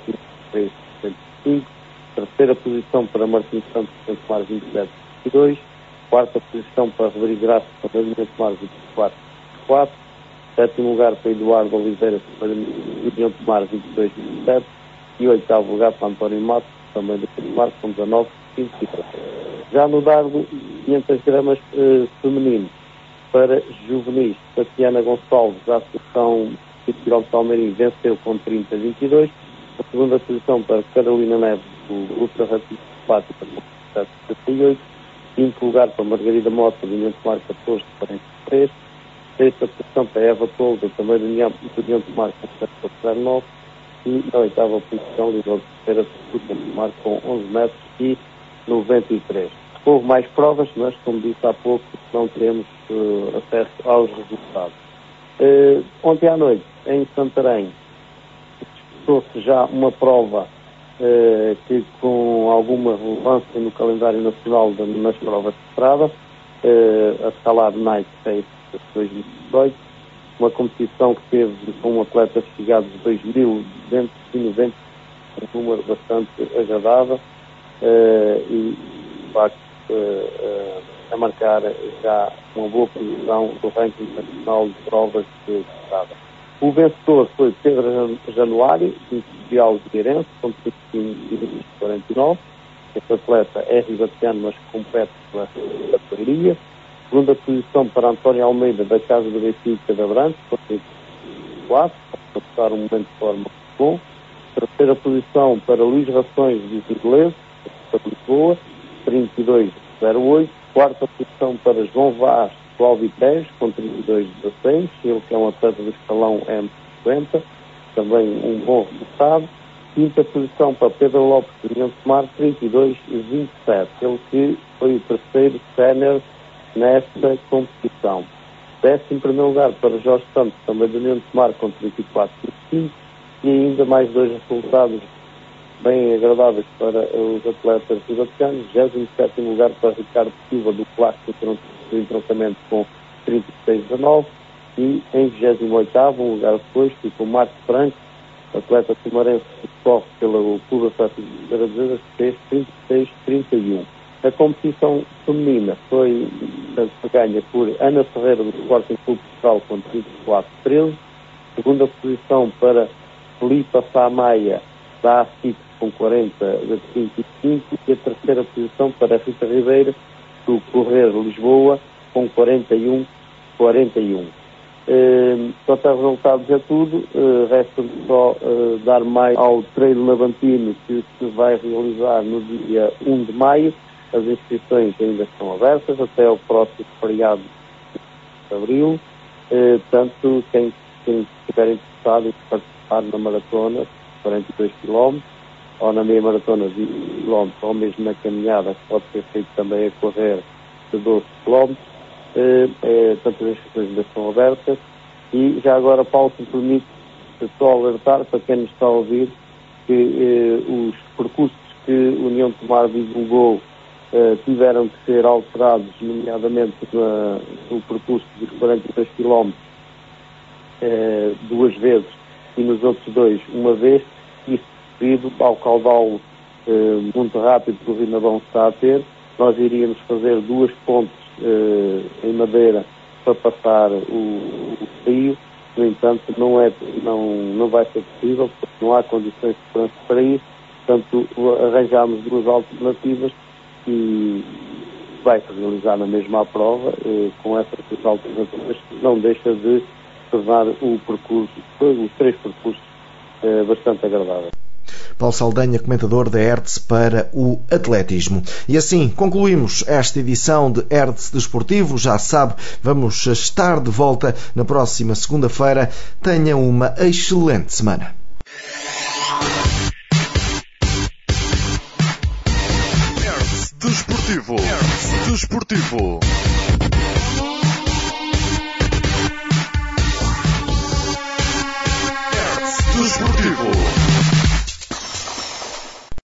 43,75. Terceira posição para Martim Santos, com 27,22. Quarta posição para Rodrigo Graça, com 24,4. Sétimo lugar para Eduardo Oliveira, com União de Tomar, 22,27. E oitavo lugar para António Matos, também do Tomar, com 19,23. Já no dardo 500 gramas feminino, para juvenis, Tatiana Gonçalves, da Associação Cultural de Palmeirim, venceu com 30,22. A segunda posição para Carolina Neves, do Ultra Rápido Fátima, com 7,78. Quinto lugar para Margarida Mota, do União de Tomar, 14,43. Sexta posição para Eva Tolga, também do União de Tomar, com 7,09. E na oitava posição, Lisboa Terceira, do União de Tomar, com 11 metros e 93. Houve mais provas, mas, como disse há pouco, não temos acesso aos resultados. Ontem à noite, em Santarém, disputou-se já uma prova que, com alguma relevância no calendário nacional nas provas de estrada, a Scalade Night Race 2018, uma competição que teve com atletas chegados de 2.296 um número bastante agradável e, de facto, a marcar já uma boa posição do ranking nacional de provas de estrada. O vencedor foi Pedro Januário, do Especial de Gueirense, com 35,49. Este atleta é ribatiano, mas compete pela categoria. Segunda posição para António Almeida, da Casa do Benfica de Abrantes, com 34, para passar um momento de forma bom. Terceira posição para Luís Rações, dos Ingleses, de Lisboa, 32,08. Quarta posição para João Vaz, do Alvitejo, com 32,16. Ele que é um atleta do escalão M50, também um bom resultado. Quinta posição para Pedro Lopes, do União de Tomar, 32,27. Ele que foi o terceiro sénior nesta competição. 11º lugar para Jorge Santos, também do União de Tomar, com 34,5. E ainda mais 2 resultados bem agradáveis para os atletas ribatianos. 27º lugar para Ricardo Silva, do Plástico do Entroncamento, com 36,19. E em 28º lugar depois ficou Marcos Franco, atleta timarense que corre pelo Clube Atlético de Caracas, que fez 36,31. A competição feminina foi, portanto, ganha por Ana Ferreira, do Sporting Clube Portugal, com 34,13. Segunda posição para Filipa Samaia, da ACIP, com 40,35. E a terceira posição para Rita Ribeiro, do Correr Lisboa, com 41,41. Quanto a resultados é tudo, resta só dar mais ao treino Lavantino, que se vai realizar no dia 1 de maio. As inscrições ainda estão abertas até ao próximo feriado de abril. Portanto, quem estiver interessado em participar na maratona, 42 km, ou na meia maratona de 20 km, ou mesmo na caminhada, que pode ser feito também a correr de 12 km, portanto, as inscrições ainda estão abertas. E já agora, Paulo, se me permite só alertar para quem nos está a ouvir que os percursos que a União de Tomar divulgou tiveram que ser alterados, nomeadamente no percurso dos 42 km 2 vezes e nos outros 2 uma vez, isso devido ao caudal muito rápido que o Rinabão está a ter. Nós iríamos fazer 2 pontes em madeira para passar o rio. No entanto, não vai ser possível, porque não há condições de segurança para isso. Portanto, arranjámos 2 alternativas e vai-se realizar na mesma prova com essas 2 alternativas, que não deixa de tornar o percurso, os 3 percursos, bastante agradáveis. Paulo Saldanha, comentador da Hertz para o atletismo. E assim concluímos esta edição de Hertz Desportivo. Já sabe, vamos estar de volta na próxima segunda-feira. Tenha uma excelente semana. Hertz Desportivo.